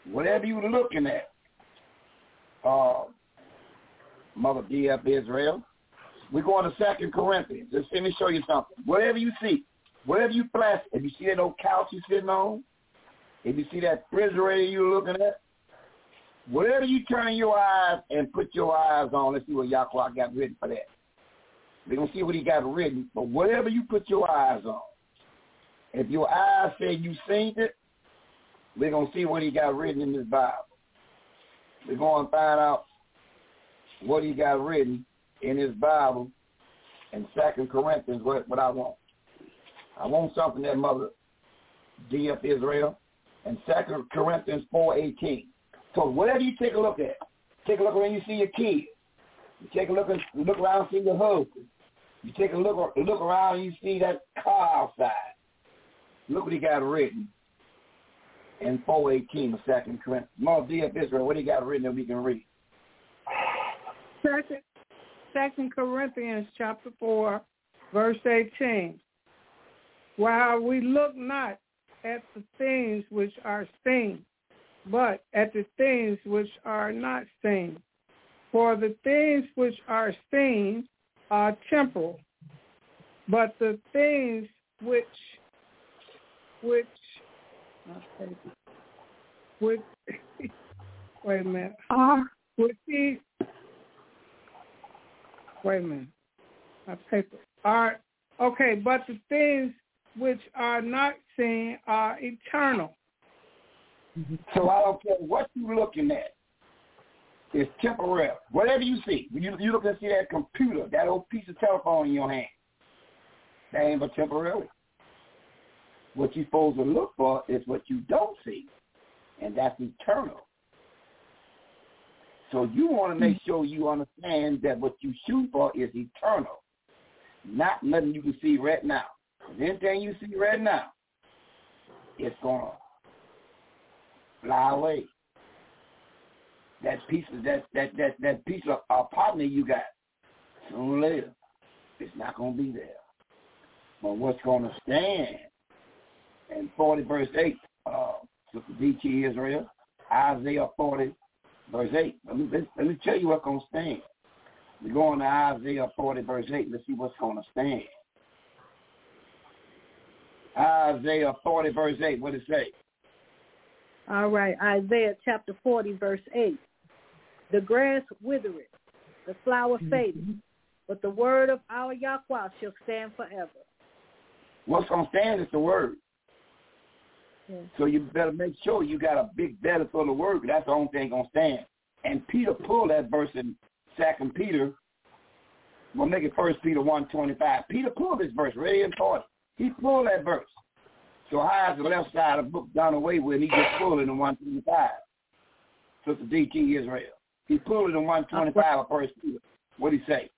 whatever you're looking at, uh, Mother D F Israel, we're going to Second Corinthians. Just let me show you something. Whatever you see, whatever you flash, if you see that old couch you're sitting on, if you see that refrigerator you're looking at, whatever you turn your eyes and put your eyes on, let's see what Yahweh got written for that. We're going to see what he got written, but whatever you put your eyes on, if your eyes say you seen it, we're going to see what he got written in this Bible. We're going to find out what he got written in his Bible in Second Corinthians, what, what I want. I want something that Mother D F Israel in Second Corinthians four eighteen. So whatever you take a look at, take a look when you see your kids. You take a look and look around and see your husband. You take a look look around and you see that car outside. Look what he got written in four eighteen of Second Corinthians. Mother D F Israel, what he got written that we can read? Second, Second Corinthians chapter four, verse eighteen. While we look not at the things which are seen, but at the things which are not seen. For the things which are seen are temporal, but the things which, which, okay, which, wait a minute, are, which he, wait a minute, my paper, are, okay, but the things which are not seen are eternal. So I don't care what you're looking at. It's temporary. Whatever you see, when you, you look and see that computer, that old piece of telephone in your hand, that ain't but temporary. What you're supposed to look for is what you don't see, and that's eternal. So you want to make sure you understand that what you shoot for is eternal, not nothing you can see right now. Anything you see right now, it's going to fly away. That piece of that that that that piece of uh, partner you got, sooner or later, it's not going to be there. But what's going to stand? In forty verse eight, uh, Sister D T Israel, Isaiah forty verse eight. Let me let, let me tell you what's going to stand. We're going to Isaiah forty verse eight. Let's see what's going to stand. Isaiah forty verse eight. What does it say? All right, Isaiah chapter forty, verse eight. The grass withereth, the flower fadeth, mm-hmm. but the word of our Yahweh shall stand forever. What's going to stand is the word. Yeah. So you better make sure you got a big belly for the word. That's the only thing going to stand. And Peter pulled that verse in Second Peter. We'll make it First Peter one twenty-five. Peter pulled this verse, really important. He pulled that verse. So high as the left side of the book done away with, he just pulled it in one twenty-five. Sister D T Israel. He pulled it in one twenty-five of First Peter. What did he say?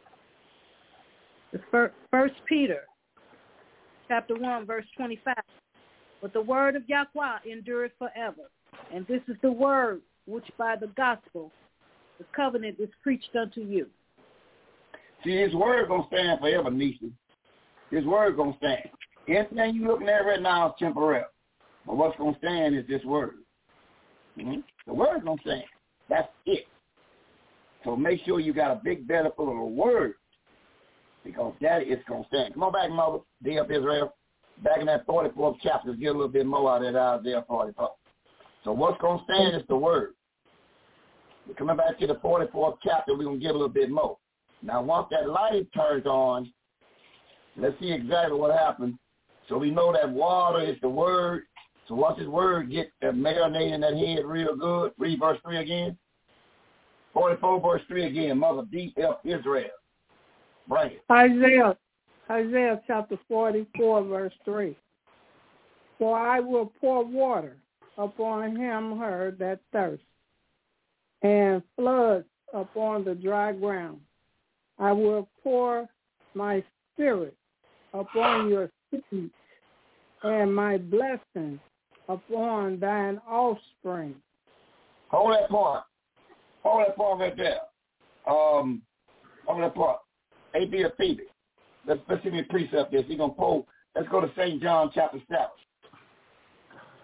The first, First Peter, chapter one, verse twenty-five. But the word of Yahweh endureth forever. And this is the word which by the gospel, the covenant is preached unto you. See, his word going to stand forever, Nisha. His word going to stand. Anything you looking at right now is temporary. But what's going to stand is this word. Mm-hmm. The word's going to stand. That's it. So make sure you got a big belly full of the word, because that is going to stand. Come on back, Mother, D F Israel. Back in that forty-fourth chapter, get a little bit more out of that Isaiah forty-four. So what's going to stand is the word. We're coming back to the forty-fourth chapter, we're going to get a little bit more. Now, once that light turns on, let's see exactly what happened. So we know that water is the word. So once this word gets uh, marinated in that head real good, read verse three again. forty-four verse three again, Mother D F Israel. Bring it. Isaiah, Isaiah chapter forty-four verse three. For I will pour water upon him her that thirsts, and floods upon the dry ground. I will pour my spirit upon your seed, and my blessing upon thine offspring. Hold that part. Hold that part right there. Um, hold that part. A B or Phoebe. Let's, let's see me precept this. He's going to pull. Let's go to Saint John chapter seven.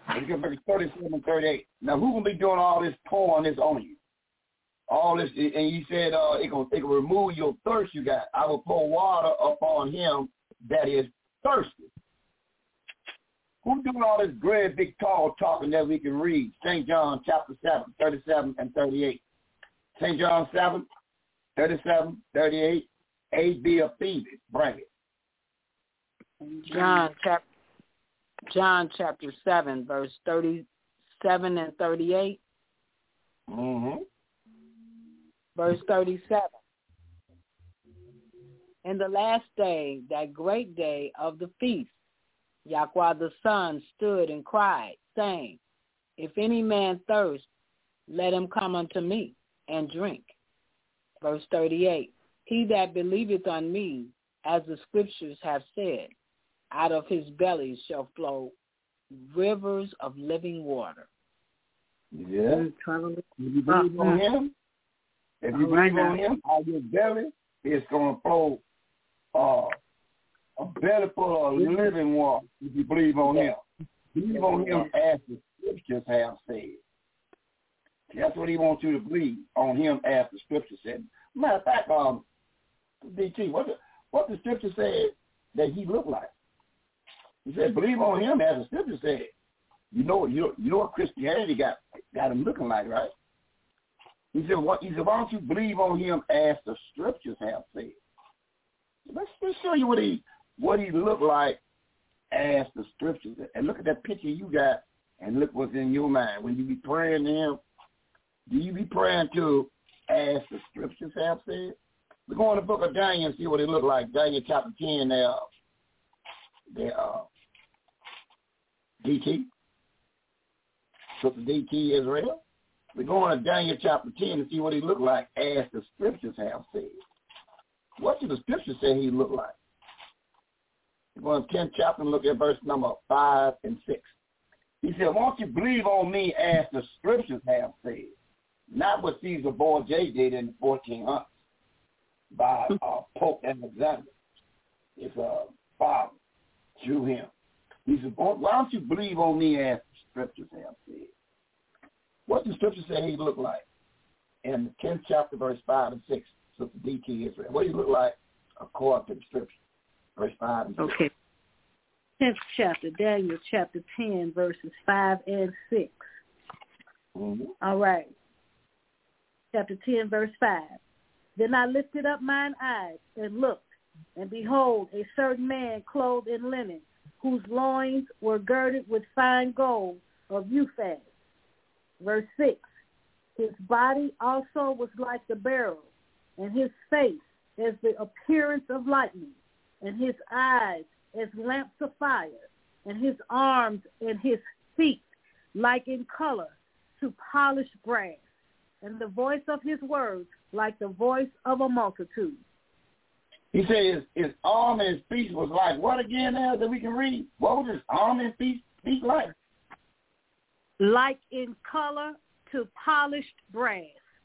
Look at verse thirty-seven and thirty-eight. Now, who's going to be doing all this pouring this on you? All this, and he said, uh, it will it will remove your thirst you got. I will pour water upon him that is thirsty. Who's doing all this great big tall talking that we can read? Saint John chapter seven, thirty-seven and thirty-eight. Saint John seven, thirty-seven, thirty-eight. A B of Phoebe, bring it. John chapter John chapter seven, verse thirty-seven and thirty-eight. Mm-hmm. Verse thirty-seven. In the last day, that great day of the feast, Yahweh the Son stood and cried, saying, If any man thirst, let him come unto me and drink. Verse thirty-eight. He that believeth on me, as the scriptures have said, out of his belly shall flow rivers of living water. Yeah. If you believe on him, if you believe on him, out of your belly, it's going to flow uh, a belly full of living water if you believe on him. Believe on him as the scriptures have said. That's what he wants you to believe on him as the scripture said. Matter of fact, um, D T, what the, what the scripture said that he looked like? He said, believe on him as the scripture said. You know, you know, you know what Christianity got got him looking like, right? He said, what? He said, why don't you believe on him as the scriptures have said? Let's, let's show you what he what he looked like as the scriptures. And look at that picture you got, and look what's in your mind when you be praying to him. Do you be praying to as the scriptures have said? We're going to the book of Daniel and see what it looked like. Daniel chapter ten there. There, uh, D T. Sister D T Israel. We're going to Daniel chapter ten to see what he looked like as the scriptures have said. What did the scriptures say he looked like? We're going to tenth chapter and look at verse number five and six. He said, won't you believe on me as the scriptures have said? Not what Caesar Borgia did in the fourteen hundreds by uh, Pope Alexander. His uh, father drew him. He said, why don't you believe on me as the scriptures have said? What the scripture say he looked like? In the tenth chapter, verse five and six, Sister D T Israel. What do you look like according to the scripture? Verse five and six. Okay. tenth chapter, Daniel chapter ten, verses five and six. Mm-hmm. All right. Chapter ten, verse five. Then I lifted up mine eyes and looked, and behold, a certain man clothed in linen, whose loins were girded with fine gold of Uphaz. Verse six. His body also was like the beryl, and his face as the appearance of lightning, and his eyes as lamps of fire, and his arms and his feet like in color to polished brass, and the voice of his words like the voice of a multitude. He said his, his arm and his feet was like what again now that we can read? What was his arm and feet, feet like? Like in color to polished brass.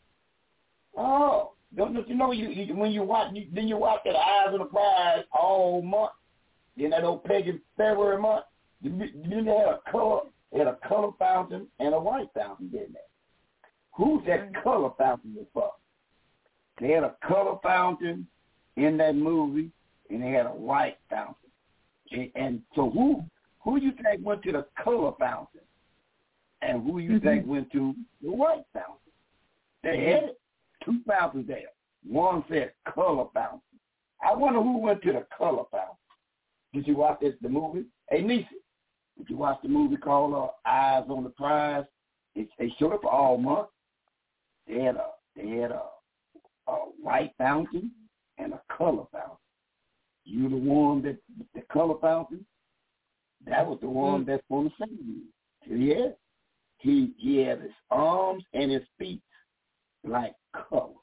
Oh, don't, don't you know you, you when you watch you, then you watch that Eyes of the Prize all month, in that old pagan February month. You, you they had a color, they had a color fountain and a white fountain, didn't they? Who's that color fountain was for? They had a color fountain in that movie, and they had a white fountain. And, and so who who you think went to the color fountain, and who you mm-hmm. think went to the white fountain? They had two fountains there. One said color fountain. I wonder who went to the color fountain. Did you watch this, the movie? Hey, Nisi, did you watch the movie called uh, Eyes on the Prize? It, they showed up all month. They had a they had a, a white fountain and a color fountain. You the one that the color fountain? That was the one that's on the same. Yeah. He he had his arms and his feet like color.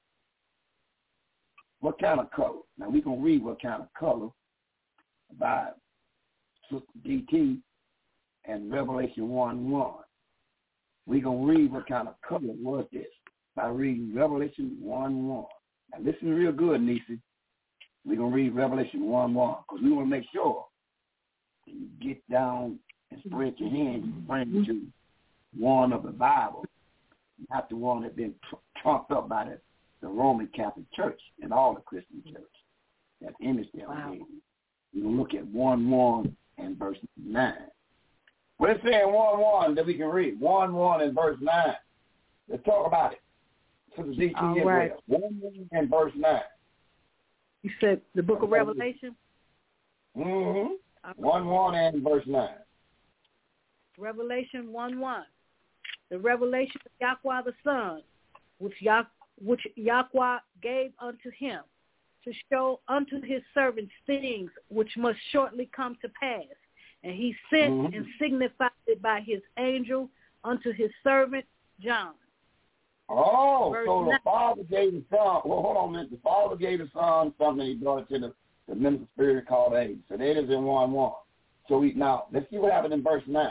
What kind of color? Now we're gonna read what kind of color by Sister D T and Revelation one one. We're gonna read what kind of color was this by reading Revelation one one. Now listen real good, Nisi. We're gonna read Revelation one one because we want to make sure you get down and spread your hand, you bring it to one of the Bible, not the one that's been tr- trumped up by the, the Roman Catholic Church and all the Christian church. That image there. Wow. You can look at one one and verse nine. Well, it's saying one one that we can read. one one and verse nine. Let's talk about it. For the Z T All right. one one and verse nine. You said the book of Revelation? Mm-hmm. one one and verse nine. Revelation one one. The revelation of Yahweh the Son, which, Yah, which Yahweh gave unto him, to show unto his servants things which must shortly come to pass. And he sent mm-hmm. and signified it by his angel unto his servant John. Oh, Verse so the nine. Father gave the Son. Well, hold on a minute. The Father gave the Son something. He brought it to the, the minister spirit called age. So that is in one one. So we now let's see what happened in verse nine.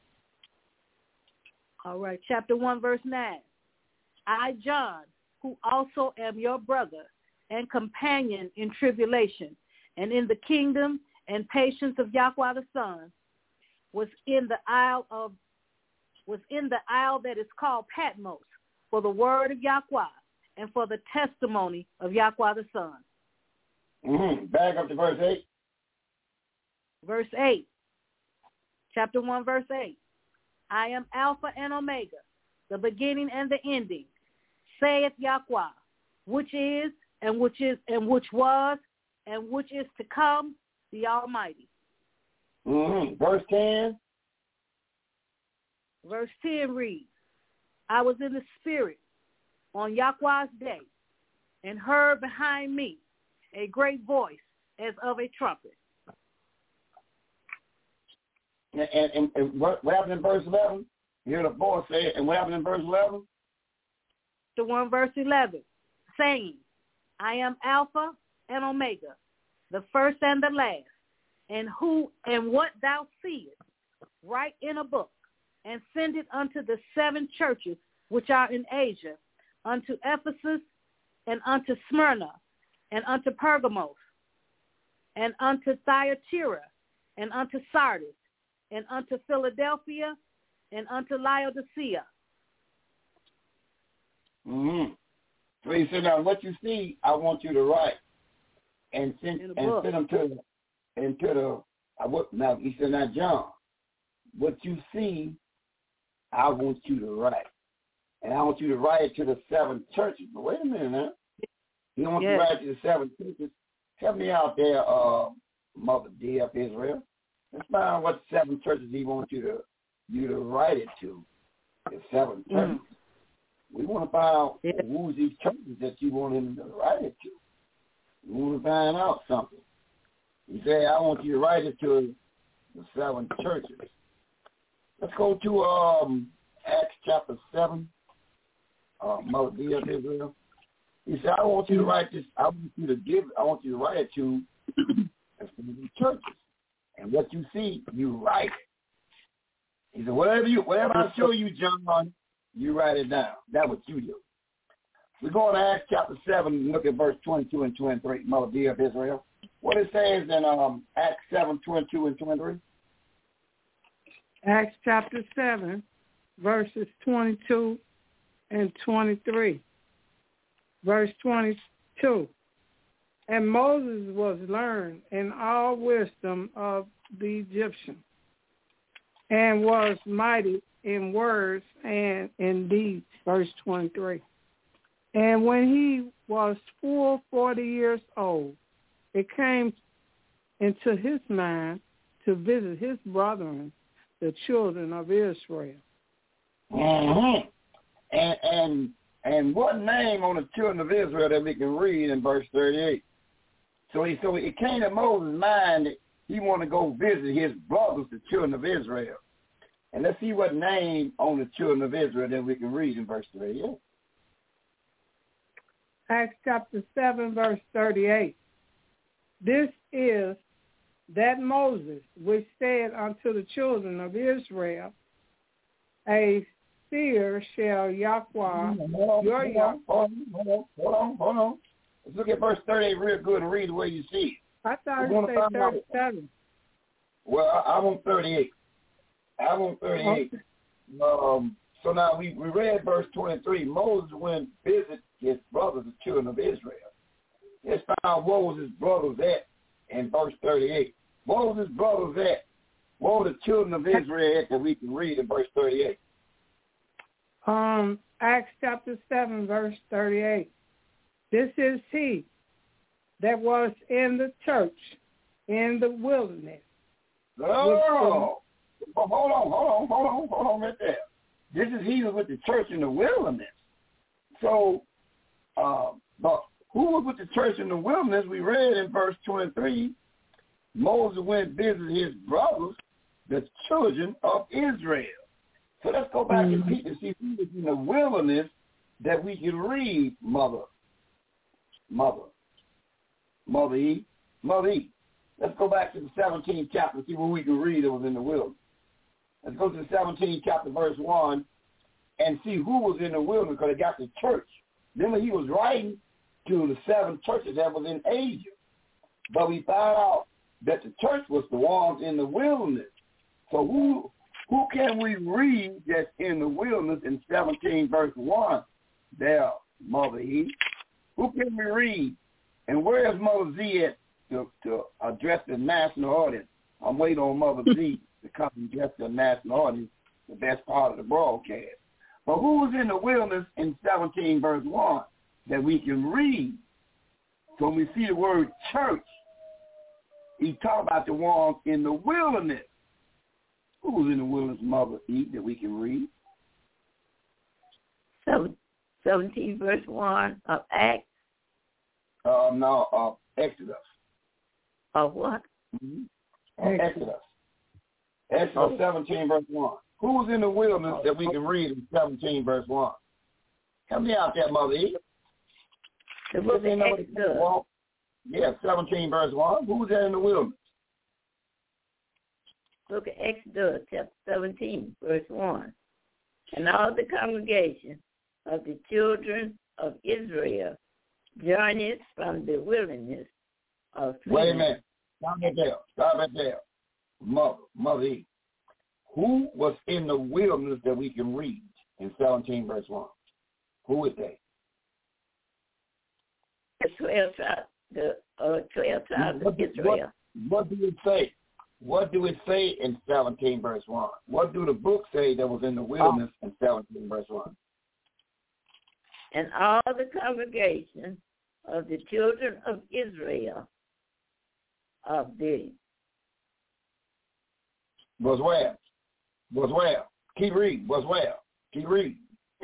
All right, chapter one, verse nine. I, John, who also am your brother and companion in tribulation and in the kingdom and patience of Yahweh the Son, was in the isle of was in the isle that is called Patmos, for the word of Yahweh and for the testimony of Yahweh the Son. Mm-hmm. Back up to verse eight. Verse eight. Chapter one, verse eight. I am Alpha and Omega, the beginning and the ending, saith Yahweh, which is and which is and which was and which is to come, the Almighty. Mm-hmm. Verse ten. Verse ten reads, I was in the spirit on Yahweh's day, and heard behind me a great voice as of a trumpet. And, and, and what, what happened in verse eleven? You hear the voice say it, and what happened in verse eleven? The one verse eleven, saying, I am Alpha and Omega, the first and the last, and who and what thou seest, write in a book, and send it unto the seven churches which are in Asia, unto Ephesus, and unto Smyrna, and unto Pergamos, and unto Thyatira, and unto Sardis, and unto Philadelphia, and unto Laodicea. Mm-hmm. So he said, now what you see, I want you to write and send and send them to the, into the. I what now? He said, now John, what you see, I want you to write, and I want you to write it to the seven churches. But wait a minute now. You don't want yes. to write it to the seven churches. Help me out there, uh, Mother D of Israel. Let's find out what seven churches he wants you to you to write it to. The seven churches. Mm. We want to find out yeah. who's these churches that you want him to write it to. We want to find out something. He said, I want you to write it to the seven churches. Let's go to um, Acts chapter seven. Uh, Mother D of Israel. He said, I want you to write this. I want you to give. I want you to write it to the churches. And what you see, you write it. He said, whatever you, whatever I show you, John, you write it down. That's what you do. We go to Acts chapter seven and look at verse twenty-two and twenty-three, Mother D of Israel. What it says in um, Acts seven, twenty-two and twenty-three? Acts chapter seven, verses twenty-two and twenty-three. Verse twenty-two. And Moses was learned in all wisdom of the Egyptian, and was mighty in words and in deeds. Verse twenty-three. And when he was full forty years old, it came into his mind to visit his brethren, the children of Israel. Mm-hmm. And and and what name on the children of Israel that we can read in verse thirty-eight? So he so it came to Moses' mind that he wanted to go visit his brothers, the children of Israel. And let's see what name on the children of Israel that we can read in verse thirty-eight. Acts chapter seven, verse thirty-eight. This is that Moses which said unto the children of Israel, a seer shall Yahweh, your Yahweh. Hold on, hold on, hold on, hold on. Let's look at verse thirty-eight real good and read the way you see it. I thought you said thirty-seven. Well, I, I'm on thirty-eight. I want thirty-eight. Um, so now we, we read verse twenty-three. Moses went visit his brothers, the children of Israel. Let's find out what was his brothers at in verse thirty-eight. What was his brothers at? What were the children of Israel at that we can read in verse thirty-eight? Um, Acts chapter seven, verse thirty-eight. This is he that was in the church in the wilderness. Oh, hold on, hold on, hold on, hold on right there. This is he was with the church in the wilderness. So, uh, but who was with the church in the wilderness? We read in verse twenty-three, Moses went visit his brothers, the children of Israel. So let's go back mm-hmm. and see, and see who was in the wilderness that we can read, Mother. Mother. Mother E. Mother E. Let's go back to the seventeenth chapter and see what we can read that was in the wilderness. Let's go to the seventeenth chapter, verse one, and see who was in the wilderness, because they got the church. Remember, he was writing to the seven churches that was in Asia. But we found out that the church was the ones in the wilderness. So who who can we read that's in the wilderness in seventeen, verse one? There, Mother E. Who can we read? And where is Mother Z at to, to address the national audience? I'm waiting on Mother Z to come and address the national audience, the best part of the broadcast. But who was in the wilderness in seventeen, verse one that we can read? So when we see the word church, he talked about the ones in the wilderness. Who was in the wilderness, Mother E, that we can read? seventeen, verse one of Acts. Uh, no, of Exodus. Of what? Mm-hmm. Of Exodus. Exodus oh. seventeen, verse one. Who was in the wilderness that we can read in seventeen, verse one? Help me out there, Mother E. The book of Exodus. Yeah, seventeen, verse one. Who was there in the wilderness? Book of Exodus, chapter seventeen, verse one. And all the congregation of the children of Israel journeyed from the wilderness of Wait a minute. Stop it there. Stop it there. Mother, Mother E. Who was in the wilderness that we can read in seventeen, verse one? Who is they? The twelve tribes, the uh, twelve tribes of Israel. What, what do it say? What do it say in seventeen, verse one? What do the book say that was in the wilderness oh. in seventeen, verse one? And all the congregation of the children of Israel of the was where? Was where? Keep reading. Was where? Keep reading.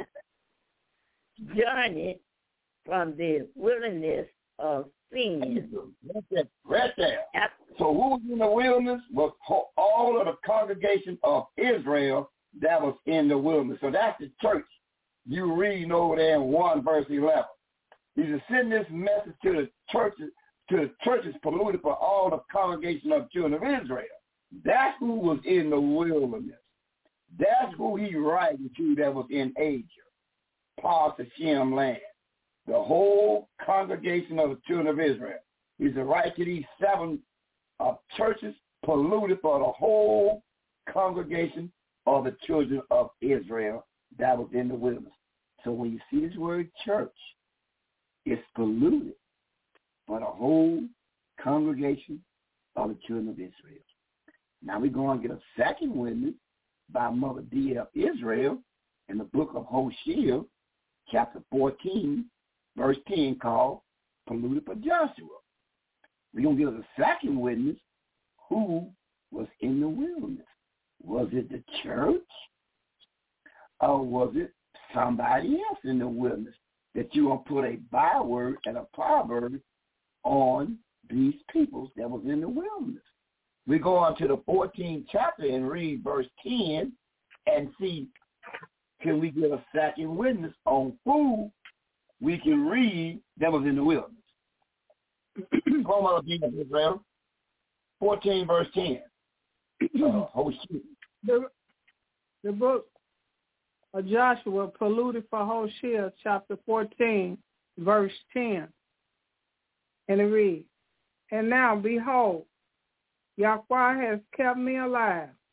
Journey from the wilderness of Sin. Right there. Right there. So who was in the wilderness was all of the congregation of Israel that was in the wilderness. So that's the church. You reading over there in one verse eleven. He's sending this message to the churches, to the churches polluted for all the congregation of children of Israel. That's who was in the wilderness. That's who he writing to that was in Asia, parts of Shem land. The whole congregation of the children of Israel. He's a right to these seven uh, churches polluted for the whole congregation of the children of Israel that was in the wilderness. So when you see this word church, it's polluted for the whole congregation of the children of Israel. Now we're going to get a second witness by Mother D F Israel in the book of Hosea, chapter fourteen, verse ten, called Polluted for Joshua. We're going to get a second witness who was in the wilderness. Was it the church? Or was it somebody else in the wilderness that you're going to put a byword and a proverb on these peoples that was in the wilderness? We go on to the fourteenth chapter and read verse ten and see, can we get a second witness on who we can read that was in the wilderness? Come on, Israel. fourteen verse ten. Uh, Hosea. The, the book of Joshua, polluted for Hosea, chapter fourteen, verse ten. And it reads, and now, behold, Yahweh has kept me alive,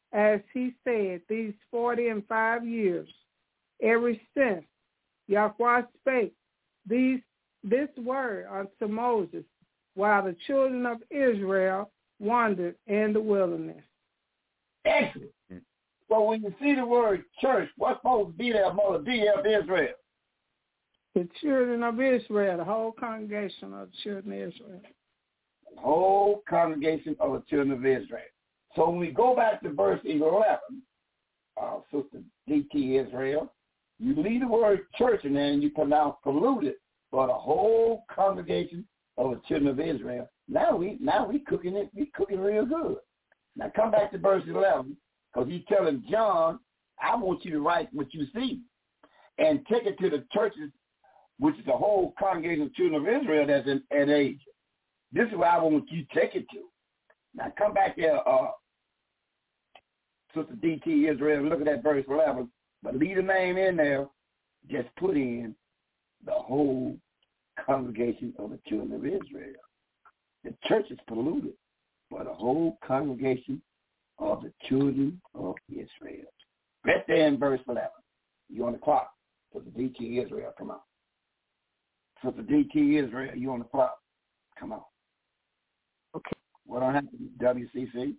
as he said, these forty and five years, ever since Yahweh spake these this word unto Moses, while the children of Israel wandered in the wilderness. Excellent. Well, when you see the word church, what's supposed to be there, Mother D of Israel? The children of Israel, the whole congregation of the children of Israel. The whole congregation of the children of Israel. So when we go back to verse eleven, uh, Sister D T Israel, you leave the word church in there and you pronounce polluted for the whole congregation of the children of Israel. Now we now we cooking it, we cooking real good. Now come back to verse eleven, because he's telling John, I want you to write what you see and take it to the churches, which is the whole congregation of children of Israel that's in, in Asia. This is where I want you to take it to. Now come back there, uh, Sister D T Israel, look at that verse eleven, but leave the name in there, just put in the whole congregation of the children of Israel. The church is polluted by the whole congregation of the children of Israel. Right there in verse eleven. You on the clock. Sister D T Israel, come on. Sister D T Israel, you on the clock. Come on. Okay. What don't happen, W C C?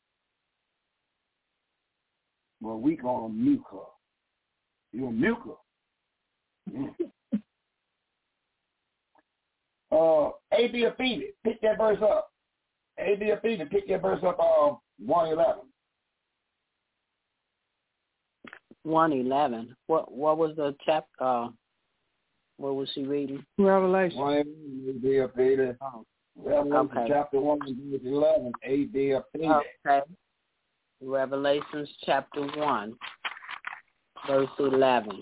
Well, we gonna mute her. You gonna mute her? Mm. uh, A B Aphibi, pick that verse up. A B Aphibi, pick that verse up. Uh, one eleven. One eleven. What what was the chap? Uh, what was she reading? Revelation. One A B Aphibi. Oh. Revelation Okay. chapter one, verse eleven. A B Aphibi. Okay. Revelations chapter one, verse eleven.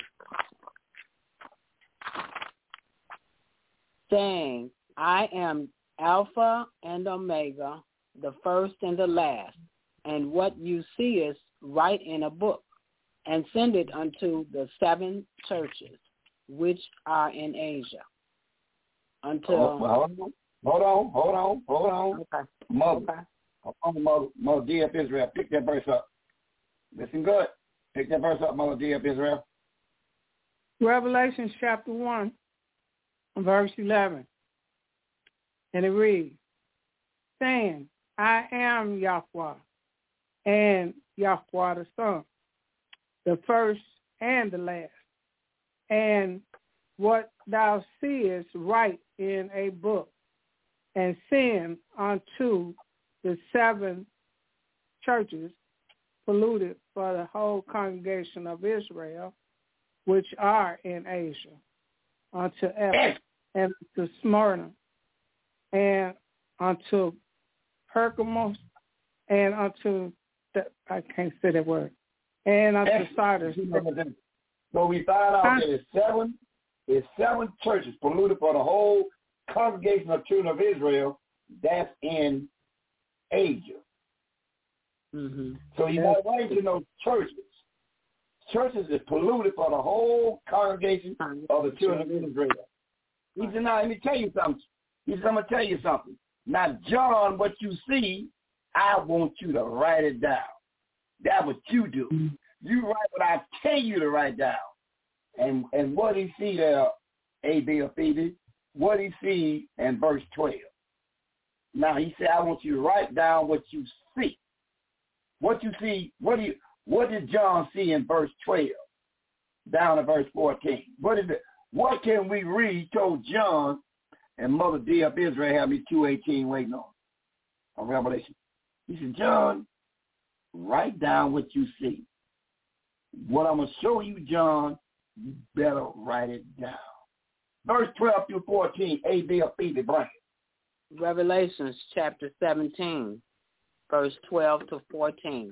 Saying, I am Alpha and Omega, the first and the last, and what you see is write in a book, and send it unto the seven churches which are in Asia. Until Oh, well, hold on, hold on, hold on. okay. Mother, Okay. hold on, Mother, Mother D F Israel, pick that verse up. Listen good. Pick that verse up, Mother D F Israel. Revelation chapter one, verse eleven. And it reads, saying, I am Yahweh, and Yahweh the Son, the first and the last. And what thou seest write in a book, and send unto the seven churches polluted for the whole congregation of Israel, which are in Asia, unto Ephesus, and to Smyrna, and unto Pergamos, and unto, the, I can't say that word, and unto Sardis. So we find out that there's seven, there's seven churches polluted for the whole congregation of children of Israel that's in Asia. Mm-hmm. So you got to write to those churches. Churches is polluted for the whole congregation of the children of Israel. He said, now let me tell you something. He said, I'm going to tell you something. Now, John, what you see, I want you to write it down. That's what you do. You write what I tell you to write down. And and what he see there, A B or Phoebe, what he see in verse twelve. Now, he said, I want you to write down what you see. What you see, what do you, what did John see in verse twelve? Down to verse fourteen. What is it? What can we read? He told John and Mother D of Israel have me two eighteen waiting on, on Revelation. He said, John, write down what you see. What I'm going to show you, John, you better write it down. Verse twelve through fourteen, A B or Phoebe, blank. Revelations chapter seventeen, verse twelve to fourteen.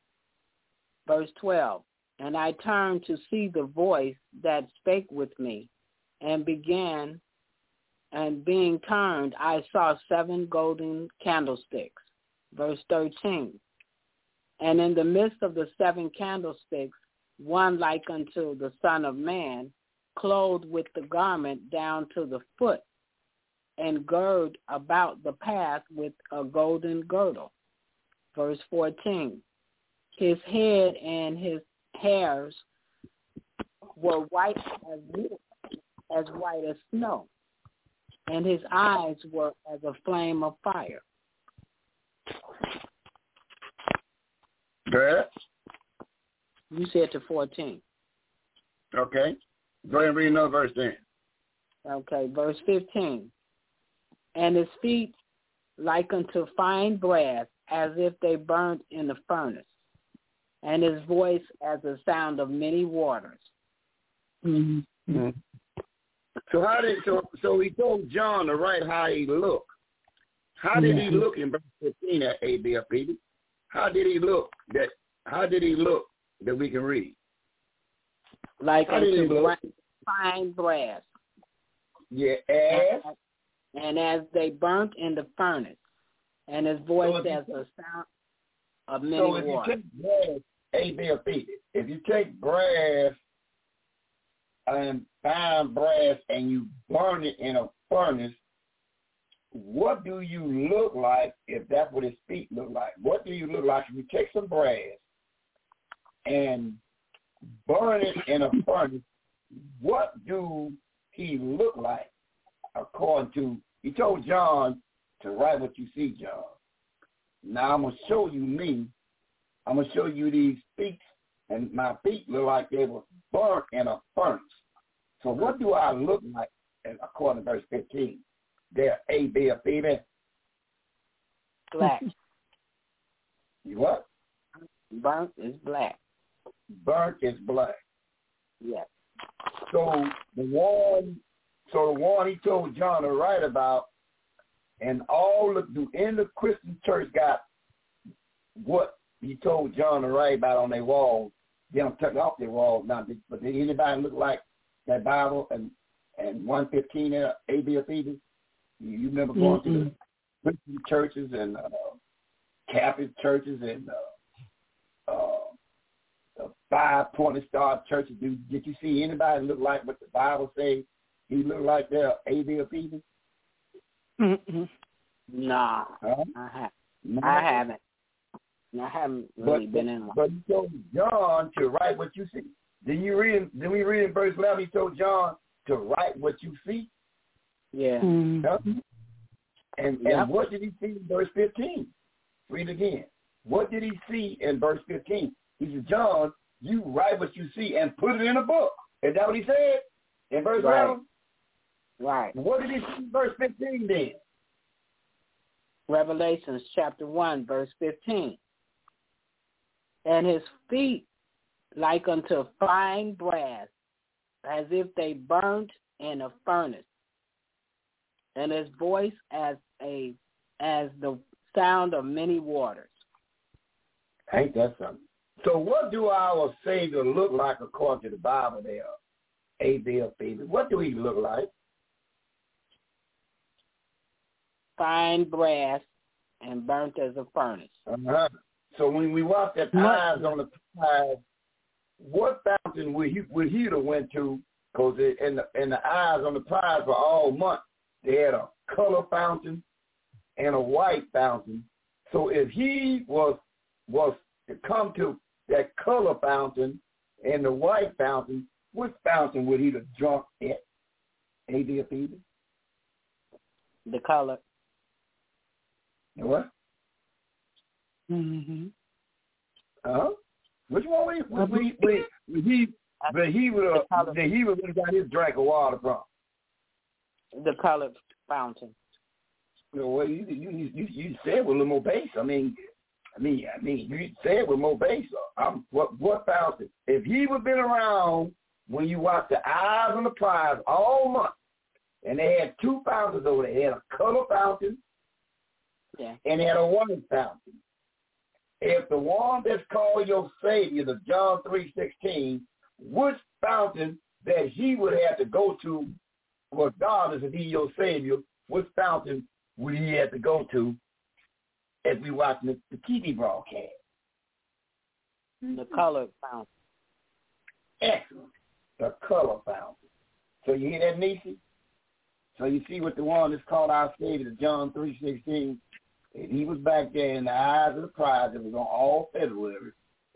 Verse twelve, and I turned to see the voice that spake with me, and began, and being turned, I saw seven golden candlesticks. Verse thirteen, and in the midst of the seven candlesticks, one like unto the Son of Man, clothed with the garment down to the foot, and gird about the path with a golden girdle. Verse fourteen, His head and his hairs were white as wool, as white as snow, and his eyes were as a flame of fire. Good. You said to fourteen. Okay. Go ahead and read another verse then. Okay, verse fifteen. And his feet like unto fine brass, as if they burnt in the furnace, and his voice as the sound of many waters. Mm-hmm. Mm-hmm. So how did so so he told John to write how he looked. How did he look in verse fifteen at A B F P? How did he look that how did he look that we can read? Like unto fine brass. Yeah, as and as they burnt in the furnace, and his voice so as the sound of many so if waters. You take brass, A B F P, if you take brass and fine brass and you burn it in a furnace, what do you look like if that's what his feet look like? What do you look like if you take some brass and burn it in a furnace? What do he look like according to, he told John to write what you see, John. Now I'm going to show you me. I'm going to show you these feet, and my feet look like they were burnt in a furnace. So what do I look like according to verse fifteen? There, A, B, or B, B. Black. You what? Burnt is black. Burnt is black. Yes. So the one, so the one he told John to write about, and all of the in the Christian church got what he told John to write about on their walls. They don't take off their walls now, but did anybody look like that Bible and and one fifteen A B or B? You, you remember going mm-hmm. to the Christian churches and uh, Catholic churches and uh, uh, the five pointed star churches. Did, did you see anybody look like what the Bible says he looked like there, A B or B? Mm-hmm. Nah, huh? I haven't. No. I haven't. I haven't really but, been in one. But he told John to write what you see. Did you read? Did we read in verse eleven? He told John to write what you see. Yeah. Mm-hmm. Huh? And yep. and what did he see in verse fifteen? Read again. What did he see in verse fifteen? He said, John, you write what you see and put it in a book. Is that what he said in verse right. eleven? Right. What did he see in verse fifteen then? Revelations chapter one, verse fifteen. And his feet like unto fine brass, as if they burnt in a furnace, and his voice as a as the sound of many waters. Ain't that something? So what do our Savior look like according to the Bible there? A B L baby. What do he look like? Fine brass and burnt as a furnace. Uh-huh. So when we watch that eyes on the prize, what fountain would he would he have went to? Because in the in the eyes on the prize for all month, they had a color fountain and a white fountain. So if he was was to come to that color fountain and the white fountain, which fountain would he have drunk at? A D F E? The color. What? Mm-hmm. Uh-huh. Which one we we we, we he but he would have that he would have got his drink of water from? The colored fountain. You know, well, you you you you said with a little more bass. I mean, I mean, I mean, you said with more bass. Um, what what fountain? If he would have been around when you watched the eyes on the prize all month, and they had two fountains over there, they had a color fountain, yeah, and they had a white fountain. If the one that's called your Savior, the John three sixteen, which fountain that he would have to go to, regardless if he your Savior, which fountain would he have to go to as we watching the, the T V broadcast? The colored fountain. Excellent. The color fountain. So you hear that, Nisi? So you see what the one that's called our Savior, the John three sixteen, and he was back there in the eyes of the prize that was on all February,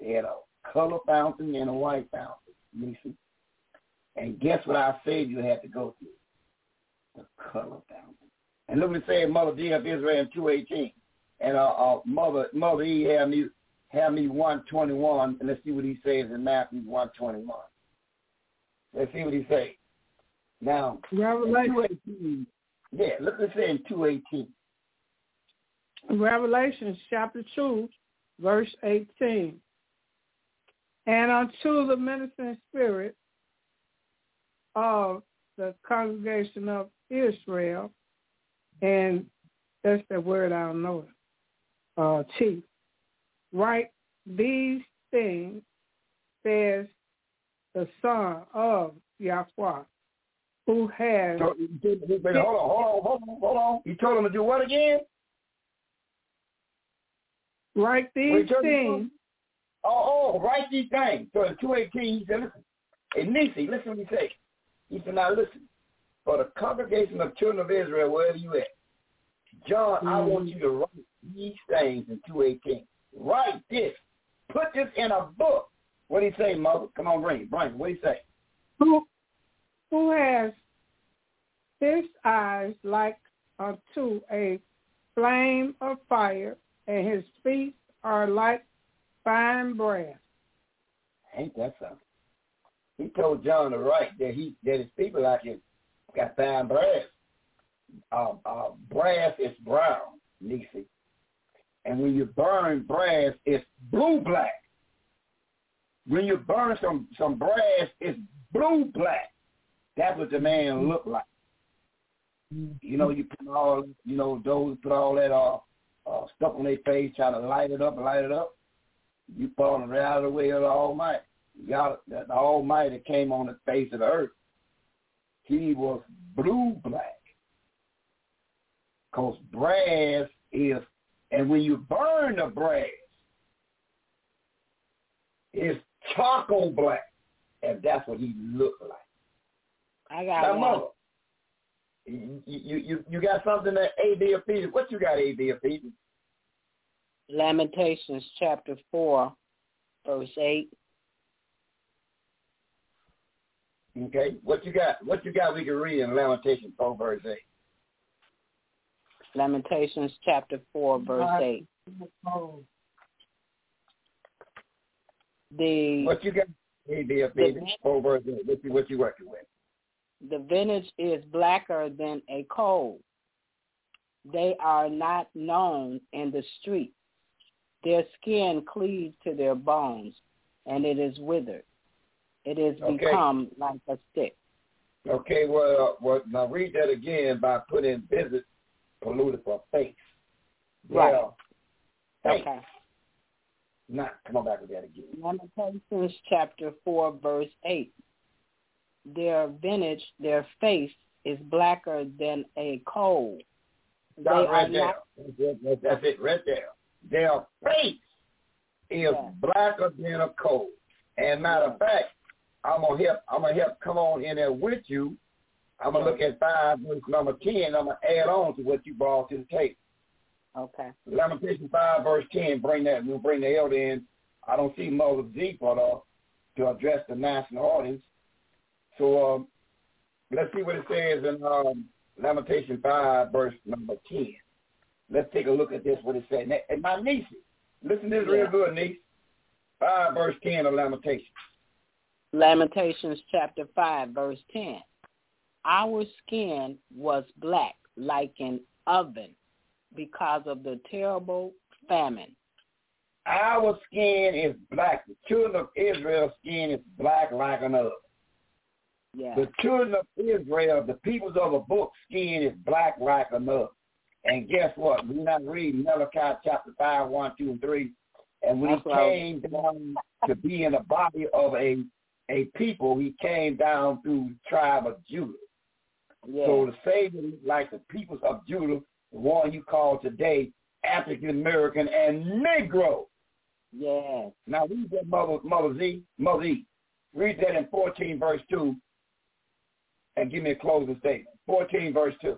They had a color fountain and a white fountain, you see. And guess what our Savior had to go through? The color fountain. And look what it said, Mother D of Israel in two eighteen. And uh, uh, Mother Mother E had me, had me one twenty-one. And let's see what he says in Matthew one twenty-one. Let's see what he says. Now, Revelation. Yeah, look what it says in two eighteen. Revelation chapter two, verse eighteen. And unto the ministering spirit of the congregation of Israel, and that's the word I don't know, uh, chief, write these things, says the Son of Yahweh, who has... So, wait, hold on, hold on, hold on, hold on. You told him to do what again? Write these things. Oh, oh, write these things. So in two eighteen, he said, listen. Hey, Nisi, listen what he said. He said, now listen. For the congregation of children of Israel, wherever you at, John, mm-hmm. I want you to write these things in two eighteen. Write this. Put this in a book. What did he say, Mother? Come on, bring it. Bring it. What did he say? Who, who has his eyes like unto a flame of fire, and his feet are like fine brass. Ain't that something? He told John to write that he that his people like him got fine brass. Uh, uh, brass is brown, Nisi. And when you burn brass, it's blue-black. When you burn some, some brass, it's blue-black. That's what the man looked like. You know, you put all, you know, those put all that uh, uh, stuff on their face, try to light it up and light it up. You falling right out of the way of the Almighty. God, the Almighty came on the face of the earth. He was blue-black. Because brass is, and when you burn the brass, it's charcoal black. And that's what he looked like. I got now, one. Mother, you, you, you, you got something that A D Ephesians. What you got, A D Ephesians? Lamentations chapter four, verse eight. Okay, what you got? What you got we can read in Lamentations four, verse eight? Lamentations chapter four, verse eight. The what you got? A D Ephesians four, verse eight. What you, what you working with? The vintage is blacker than a coal. They are not known in the street. Their skin cleaves to their bones, and it is withered. It is okay. Become like a stick. Okay, well, well, now read that again by putting visit polluted for face. Right. Yeah. Face. Okay. Not, come on back with that again. Lamentations chapter four, verse eight. Their vintage, their face is blacker than a coal. They right are there. not... That's, that's it, right there. Their face is yeah. blacker than a coal. And matter of fact, I'm gonna help. I'm gonna help come on in there with you. I'm gonna look at five verse number ten. I'm gonna add on to what you brought to the table. Okay. Lamentation five verse ten. Bring that. We'll bring the elder in. I don't see Mother Z but uh to address the national audience. So um, let's see what it says in um, Lamentation five verse number ten. Let's take a look at this. What it says. And my niece, listen to this yeah. real good, niece. five verse ten of Lamentations. Lamentations chapter five verse ten. Our skin was black like an oven because of the terrible famine. Our skin is black. The children of Israel's skin is black like an oven. Yeah. The children of Israel, the peoples of a book, skin is black like an oven. And guess what? We're not reading Malachi chapter five, one, two, and three. And when That's he came down to be in the body of a a people, he came down through the tribe of Judah. Yeah. So the Savior, like the peoples of Judah, the one you call today African American and Negro. Yeah. Now read that, Mother, Mother Z, Mother E. Read that in fourteen verse two and give me a closing statement. fourteen verse two.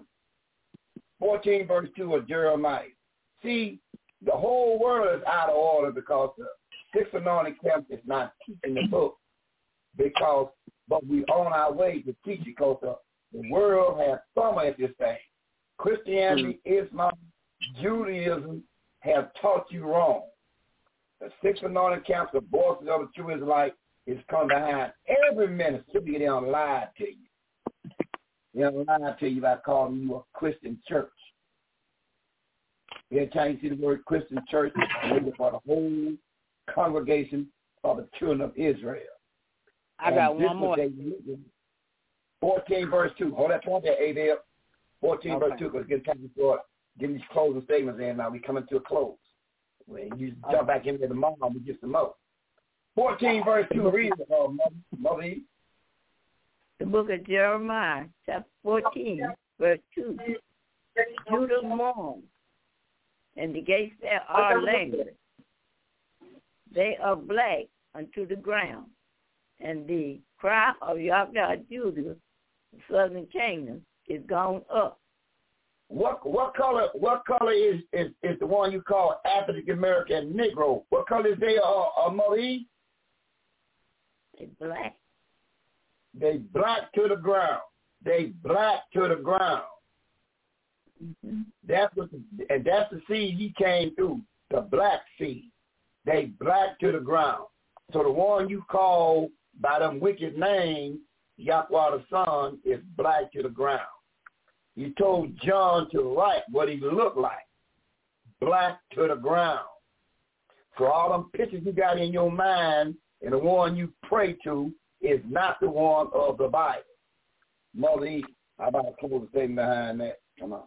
fourteen verse two of Jeremiah. See, the whole world is out of order because the Six Anointed Camp is not teaching the book because, but we on our way to teach it because the, the world has some of this thing. Christianity, mm-hmm. Islam, Judaism have taught you wrong. The Six Anointed Camps, the voices of the true Israelite, is come behind every minister. They don't lie to you. They don't lie to you by calling you a Christian church. Every time you see the word Christian church, it's for the whole congregation of the children of Israel. I and got one more. fourteen verse two. Hold that point there, Abel. fourteen okay. verse two, because it's time to start getting these closing statements in. Now we coming to a close. When you jump okay. back into the tomorrow, we get some more. fourteen verse two, read it, uh, Mother. The book of Jeremiah, chapter fourteen, verse two. Judah mourns, and the gates there are languid. They are black unto the ground, and the cry of Yahweh Judah, the southern kingdom, is gone up. What what color what color is, is, is the one you call African American Negro? What color is they uh, uh Marie? They black. They black to the ground. They black to the ground. Mm-hmm. That's what the, and that's the seed he came through, the black seed. They black to the ground. So the one you call by them wicked names, Yahweh the Son, is black to the ground. You told John to write what he looked like, black to the ground. So all them pictures you got in your mind and the one you pray to is not the one of the Bible. Mother E, how about a close statement behind that? Come on.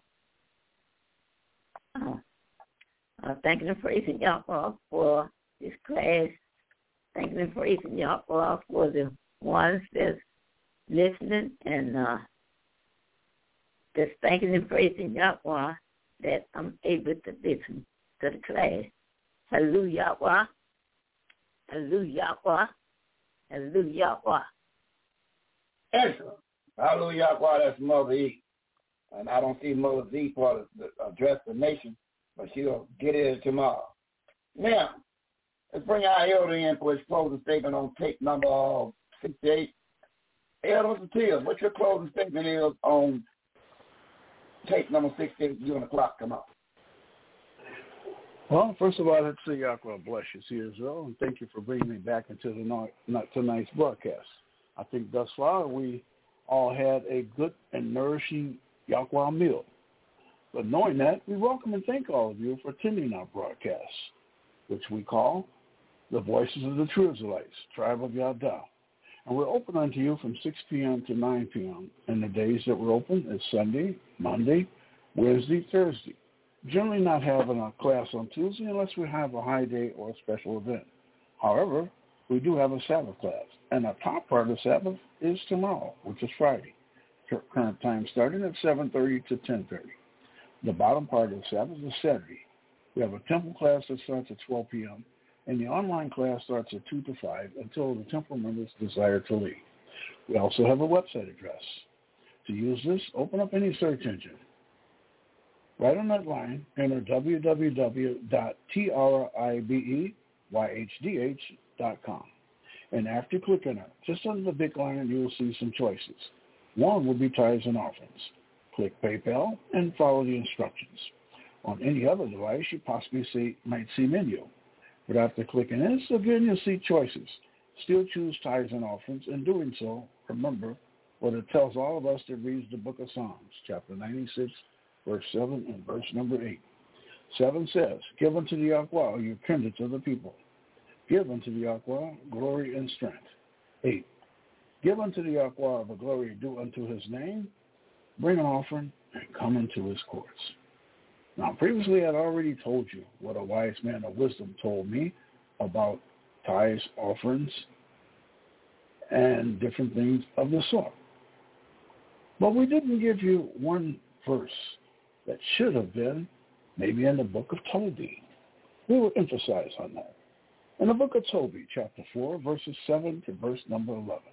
Uh, uh, thanking and praising Yahweh for this class. Thanking and praising Yahweh for the ones that's listening, and uh, just thanking and praising Yahweh that I'm able to listen to the class. Hallelujah, Yahweh. Hallelujah, Yahweh. Hallelujah, Yahweh. Excellent. Hallelujah, Yahweh. That's Mother E. And I don't see Mother Z for to address the nation, but she'll get it tomorrow. Now, let's bring our elder in for his closing statement on tape number sixty-eight. Elder, what's the deal? What your closing statement is on tape number sixty-eight? You on the clock, come on. Well, first of all, let's say Yahweh bless you, see as well, and thank you for bringing me back into the not, not tonight's broadcast. I think thus far we all had a good and nourishing Yahweh meal. But knowing that, we welcome and thank all of you for attending our broadcast, which we call the Voices of the True Israelites, Tribe of Yada. And we're open unto you from six p.m. to nine p.m. And the days that we're open is Sunday, Monday, Wednesday, Thursday. Generally not having a class on Tuesday unless we have a high day or a special event. However, we do have a Sabbath class. And the top part of the Sabbath is tomorrow, which is Friday. Current time starting at seven thirty to ten thirty. The bottom part of the Sabbath is Saturday. We have a temple class that starts at twelve p.m. and the online class starts at two to five until the temple members desire to leave. We also have a website address. To use this, open up any search engine. Right on that line, enter w w w dot tribeydh dot com. And after clicking it, just under the big line, you will see some choices. One will be tithes and offerings. Click PayPal and follow the instructions. On any other device, you possibly see, might see menu. But after clicking this, again, you'll see choices. Still choose tithes and offerings. In doing so, remember what it tells all of us that reads the book of Psalms, chapter ninety-six, verse seven and verse number eight. seven says, give unto the Yahweh your kindred of the people. Give unto the Yahweh glory and strength. eight. Give unto the Yahweh the glory due unto his name. Bring an offering and come into his courts. Now, previously I had already told you what a wise man of wisdom told me about tithes, offerings, and different things of the sort. But we didn't give you one verse that should have been maybe in the book of Tobit. We will emphasize on that. In the book of Tobit, chapter four, verses seven to verse number eleven.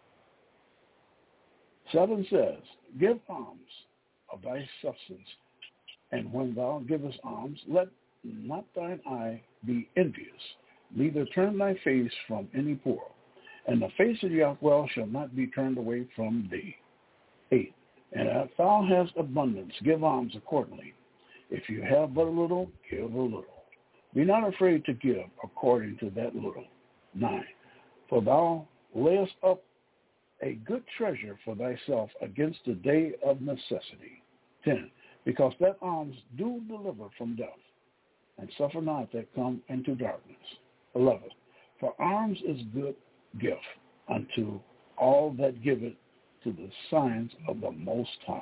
seven says, give alms of thy substance, and when thou givest alms, let not thine eye be envious, neither turn thy face from any poor, and the face of Yahweh shall not be turned away from thee. eight. And if thou hast abundance, give alms accordingly. If you have but a little, give a little. Be not afraid to give according to that little. nine. For thou layest up a good treasure for thyself against the day of necessity. ten. Because that alms do deliver from death, and suffer not that come into darkness. eleven. For alms is good gift unto all that give it to the signs of the Most High.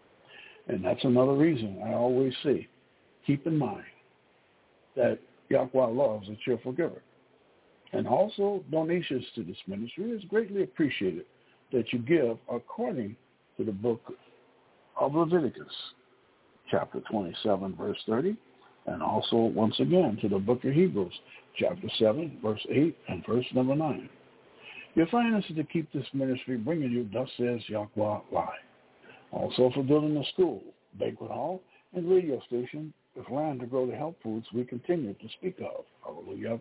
And that's another reason I always say, keep in mind that Yahweh loves a cheerful giver. And also, donations to this ministry is greatly appreciated that you give according to the book of Leviticus, chapter twenty-seven, verse thirty, and also, once again, to the book of Hebrews, chapter seven, verse eight, and verse number nine. Your finances to keep this ministry bringing you, thus says Yahweh live. Also for building a school, banquet hall, and radio station with land to grow the health foods we continue to speak of. Hallelujah.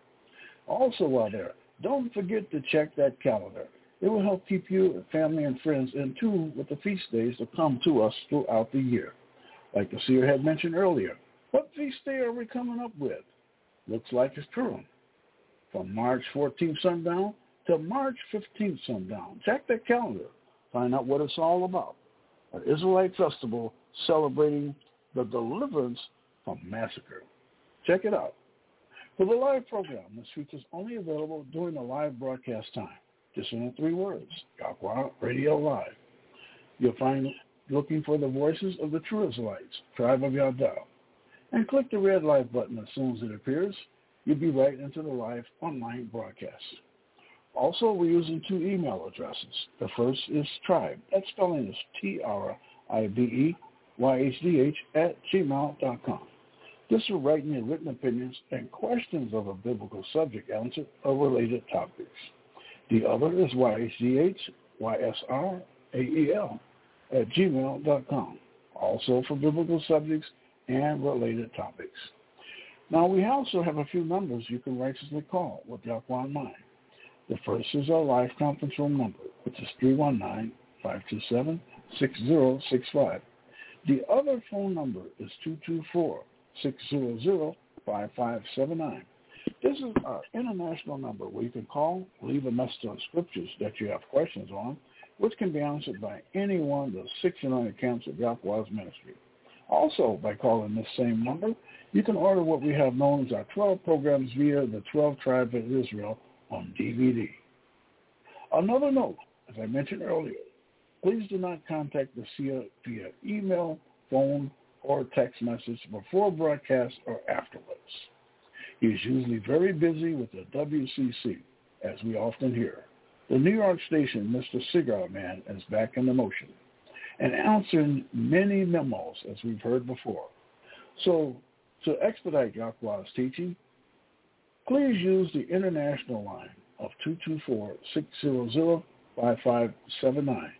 Also while there, don't forget to check that calendar. It will help keep you and family and friends in tune with the feast days that come to us throughout the year. Like the seer had mentioned earlier, what feast day are we coming up with? Looks like it's Purim. From March fourteenth sundown to March fifteenth sundown. Check that calendar. Find out what it's all about. An Israelite festival celebrating the deliverance from massacre. Check it out. For the live program, this feature is only available during the live broadcast time. Just in the three words, Yahweh Radio Live. You'll find looking for the voices of the true Israelites, tribe of Yahweh, and click the red live button as soon as it appears. You'll be right into the live online broadcast. Also, we're using two email addresses. The first is tribe. That spelling is T R I B E Y H D H at gmail dot com. This will write in your written opinions and questions of a biblical subject answer or related topics. The other is Y H D H Y S R A E L at gmail dot com, also for biblical subjects and related topics. Now, we also have a few numbers you can righteously call with Yahweh in mind. The first is our live conference room number, which is three one nine, five two seven, six zero six five. The other phone number is two two four, six zero zero, five five seven nine. This is our international number where you can call, leave a message on scriptures that you have questions on, which can be answered by any one of the sixty-nine accounts of Yahweh's ministry. Also, by calling this same number, you can order what we have known as our twelve programs via the twelve tribes of Israel on D V D. Another note, as I mentioned earlier, please do not contact the seer via email, phone, or text message before broadcast or afterwards. He is usually very busy with the W C C, as we often hear. The New York station, Mister Cigar Man, is back in the motion and answering many memos, as we've heard before. So, to expedite Yahweh's teaching, please use the international line of two two four, six zero zero, five five seven nine.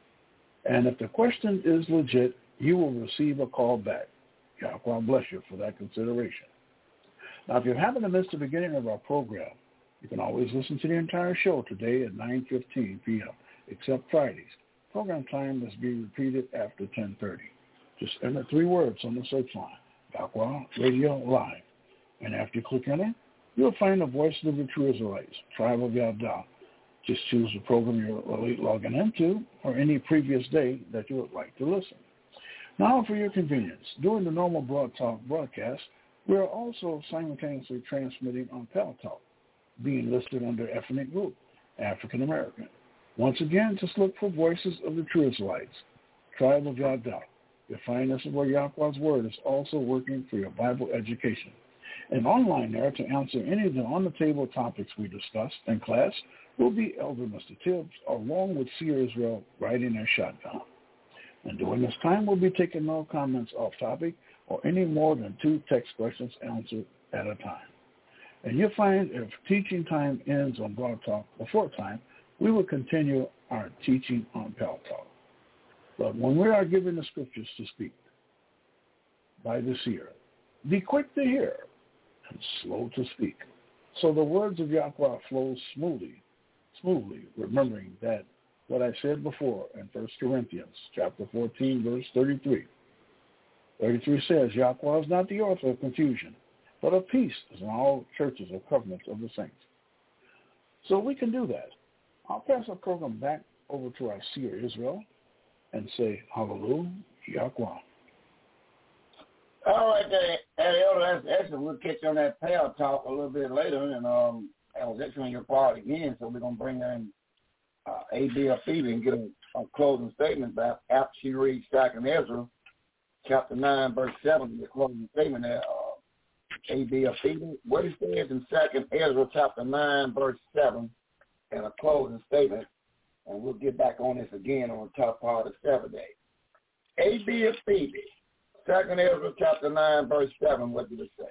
And if the question is legit, you will receive a call back. Yahweh bless you for that consideration. Now, if you happen to miss the beginning of our program, you can always listen to the entire show today at nine fifteen p.m., except Fridays. Program time must be repeated after ten thirty. Just enter three words on the search line, Yahweh Radio Live. And after you click enter, you'll find the voice of the true Israelites, tribe of Yahweh. Just choose the program you're logging into or any previous day that you would like to listen. Now, for your convenience, during the normal Broad Talk broadcast, we are also simultaneously transmitting on Pal Talk, being listed under ethnic group, African American. Once again, just look for voices of the true Israelites, tribe of Yahweh. You'll find this is where Yahweh's word is also working for your Bible education. And online there to answer any of the on-the-table topics we discussed in class will be Elder Mister Tibbs, along with Seer Israel riding their shotgun. And during this time, we'll be taking no comments off topic or any more than two text questions answered at a time. And you'll find if teaching time ends on Broad Talk before time, we will continue our teaching on Pal Talk. But when we are given the scriptures to speak by the seer, be quick to hear and slow to speak. So the words of Yahweh flow smoothly, smoothly, remembering that what I said before in First Corinthians chapter fourteen, verse thirty-three. thirty-three says, Yahweh is not the author of confusion, but of peace, as in all churches or covenants of the saints. So we can do that. I'll pass our program back over to our seer Israel and say, Hallelujah, Yahweh. All right, there, Elder, that's excellent. We'll catch you on that power talk a little bit later, and um, I was actually on your part again, so we're going to bring in uh, A B or Phoebe and get a, a closing statement back after she reads Second Ezra, chapter nine, verse seven, the closing statement there. Uh, A B or Phoebe, what it says in Second Ezra, chapter nine, verse seven, and a closing statement, and we'll get back on this again on the top part of the seventh day. A B or Phoebe. Second Ezra chapter nine, verse seven, what did it say?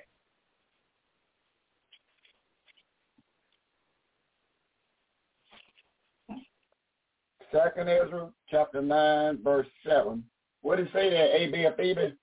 Second Ezra chapter nine, verse seven. What did it say there, A B or Phoebe?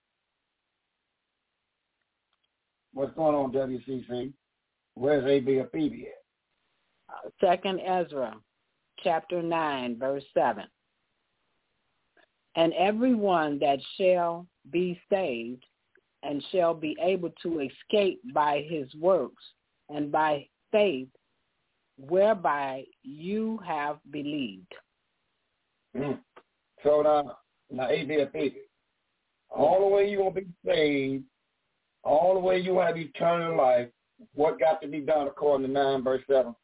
What's going on, W C C? Where's A B or Phoebe at? Second Ezra chapter nine, verse seven. And everyone that shall be saved and shall be able to escape by his works and by faith whereby you have believed. Mm. So now, now A B or Phoebe, all the way you're going to be saved, all the way you have eternal life, what got to be done according to nine, verse seven?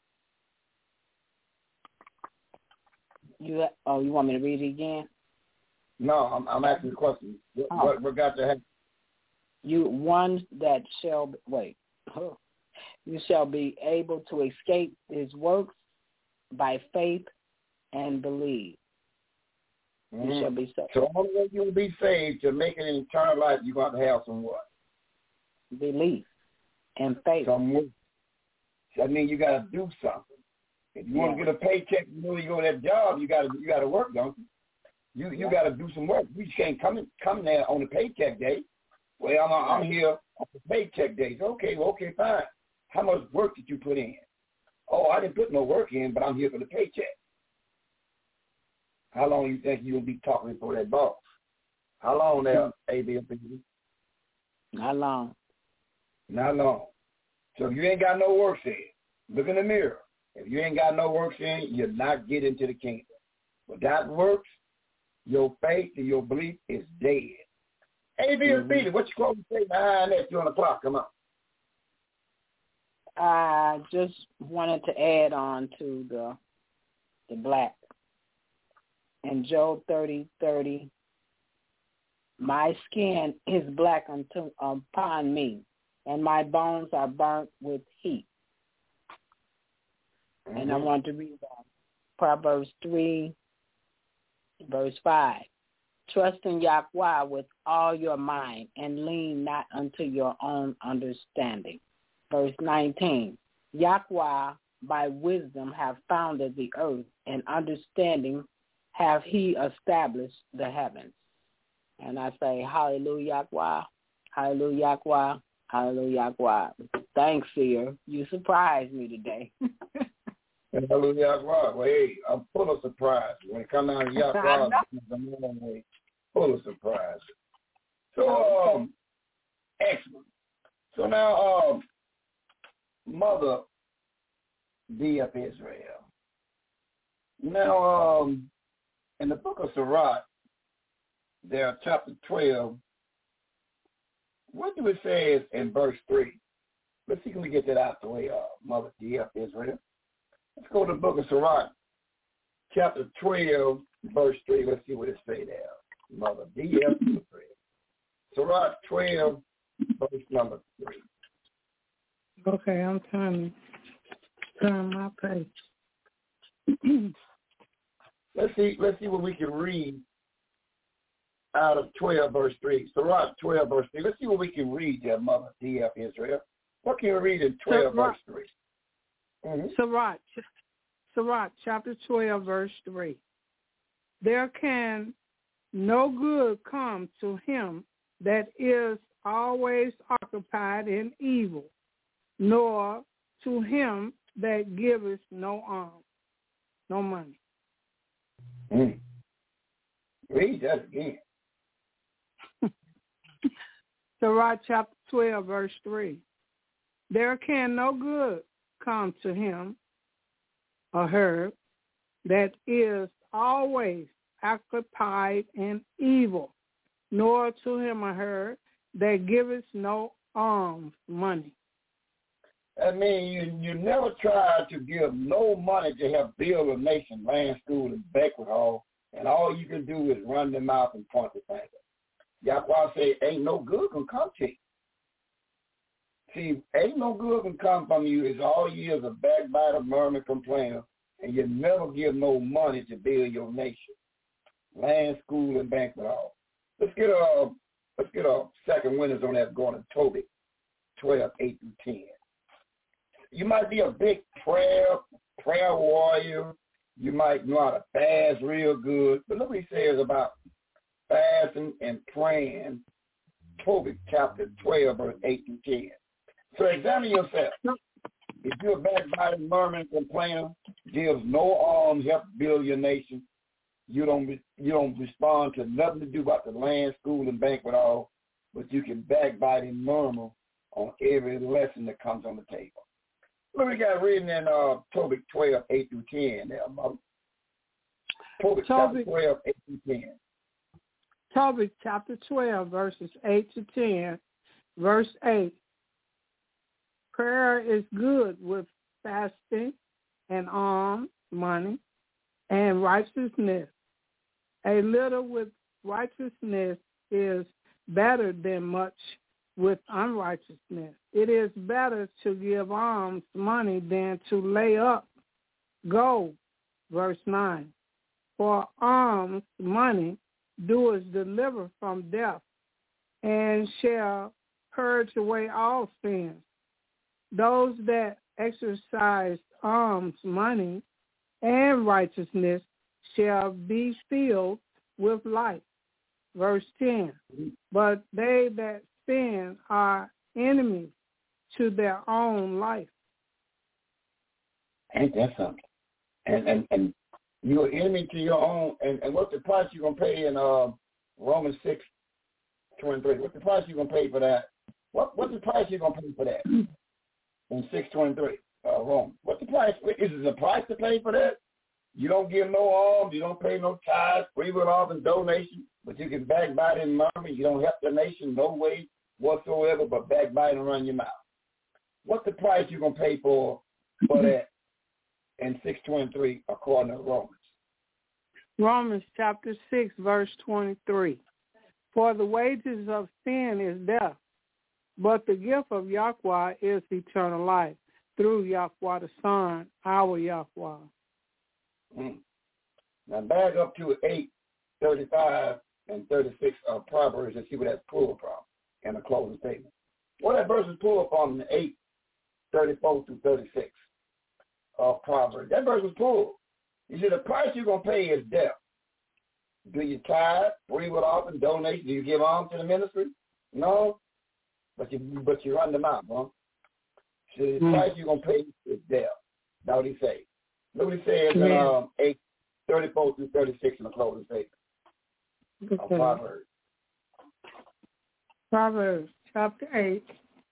You Oh, you want me to read it again? No, I'm, I'm asking the question. What, oh. what, what got to happen? You one that shall wait. You shall be able to escape his works by faith and believe. Mm-hmm. You shall be saved. So all the way you'll be saved to make it in eternal life, you're going to have some what? Belief and faith. Some work. That means you got to do something. If you yeah. want to get a paycheck, you know you go to that job, you got to you got to work, don't you? You you yeah. got to do some work. You can't come in, come there on the paycheck day. Well, I'm I'm here on the paycheck days. Okay, well, okay, fine. How much work did you put in? Oh, I didn't put no work in, but I'm here for the paycheck. How long you think you'll be talking for that boss? How long now, A B? Not long. Not long. So if you ain't got no works in, look in the mirror. If you ain't got no works in, you're not getting to the kingdom. Without works, your faith and your belief is dead. A B or B, what you going to say behind that two on the clock? Come on. I just wanted to add on to the the black. In Job thirty thirty, my skin is black unto, upon me, and my bones are burnt with heat. Mm-hmm. And I want to read uh, Proverbs three, verse five. Trust in Yahweh with all your mind and lean not unto your own understanding. Verse nineteen. Yahweh by wisdom have founded the earth, and understanding have he established the heavens. And I say, hallelujah, Yahweh, hallelujah, Yahweh, hallelujah, Yahweh. Thanks, Seer. You surprised me today. Hallelujah, Yahweh. Well, hey, I'm full of surprise. When it comes out of Yahweh, I'm full of surprise. So, um, excellent. So now, um, Mother D F Israel. Now, um, in the book of Sirach, there, chapter twelve, what do it say in verse three? Let's see if we get that out the way, uh, Mother D F Israel. Let's go to the book of Sirach, chapter twelve, verse three. Let's see what it say there, Mother D F Israel. Sirach twelve, verse number three. Okay, I'm turning, turning my page. Let's see. Let's see what we can read out of twelve verse three. Sirach twelve verse three. Let's see what we can read there, Mother D F Israel. What can we read in twelve Sirach, verse three? Mm-hmm. Sirach, Sirach chapter twelve verse three. There can no good come to him that is always occupied in evil, nor to him that giveth no alms, no money. Mm. Read that again. Sirach chapter twelve, verse three. There can no good come to him or her that is always occupied in evil, nor to him or her that giveth no alms money. That means you, you never try to give no money to help build a nation, land, school, and banquet hall, and all you can do is run the mouth and point the finger. Yahweh say, ain't no good can come to you. See, ain't no good can come from you. It's all years of backbiter, murmur, complainer, and you never give no money to build your nation, land, school, and banquet hall. Let's get a let's get a second winners on that going to Tobit twelve, eight through ten. You might be a big prayer prayer warrior. You might know how to fast real good. But look what he says about fasting and praying. Tobit chapter twelve, verse eight through ten. So examine yourself. If you're a backbiting, murmuring complainer, gives no alms, help build your nation, you don't you don't respond to nothing to do about the land, school, and banquet hall, but you can backbite and murmur on every lesson that comes on the table. What we got reading in uh, Tobit twelve, eight through ten there, Mother? Tobit chapter twelve, eight through ten. Tobit chapter twelve, verses eight to ten, verse eight. Prayer is good with fasting and alms, money, and righteousness. A little with righteousness is better than much with unrighteousness. It is better to give alms money than to lay up gold. Verse nine. For alms money doeth deliver from death, and shall purge away all sins. Those that exercise alms money and righteousness shall be filled with light. Verse ten. But they that sin are enemies to their own life. Ain't that something? And and, and you're an enemy to your own. And, and what's the price you're going to pay in uh, Romans six twenty-three? What's the price you're going to pay for that? What What's the price you're going to pay for that? In six twenty-three, uh, Rome. What's the price? Is it a price to pay for that? You don't give no alms, you don't pay no tithes, free will offering, donation, but you can backbite and murmur. You don't help the nation no way whatsoever but backbite and run your mouth. What's the price you're going to pay for for that in six twenty-three according to Romans? Romans chapter six, verse twenty-three. For the wages of sin is death, but the gift of Yahweh is eternal life through Yahweh the Son, our Yahweh. Mm. Now back up to eight, thirty-five, and thirty-six of Proverbs and see where that's pulled from in the closing statement. What that verse is pulled from in eight, thirty-four through thirty-six of Proverbs. That verse was pulled. He said the price you're going to pay is death. Do you tithe, free will offering, donation? Do you give alms to the ministry? No. But you but you run them out, huh? So the mm. price you're going to pay is death. That's what he says. Look what he says in um, eight, thirty-four through thirty-six in the closing statement of okay. Proverbs. Proverbs chapter eight.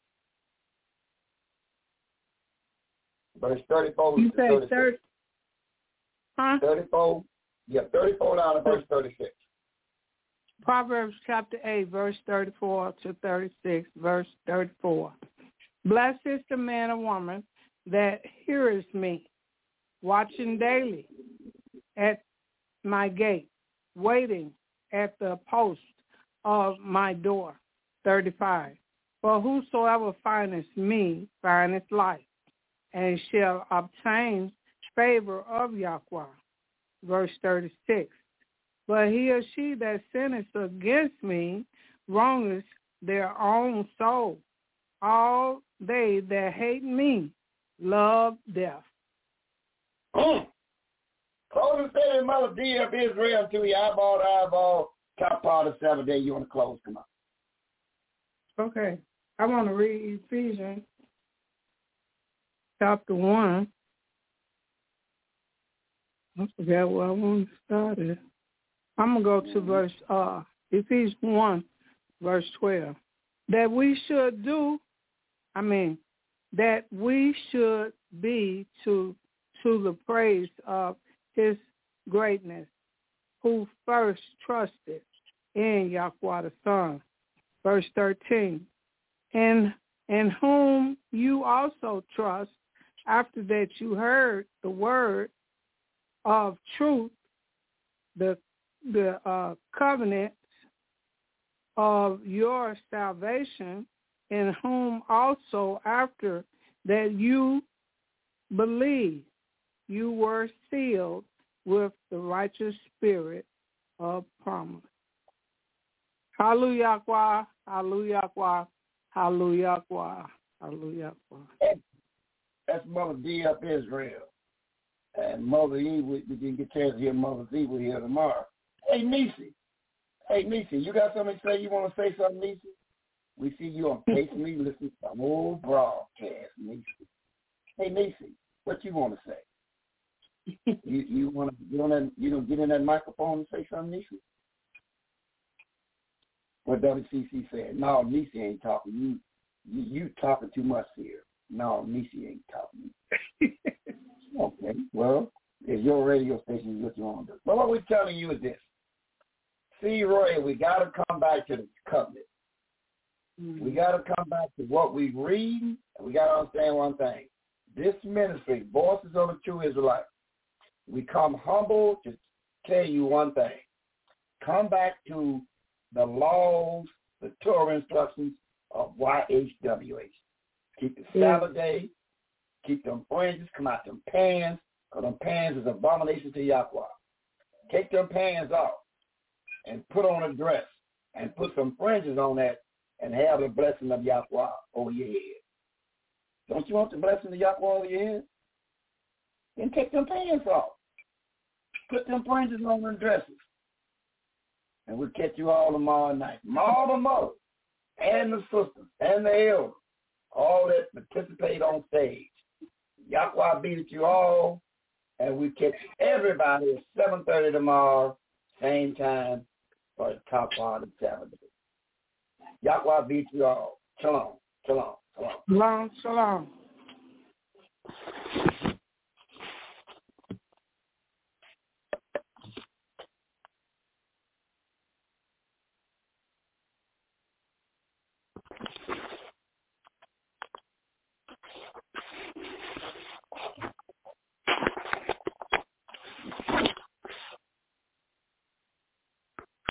Verse thirty-four you to thirty-six. thirty, huh? thirty-four, yeah, thirty-four down to verse thirty-six. Proverbs chapter eight, verse thirty-four to thirty-six, verse thirty-four. Blessed is the man or woman that heareth me, watching daily at my gate, waiting at the post of my door. thirty-five. For whosoever findeth me findeth life, and shall obtain favor of Yahweh. Verse thirty-six. But he or she that sinneth against me wrongeth their own soul. All they that hate me love death. Mm. Close the statement, Mother D of Israel, to your eyeball to eyeball, top part of the seventh day. You want to close? Come on. Okay. I want to read Ephesians chapter one. I forgot where I want to start at. I'm going to go to verse, uh, Ephesians one, verse twelve. That we should do, I mean, that we should be to to the praise of his greatness, who first trusted in Yahweh the Son. Verse thirteen, in, in whom you also trust, after that you heard the word of truth, the the uh, covenant of your salvation, in whom also after that you believe, you were sealed with the righteous spirit of promise. Hallelujah, hallelujah, hallelujah, hallelujah. That's Mother D up Israel. And Mother E, we, we didn't get a chance to hear Mother Z, we'll hear tomorrow. Hey, Nisi. Hey, Nisi, you got something to say? You want to say something, Nisi? We see you on Case Me, listen to some old broadcast, Nisi. Hey, Nisi, what you want to say? you you want to get on that, you know, get in that microphone and say something, Nisi? What W C C said, no, Nisi ain't talking. You, you you talking too much here. No, Nisi ain't talking. Okay, well, it's your radio station, what you want to do. But what we're telling you is this. See, Roy, we got to come back to the covenant. Mm-hmm. We got to come back to what we read, and we got to understand one thing. This ministry, Voices of the True Israelite, we come humble to tell you one thing. Come back to the laws, the Torah instructions of Y H W H. Keep the Sabbath day, keep them fringes, come out them pants, because them pants is abomination to Yahweh. Take them pants off and put on a dress and put some fringes on that and have the blessing of Yahweh over your head. Don't you want the blessing of Yahweh over your head? Then take them pants off. Put them fringes on them dresses. And we'll catch you all tomorrow night. All the mothers and the sisters and the elders, all that participate on stage. Yahweh be with you all, and we catch everybody at seven thirty tomorrow, same time, for the top part of Saturday. Yahweh be with you all. Shalom, shalom, shalom. Shalom, shalom.